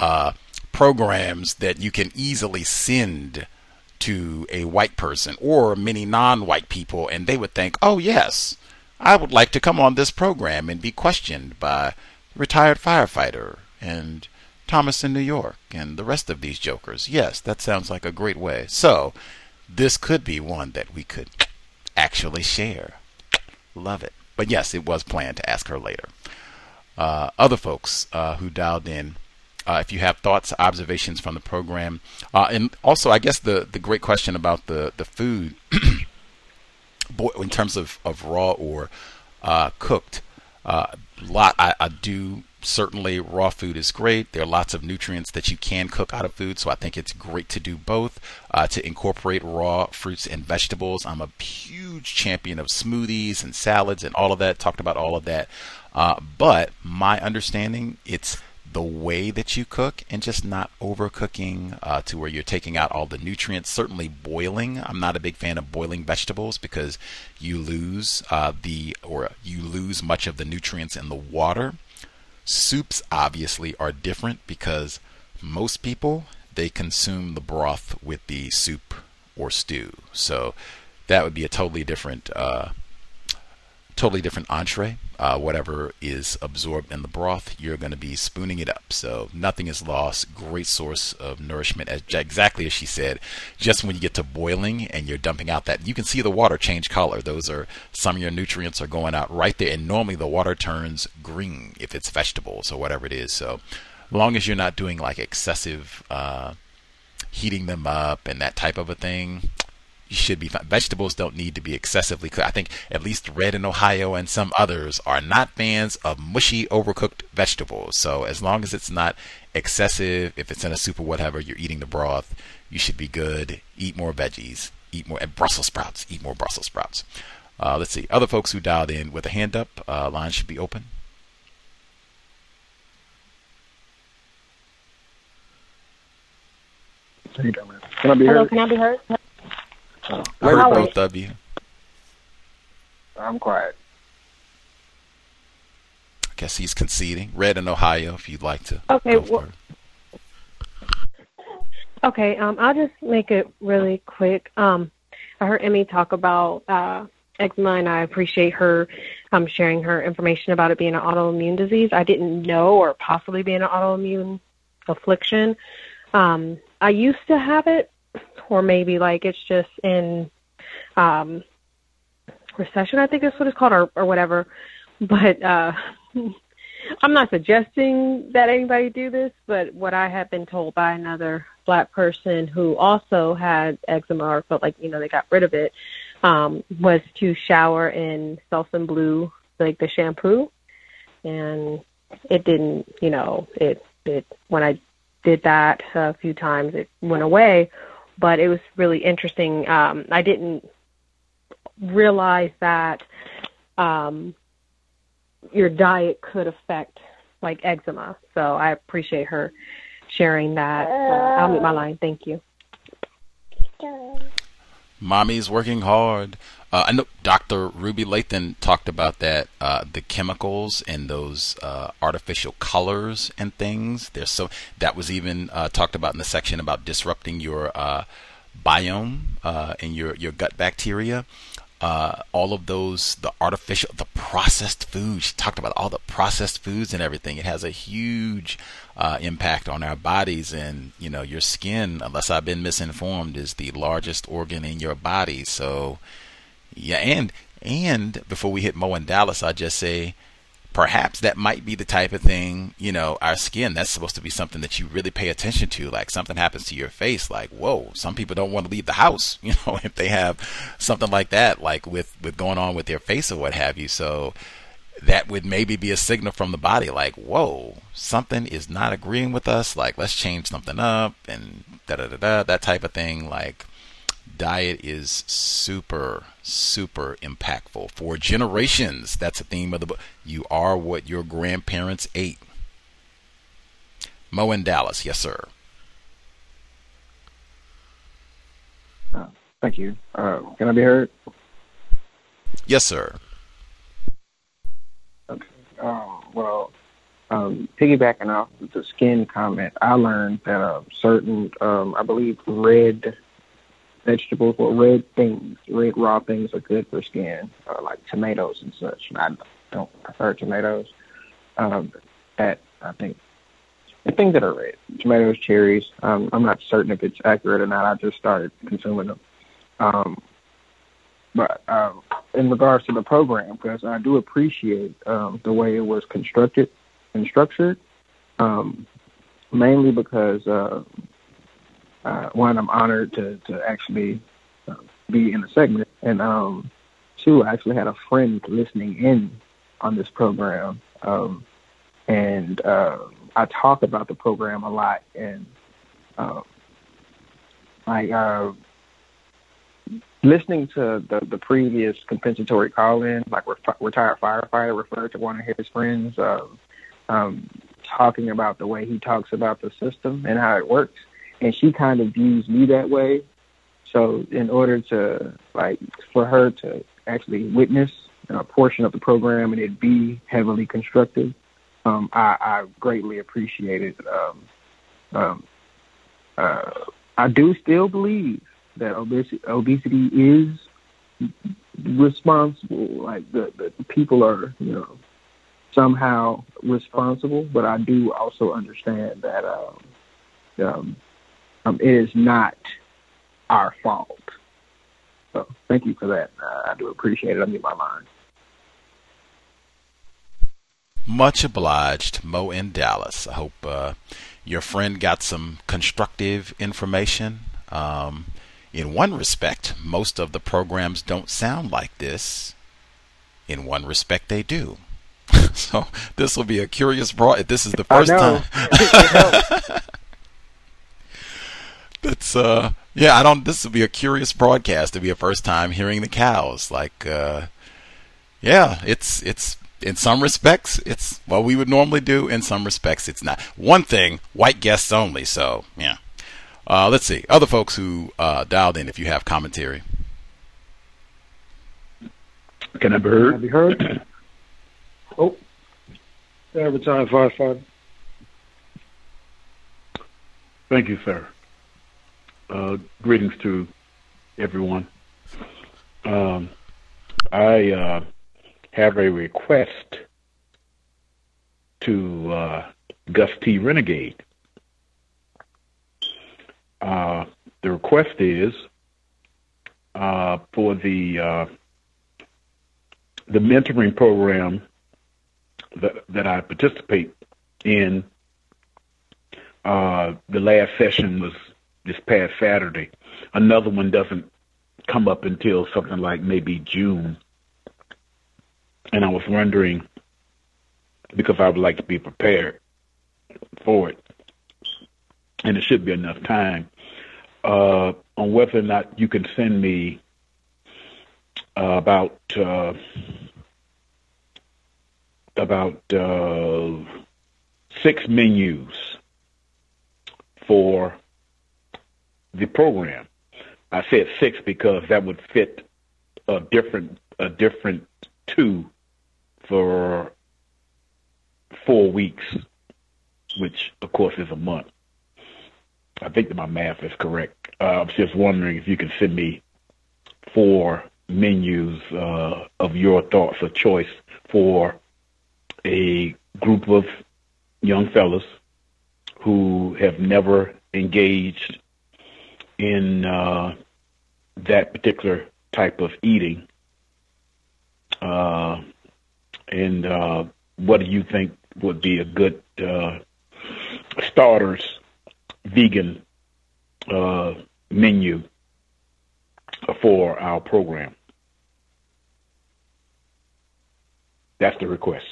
programs that you can easily send to a white person or many non-white people, and they would think, oh, yes, I would like to come on this program and be questioned by retired firefighter and Thomas in New York and the rest of these jokers. Yes, that sounds like a great way. So this could be one that we could actually share. Love it. But yes, it was planned to ask her later. Other folks who dialed in, if you have thoughts, observations from the program, and also I guess the great question about the food in terms of raw or cooked. I do certainly, raw food is great. There are lots of nutrients that you can cook out of food, so I think it's great to do both, to incorporate raw fruits and vegetables. I'm a huge champion of smoothies and salads and all of that, talked about all of that. But my understanding, it's the way that you cook and just not overcooking to where you're taking out all the nutrients. Certainly boiling. I'm not a big fan of boiling vegetables because you lose much of the nutrients in the water. Soups obviously are different because most people, they consume the broth with the soup or stew. So that would be a totally different entree. Whatever is absorbed in the broth, you're going to be spooning it up. So nothing is lost. Great source of nourishment, exactly as she said. Just when you get to boiling and you're dumping out that, you can see the water change color. Those are some of your nutrients are going out right there. And normally the water turns green if it's vegetables or whatever it is. So as long as you're not doing like excessive heating them up and that type of a thing, you should be fine. Vegetables don't need to be excessively cooked. I think at least Red in Ohio and some others are not fans of mushy, overcooked vegetables. So as long as it's not excessive, if it's in a soup or whatever, you're eating the broth, you should be good. Eat more veggies. Eat more Brussels sprouts. Eat more Brussels sprouts. Let's see. Other folks who dialed in with a hand up, line should be open. How you doing, man? Can I be Hello, heard? can I be heard? I heard both of you. I'm quiet. I guess he's conceding. Red in Ohio, if you'd like to. Okay, go for it. Okay, I'll just make it really quick. I heard Emmy talk about eczema, and I appreciate her sharing her information about it being an autoimmune disease. I didn't know or possibly being an autoimmune affliction. I used to have it, or maybe like it's just in recession, I think that's what it's called, or whatever. But I'm not suggesting that anybody do this, but what I have been told by another Black person who also had eczema or felt like, they got rid of it, was to shower in Selsun Blue, like the shampoo. And it didn't, it when I did that a few times, it went away. But it was really interesting. I didn't realize that your diet could affect like eczema. So I appreciate her sharing that. I'll mute my line. Thank you. Mommy's working hard. I know Dr. Ruby Lathan talked about that, the chemicals and those artificial colors and things. That was even talked about in the section about disrupting your biome and your gut bacteria. All of those, the processed foods. She talked about all the processed foods and everything. It has a huge impact on our bodies, and your skin, unless I've been misinformed, is the largest organ in your body. So yeah, and before we hit Mo and Dallas, I'll just say perhaps that might be the type of thing, our skin, that's supposed to be something that you really pay attention to. Like something happens to your face, like, whoa, some people don't want to leave the house, if they have something like that, like with going on with their face or what have you. So that would maybe be a signal from the body, like, whoa, something is not agreeing with us. Like, let's change something up and that type of thing. Like, diet is super, super impactful for generations. That's a theme of the book. You are what your grandparents ate. Mo in Dallas, yes, sir. Thank you. Can I be heard? Yes, sir. Okay. Piggybacking off the skin comment, I learned that certain, I believe, red vegetables or red raw things are good for skin, like tomatoes and such. And I don't prefer tomatoes. That I think the things that are red, tomatoes, cherries. I'm not certain if it's accurate or not. I just started consuming them. But in regards to the program, because I do appreciate the way it was constructed and structured, mainly because one, I'm honored to actually be in the segment, and two, I actually had a friend listening in on this program, and I talk about the program a lot, and listening to the previous compensatory call-in, like retired firefighter referred to one of his friends talking about the way he talks about the system and how it works, and she kind of views me that way. So in order to, for her to actually witness a portion of the program and it be heavily constructive, I greatly appreciate it. I do still believe that obesity is responsible. Like the people are, somehow responsible, but I do also understand that it is not our fault. So thank you for that. I do appreciate it. I mute my line. Much obliged, Mo in Dallas. I hope your friend got some constructive information. In one respect, most of the programs don't sound like this. In one respect, they do. So this will be a curious this is the first time. That's this will be a curious broadcast. To be a first time hearing the cows. It's in some respects it's what we would normally do. In some respects it's not. One thing, white guests only. So yeah. Let's see. Other folks who dialed in, if you have commentary. Can I be heard? Can I be heard? Oh, Retired firefighter. Thank you, sir. Greetings to everyone. I have a request to Gus T. Renegade. The request is for the mentoring program that I participate in. The last session was this past Saturday. Another one doesn't come up until something like maybe June. And I was wondering, because I would like to be prepared for it, and it should be enough time, on whether or not you can send me about 6 menus for the program. I said 6 because that would fit a different 2 for 4 weeks, which of course is a month. I think that my math is correct. I was just wondering if you could send me 4 menus of your thoughts or choice for a group of young fellas who have never engaged in that particular type of eating. And what do you think would be a good starters vegan menu for our program? That's the request.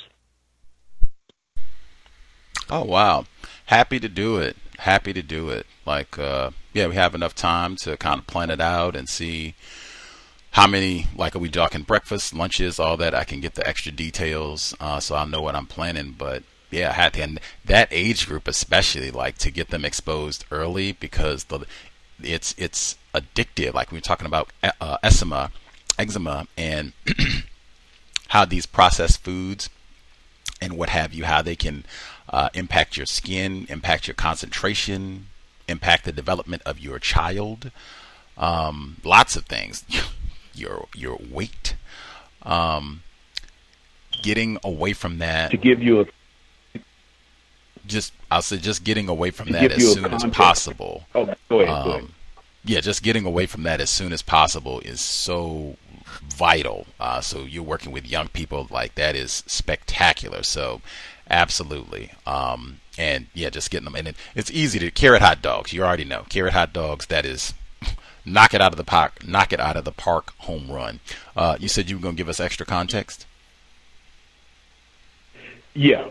Oh, wow. Happy to do it. Like, we have enough time to kind of plan it out and see how many, like, are we talking breakfast, lunches, all that. I can get the extra details so I'll know what I'm planning. But yeah, I had to, and that age group especially, like, to get them exposed early, because it's addictive. Like, we were talking about eczema, and how these processed foods and what have you, how they can impact your skin, impact your concentration, impact the development of your child, lots of things, your weight, getting away from that. To give you I'll say just getting away from that as soon as possible. Oh, go ahead. Yeah, just getting away from that as soon as possible is so vital. So you're working with young people, like, that is spectacular. So absolutely. And yeah, just getting them. And it's easy to carrot hot dogs. You already know carrot hot dogs. That is knock it out of the park home run. You said you were going to give us extra context. Yeah.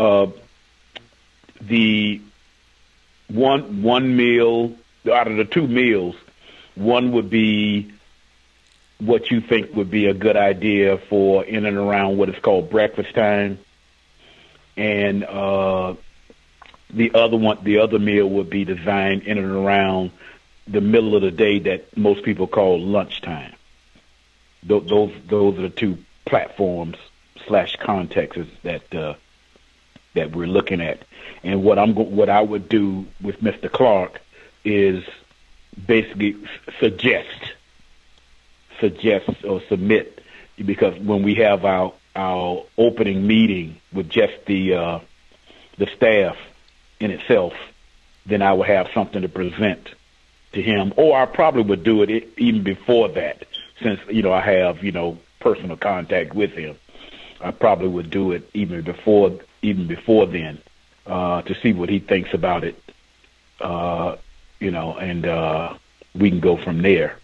The one meal out of the 2 meals, one would be what you think would be a good idea for in and around what is called breakfast time, and the other meal would be designed in and around the middle of the day that most people call lunchtime. Those are the 2 platforms / contexts that we're looking at. And what I would do with Mr. Clark is basically suggest or submit, because when we have our opening meeting with just the staff in itself, then I will have something to present to him, or I probably would do it even before that, since I have personal contact with him. I probably would do it even before then, to see what he thinks about it, and we can go from there,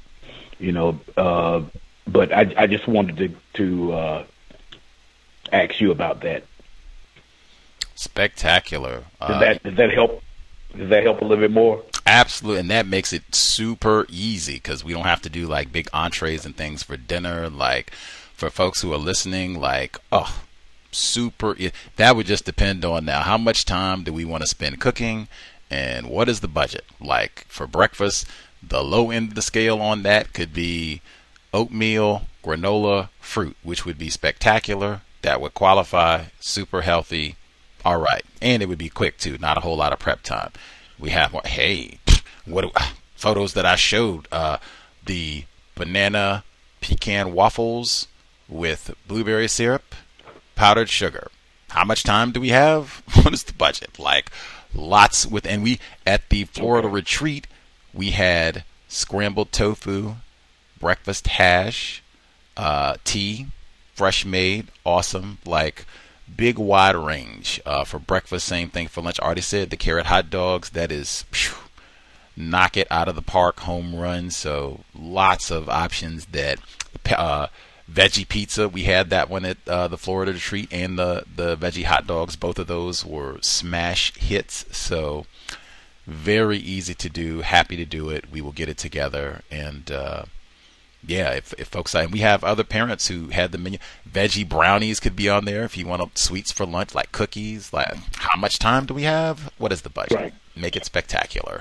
but I just wanted to ask you about that. Spectacular. Does that help? Does that help a little bit more? Absolutely, and that makes it super easy, because we don't have to do like big entrees and things for dinner. Like, for folks who are listening, like, super. That would just depend on now how much time do we want to spend cooking, And what is the budget? Like for breakfast, the low end of the scale on that could be oatmeal, granola, fruit, which would be spectacular. That would qualify, super healthy. All right. And it would be quick too, not a whole lot of prep time. We have, photos that I showed, the banana pecan waffles with blueberry syrup, powdered sugar. How much time do we have? What is the budget? Like lots and we, at the Florida retreat, we had scrambled tofu, breakfast hash, tea, fresh made, awesome, like big wide range. For breakfast, same thing. For lunch, I already said the carrot hot dogs, that is knock it out of the park, home run. So lots of options. That veggie pizza, we had that one at the Florida retreat, and the veggie hot dogs, both of those were smash hits. So very easy to do, happy to do it. We will get it together. And if folks, and we have other parents who had the menu. Veggie brownies could be on there if you want sweets for lunch, like cookies. Like, how much time do we have? What is the budget? Right. Make it spectacular.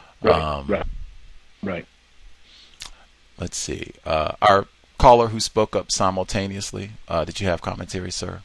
Right. Let's see. Our caller who spoke up simultaneously, did you have commentary, sir?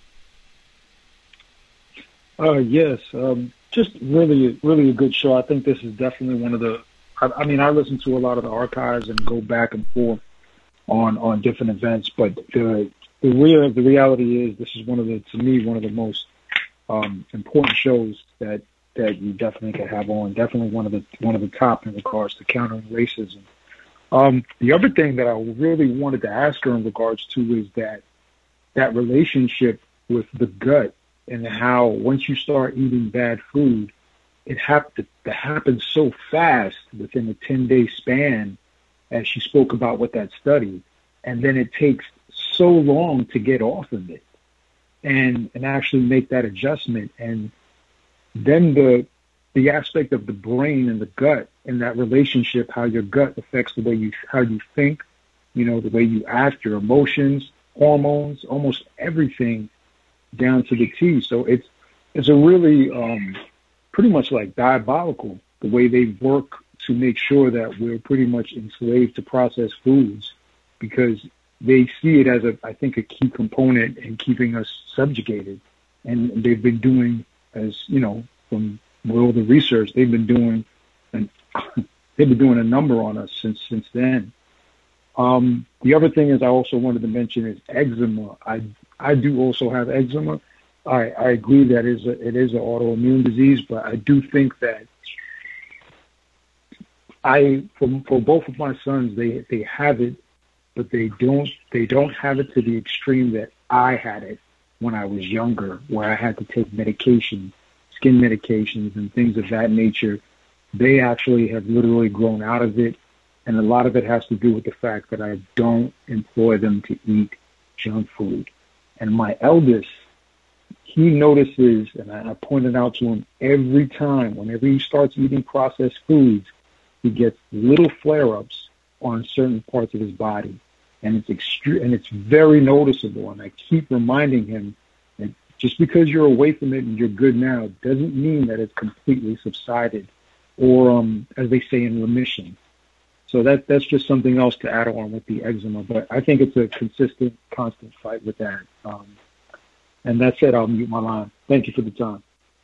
Yes. Just really a good show. I think this is definitely one of the. I mean, I listen to a lot of the archives and go back and forth on different events, but the reality is this is to me one of the most important shows that you definitely can have on. Definitely one of the top in regards to countering racism. The other thing that I really wanted to ask her in regards to is that relationship with the gut, and how once you start eating bad food, it happens so fast within a 10-day span, as she spoke about with that study, and then it takes so long to get off of it and actually make that adjustment. And then the aspect of the brain and the gut and that relationship, how your gut affects how you think, the way you act, your emotions, hormones, almost everything down to the T. So it's a really pretty much like diabolical, the way they work to make sure that we're pretty much enslaved to processed foods, because they see it as I think a key component in keeping us subjugated. And they've been doing, as from all the research, they've been doing a number on us since then. The other thing is I also wanted to mention is eczema. I do also have eczema. I agree that it is an autoimmune disease, but I do think that for both of my sons, they have it, but they don't have it to the extreme that I had it when I was younger, where I had to take medication, skin medications and things of that nature. They actually have literally grown out of it, and a lot of it has to do with the fact that I don't employ them to eat junk food. And my eldest, he notices, and I pointed out to him every time, whenever he starts eating processed foods, he gets little flare-ups on certain parts of his body, and it's very noticeable. And I keep reminding him that just because you're away from it and you're good now doesn't mean that it's completely subsided, or as they say, in remission. So that's just something else to add on with the eczema. But I think it's a consistent, constant fight with that. And that's it. I'll mute my line. Thank you for the time.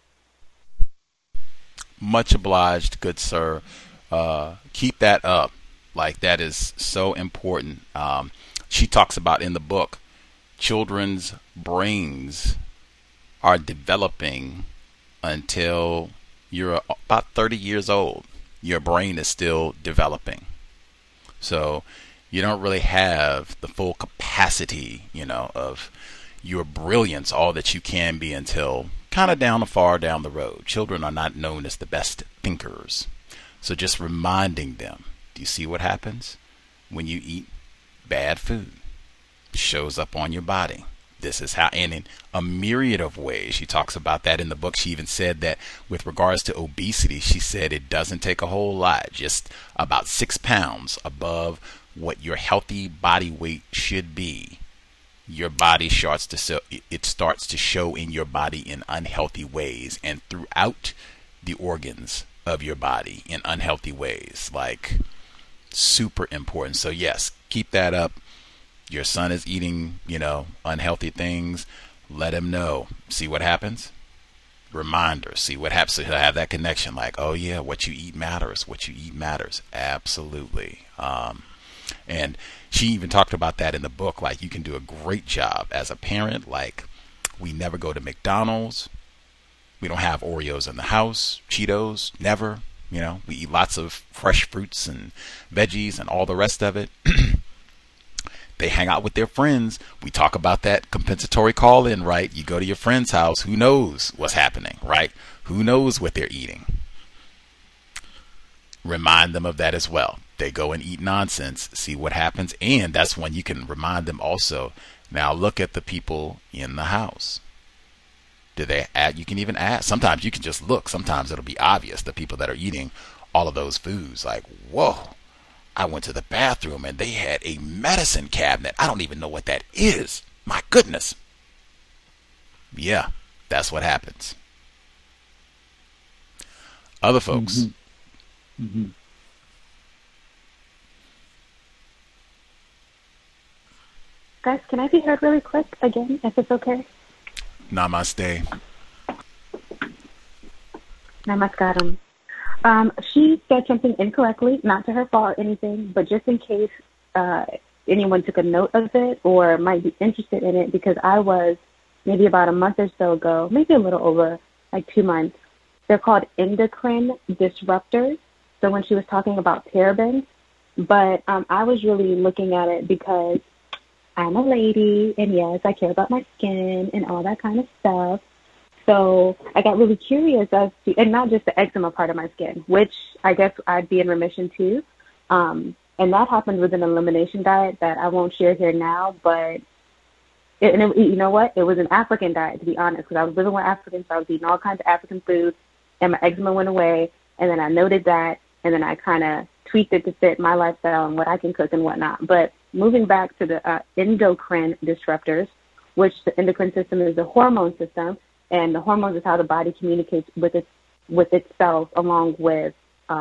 Much obliged, good sir. Keep that up. Like, that is so important. She talks about in the book, children's brains are developing until you're about 30 years old. Your brain is still developing. So you don't really have the full capacity, of your brilliance, all that you can be, until kind of far down the road. Children are not known as the best thinkers. So just reminding them, do you see what happens when you eat bad food? It shows up on your body. This is how, and in a myriad of ways. She talks about that in the book. She even said that with regards to obesity, she said it doesn't take a whole lot, just about 6 pounds above what your healthy body weight should be. Your body starts to show in your body in unhealthy ways, and throughout the organs of your body in unhealthy ways. Like, super important. So yes, keep that up. Your son is eating, unhealthy things. Let him know. See what happens. Reminder. See what happens. So he'll have that connection. Like, oh yeah, what you eat matters. What you eat matters. Absolutely. And she even talked about that in the book. Like, you can do a great job as a parent. Like, we never go to McDonald's. We don't have Oreos in the house. Cheetos, never. We eat lots of fresh fruits and veggies and all the rest of it. They hang out with their friends. We talk about that compensatory call-in, right? You go to your friend's house. Who knows what's happening, right? Who knows what they're eating? Remind them of that as well. They go and eat nonsense, see what happens. And that's when you can remind them also, now look at the people in the house. Do they add? You can even ask. Sometimes you can just look. Sometimes it'll be obvious, the people that are eating all of those foods. Like, whoa, I went to the bathroom and they had a medicine cabinet. I don't even know what that is. My goodness. Yeah, that's what happens. Other folks. Mm-hmm. Mm-hmm. Guys, can I be heard really quick again, if it's okay? Namaste. Namaskaram. She said something incorrectly, not to her fault or anything, but just in case anyone took a note of it or might be interested in it, because I was maybe about a month or so ago, maybe a little over, like 2 months. They're called endocrine disruptors. So when she was talking about parabens, but I was really looking at it because I'm a lady, and yes, I care about my skin and all that kind of stuff. So I got really curious as to, and not just the eczema part of my skin, which I guess I'd be in remission to. And that happened with an elimination diet that I won't share here now, but you know what? It was an African diet, to be honest, because I was living with Africans, so I was eating all kinds of African foods, and my eczema went away, and then I noted that, and then I kind of tweaked it to fit my lifestyle and what I can cook and whatnot. But moving back to the endocrine disruptors, which the endocrine system is the hormone system, and the hormones is how the body communicates with itself, along with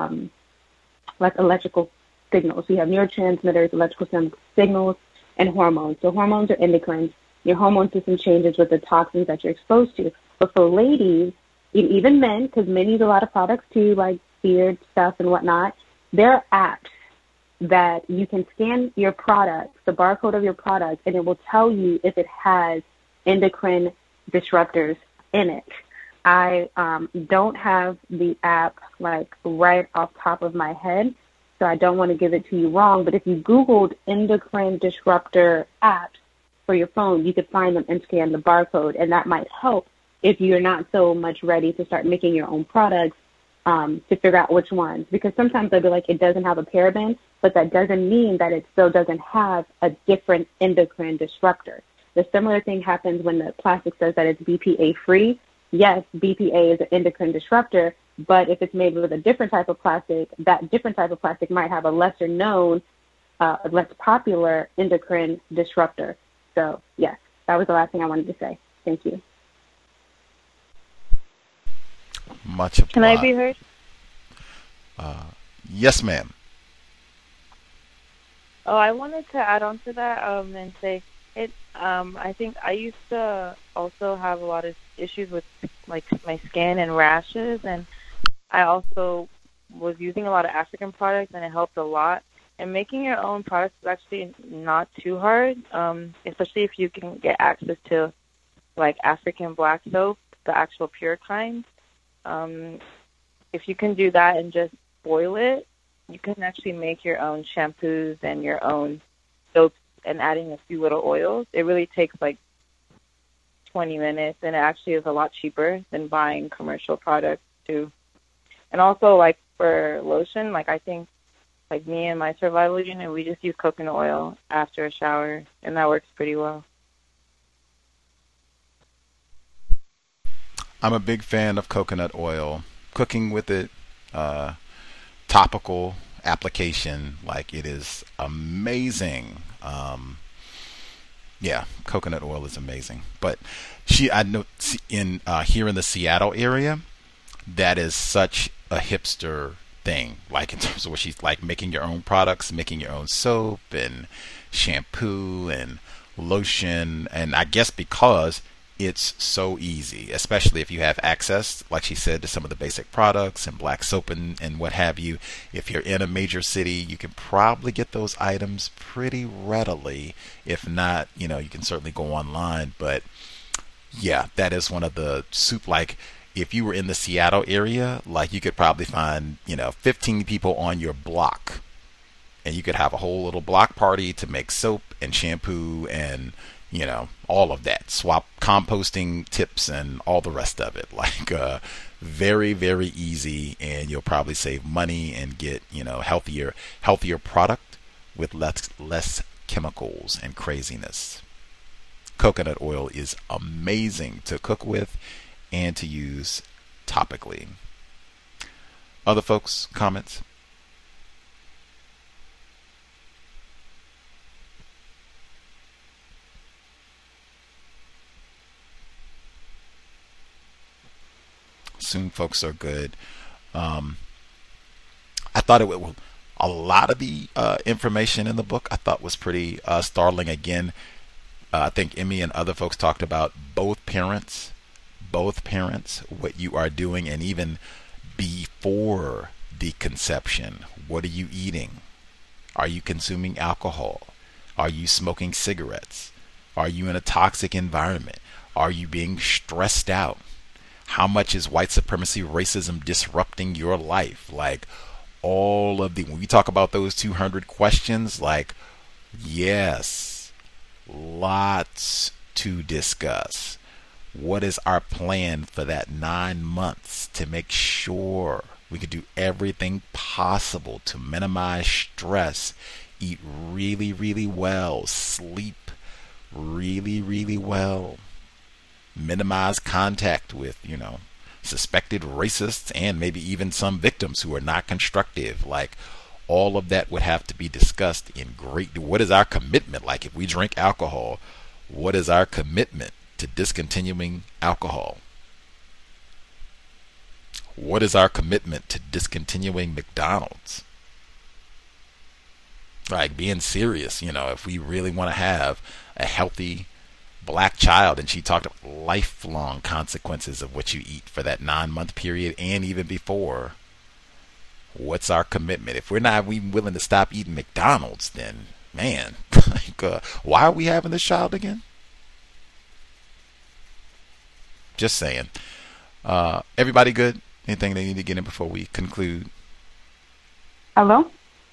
like electrical signals. So you have neurotransmitters, electrical signals, and hormones. So hormones are endocrines. Your hormone system changes with the toxins that you're exposed to. But for ladies, even men, because men use a lot of products too, like beard stuff and whatnot, there are apps that you can scan your product, the barcode of your product, and it will tell you if it has endocrine disruptors in it. I don't have the app like right off top of my head, so I don't want to give it to you wrong, but if you Googled endocrine disruptor apps for your phone, you could find them and scan the barcode, and that might help if you're not so much ready to start making your own products to figure out which ones. Because sometimes they'll be like, it doesn't have a paraben, but that doesn't mean that it still doesn't have a different endocrine disruptor. The similar thing happens when the plastic says that it's BPA-free. Yes, BPA is an endocrine disruptor, but if it's made with a different type of plastic, that different type of plastic might have a lesser known, less popular endocrine disruptor. So, yes, that was the last thing I wanted to say. Thank you. Much obliged. Can I be heard? Yes, ma'am. Oh, I wanted to add on to that and say it. I think I used to also have a lot of issues with like my skin and rashes, and I also was using a lot of African products, and it helped a lot. And making your own products is actually not too hard, especially if you can get access to like African black soap, the actual pure kind. If you can do that and just boil it, you can actually make your own shampoos and your own soaps and adding a few little oils. It really takes like 20 minutes, and it actually is a lot cheaper than buying commercial products too. And also like for lotion, like I think like me and my survival unit, we just use coconut oil after a shower, and that works pretty well. I'm a big fan of coconut oil. Cooking with it, topical application, like it is amazing. Yeah, coconut oil is amazing. But I know in here in the Seattle area, that is such a hipster thing, like in terms of what she's like making your own products, making your own soap and shampoo and lotion. And I guess because it's so easy, especially if you have access, like she said, to some of the basic products and black soap and what have you. If you're in a major city, you can probably get those items pretty readily. If not, you can certainly go online. But yeah, that is one of the like if you were in the Seattle area, like you could probably find, 15 people on your block, and you could have a whole little block party to make soap and shampoo and, all of that, swap composting tips and all the rest of it. Like, very, very easy, and you'll probably save money and get, healthier product with less chemicals and craziness. Coconut oil is amazing to cook with and to use topically. Other folks, comments? Assume folks are good. I thought a lot of the information in the book I thought was pretty startling. Again, I think Emmy and other folks talked about both parents, what you are doing, and even before the conception. What are you eating? Are you consuming alcohol? Are you smoking cigarettes? Are you in a toxic environment? Are you being stressed out? How much is white supremacy, racism disrupting your life? Like, all of when we talk about those 200 questions, like, yes, lots to discuss. What is our plan for that 9 months to make sure we can do everything possible to minimize stress, eat really, really well, sleep really, really well, minimize contact with, suspected racists and maybe even some victims who are not constructive. Like, all of that would have to be discussed in great. What is our commitment? Like, if we drink alcohol, what is our commitment to discontinuing alcohol? What is our commitment to discontinuing McDonald's? Like, being serious, if we really want to have a healthy black child. And she talked about lifelong consequences of what you eat for that 9-month period and even before. What's our commitment? If we're not even willing to stop eating McDonald's, then man, why are we having this child again? Just saying. Everybody good? Anything they need to get in before we conclude? Hello?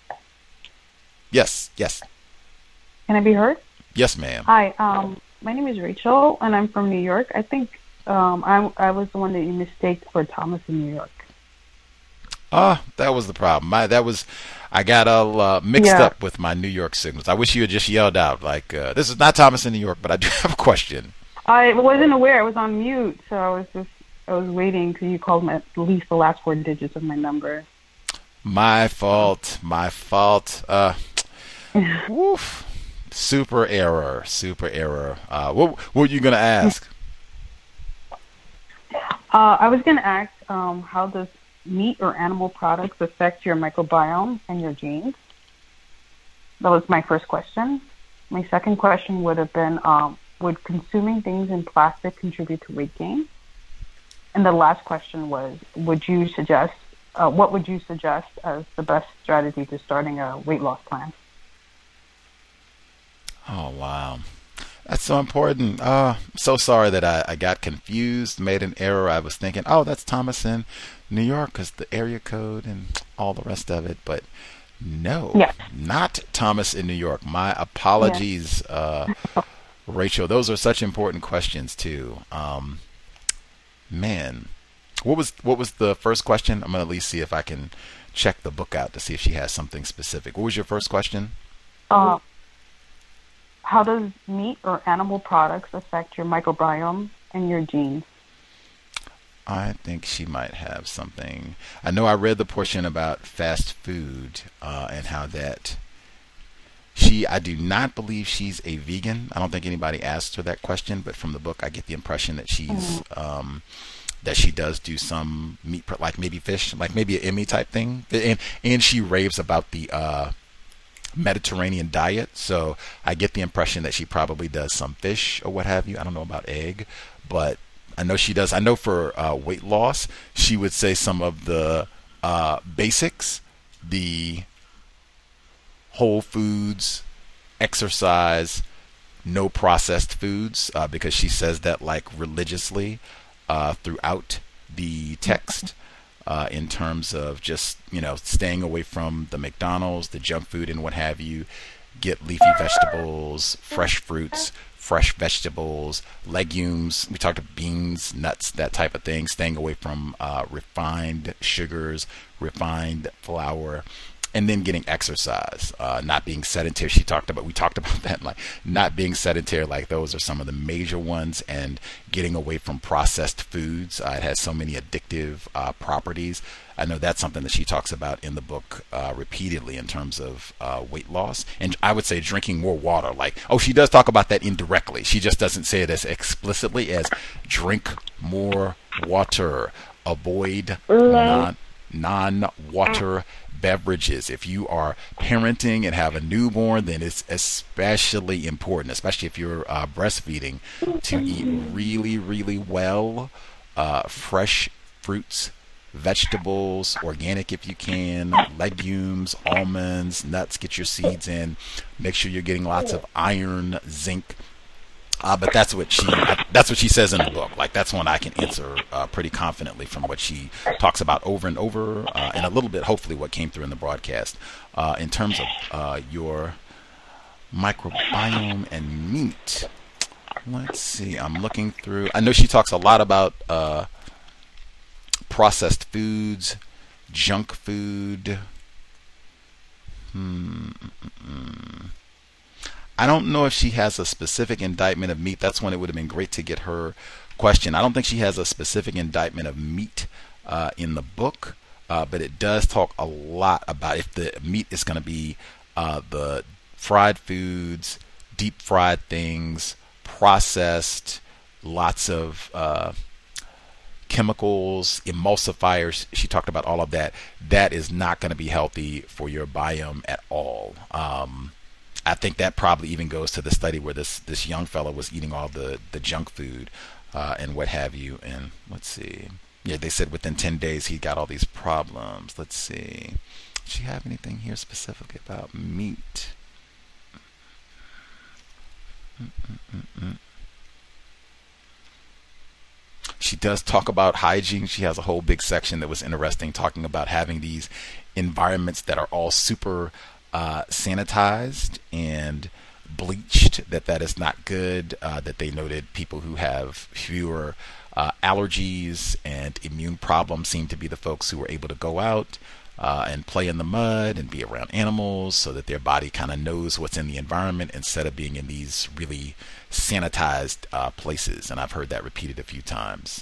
Yes. Can I be heard? Yes, ma'am. Hi, my name is Rachel, and I'm from New York. I think I was the one that you mistaked for Thomas in New York. That was the problem. I got all mixed up with my New York signals. I wish you had just yelled out, like, this is not Thomas in New York, but I do have a question. I wasn't aware. I was on mute, so I was waiting till you called at least the last 4 digits of my number. My fault. Woof. Super error. What were you going to ask? I was going to ask, how does meat or animal products affect your microbiome and your genes? That was my first question. My second question would have been, would consuming things in plastic contribute to weight gain? And the last question was, what would you suggest as the best strategy to starting a weight loss plan? Oh, wow. That's so important. So sorry that I got confused, made an error. I was thinking, that's Thomas in New York because the area code and all the rest of it. But no, not Thomas in New York. My apologies, Rachel. Those are such important questions too. Man, what was the first question? I'm going to at least see if I can check the book out to see if she has something specific. What was your first question? How does meat or animal products affect your microbiome and your genes? I think she might have something. I know I read the portion about fast food and how that I do not believe she's a vegan. I don't think anybody asked her that question, but from the book I get the impression that she's that she does do some meat, like maybe fish, like maybe an Emmy type thing, and she raves about the Mediterranean diet. So I get the impression that she probably does some fish or what have you. I don't know about egg, but I know she does. I know for weight loss, she would say some of the basics, the whole foods, exercise, no processed foods, because she says that like religiously throughout the text, in terms of just, staying away from the McDonald's, the junk food and what have you. Get leafy vegetables, fresh fruits, fresh vegetables, legumes. We talked about beans, nuts, that type of thing. Staying away from refined sugars, refined flour, and then getting exercise. Not being sedentary. We talked about that, like not being sedentary. Like those are some of the major ones, and getting away from processed foods. It has so many addictive properties. I know that's something that she talks about in the book repeatedly in terms of weight loss. And I would say drinking more water. She does talk about that indirectly. She just doesn't say it as explicitly as drink more water. Avoid non-water beverages. If you are parenting and have a newborn, then it's especially important, especially if you're breastfeeding, to eat really, really well, fresh fruits, vegetables, organic if you can, legumes, almonds, nuts. Get your seeds in. Make sure you're getting lots of iron, zinc. But that's what she says in the book. Like that's one I can answer pretty confidently from what she talks about over and over, and a little bit, hopefully, what came through in the broadcast. In terms of your microbiome and meat. Let's see. I'm looking through. I know she talks a lot about processed foods, junk food. I don't know if she has a specific indictment of meat. That's when it would have been great to get her question. I don't think she has a specific indictment of meat in the book, but it does talk a lot about if the meat is going to be the fried foods, deep fried things, processed, lots of chemicals, emulsifiers. She talked about all of that. That is not going to be healthy for your biome at all. I think that probably even goes to the study where this young fellow was eating all the junk food and what have you. And let's see. Yeah, they said within 10 days he got all these problems. Let's see. Does she have anything here specifically about meat? She does talk about hygiene. She has a whole big section that was interesting, talking about having these environments that are all super sanitized and bleached, that is not good, that they noted people who have fewer allergies and immune problems seem to be the folks who were able to go out and play in the mud and be around animals, so that their body kind of knows what's in the environment instead of being in these really sanitized places. And I've heard that repeated a few times.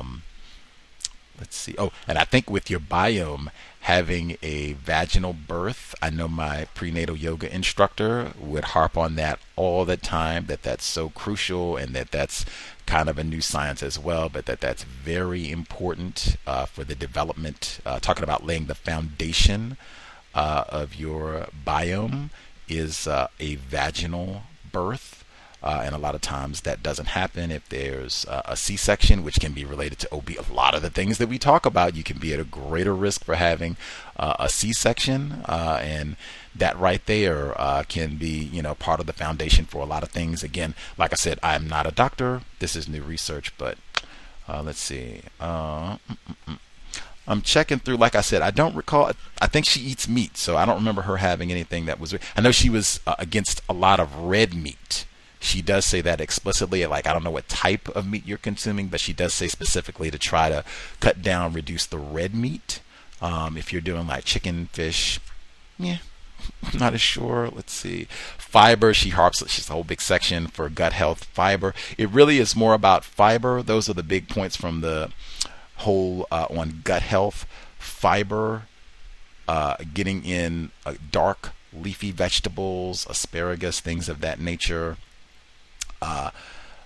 Let's see. Oh, and I think with your biome, having a vaginal birth, I know my prenatal yoga instructor would harp on that all the time, that's so crucial, and that's kind of a new science as well, but that's very important for the development, talking about laying the foundation of your biome is a vaginal birth. And a lot of times that doesn't happen if there's a C-section, which can be related to a lot of the things that we talk about. You can be at a greater risk for having a C-section, and that right there can be, part of the foundation for a lot of things. Again, like I said, I'm not a doctor. This is new research, but let's see. I'm checking through. Like I said, I don't recall. I think she eats meat, so I don't remember her having anything that was. I know she was against a lot of red meat. She does say that explicitly. Like, I don't know what type of meat you're consuming, but she does say specifically to try to cut down, reduce the red meat. If you're doing like chicken, fish, I'm not as sure. Let's see. Fiber, she's a whole big section for gut health. Fiber. It really is more about fiber. Those are the big points from the whole on gut health. Fiber, getting in dark leafy vegetables, asparagus, things of that nature.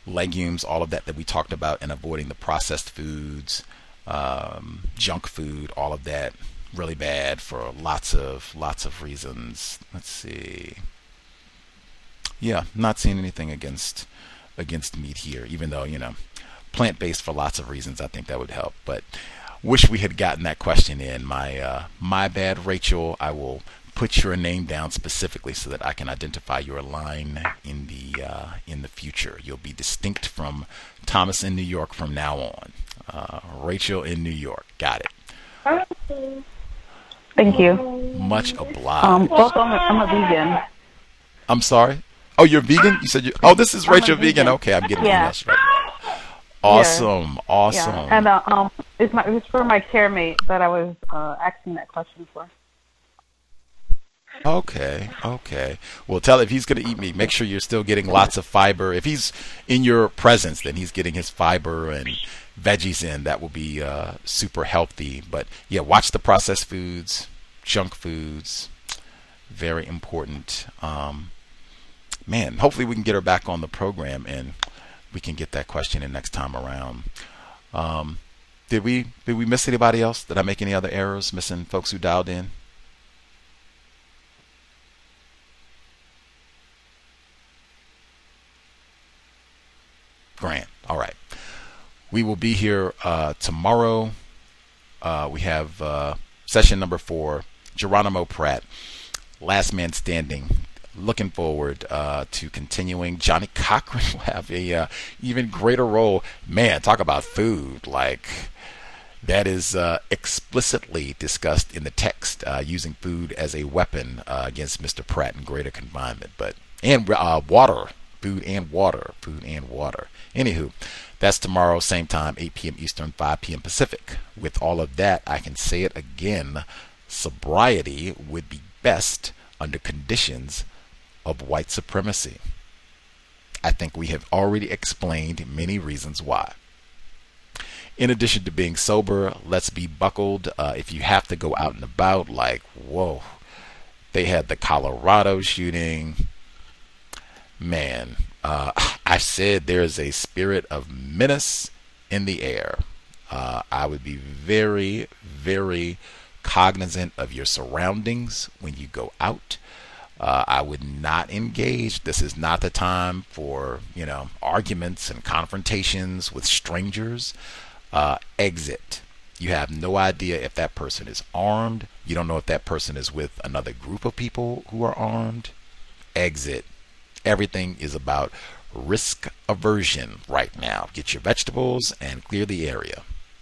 legumes, all of that we talked about, and avoiding the processed foods, junk food, all of that. Really bad for lots of reasons. Let's see. Yeah, not seeing anything against meat here, even though, plant-based for lots of reasons. I think that would help. But wish we had gotten that question in. My bad, Rachel. I will put your name down specifically so that I can identify your line in the future. You'll be distinct from Thomas in New York from now on. Rachel in New York. Got it. Thank you. Much obliged. Also, I'm a vegan. I'm sorry. Oh, you're vegan? You said you. Oh, this is Rachel vegan. Okay, I'm getting this right. Awesome, yeah. awesome. Yeah. And it was for my care mate that I was asking that question for. Okay. Well, tell if he's going to eat meat, make sure you're still getting lots of fiber. If he's in your presence, then he's getting his fiber and veggies in. That will be super healthy. But yeah, watch the processed foods, junk foods. Very important. Man, hopefully we can get her back on the program and we can get that question in next time around. Did we miss anybody else? Did I make any other errors? Missing folks who dialed in? Grant. All right. We will be here tomorrow. We have session number 4, Geronimo Pratt, Last Man Standing. Looking forward to continuing. Johnny Cochran will have a even greater role. Man, talk about food. Like, that is explicitly discussed in the text, using food as a weapon against Mr. Pratt in greater confinement. And water. Food and water. Anywho, that's tomorrow, same time, 8 p.m. Eastern, 5 p.m. Pacific. With all of that, I can say it again. Sobriety would be best under conditions of white supremacy. I think we have already explained many reasons why. In addition to being sober, let's be buckled. If you have to go out and about, like, whoa, they had the Colorado shooting. Man, I said there is a spirit of menace in the air. I would be very, very cognizant of your surroundings when you go out. I would not engage. This is not the time for, arguments and confrontations with strangers. Exit. You have no idea if that person is armed. You don't know if that person is with another group of people who are armed. Exit. Everything is about risk aversion right now. Get your vegetables and clear the area.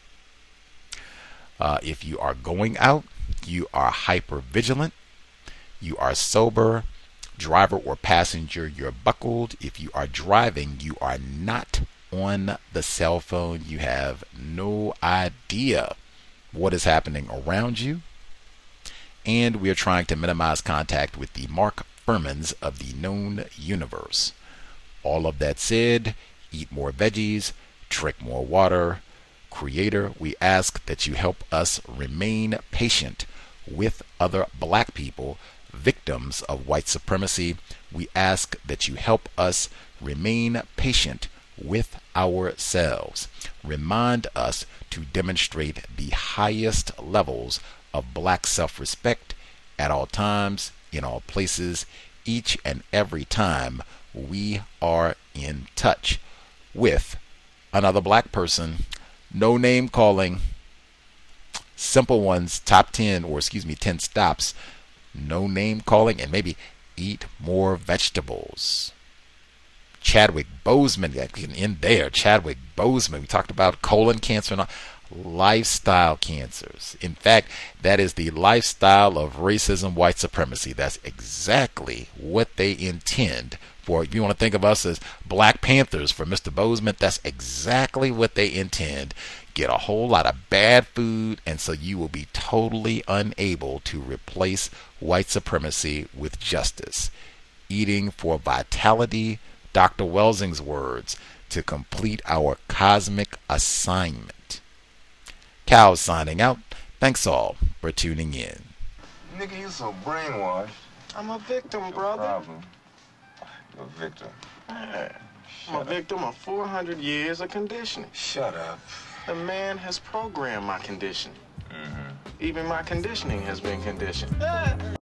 If you are going out, you are hyper vigilant. You are sober. Driver or passenger, you're buckled. If you are driving, you are not on the cell phone. You have no idea what is happening around you. And we are trying to minimize contact with the Mark Furmans of the known universe. All of that said, eat more veggies, drink more water. Creator, we ask that you help us remain patient with other black people, victims of white supremacy. We ask that you help us remain patient with ourselves. Remind us to demonstrate the highest levels of black self-respect at all times, in all places, each and every time we are in touch with another black person. No name calling. Simple ones, top 10, or 10 stops. No name calling, and maybe eat more vegetables. Chadwick Boseman, in there. Chadwick Boseman, we talked about colon cancer and all. Lifestyle cancers. In fact, that is the lifestyle of racism, white supremacy. That's exactly what they intend for. If you want to think of us as Black Panthers for Mr. Boseman, that's exactly what they intend. Get a whole lot of bad food, and so you will be totally unable to replace white supremacy with justice. Eating for vitality, Dr. Welsing's words, to complete our cosmic assignment. Cal signing out. Thanks all for tuning in. Nigga, you so brainwashed. I'm a victim, brother. No problem. You're a victim. Yeah. I'm a victim of 400 years of conditioning. Shut up. The man has programmed my conditioning. Even my conditioning has been conditioned.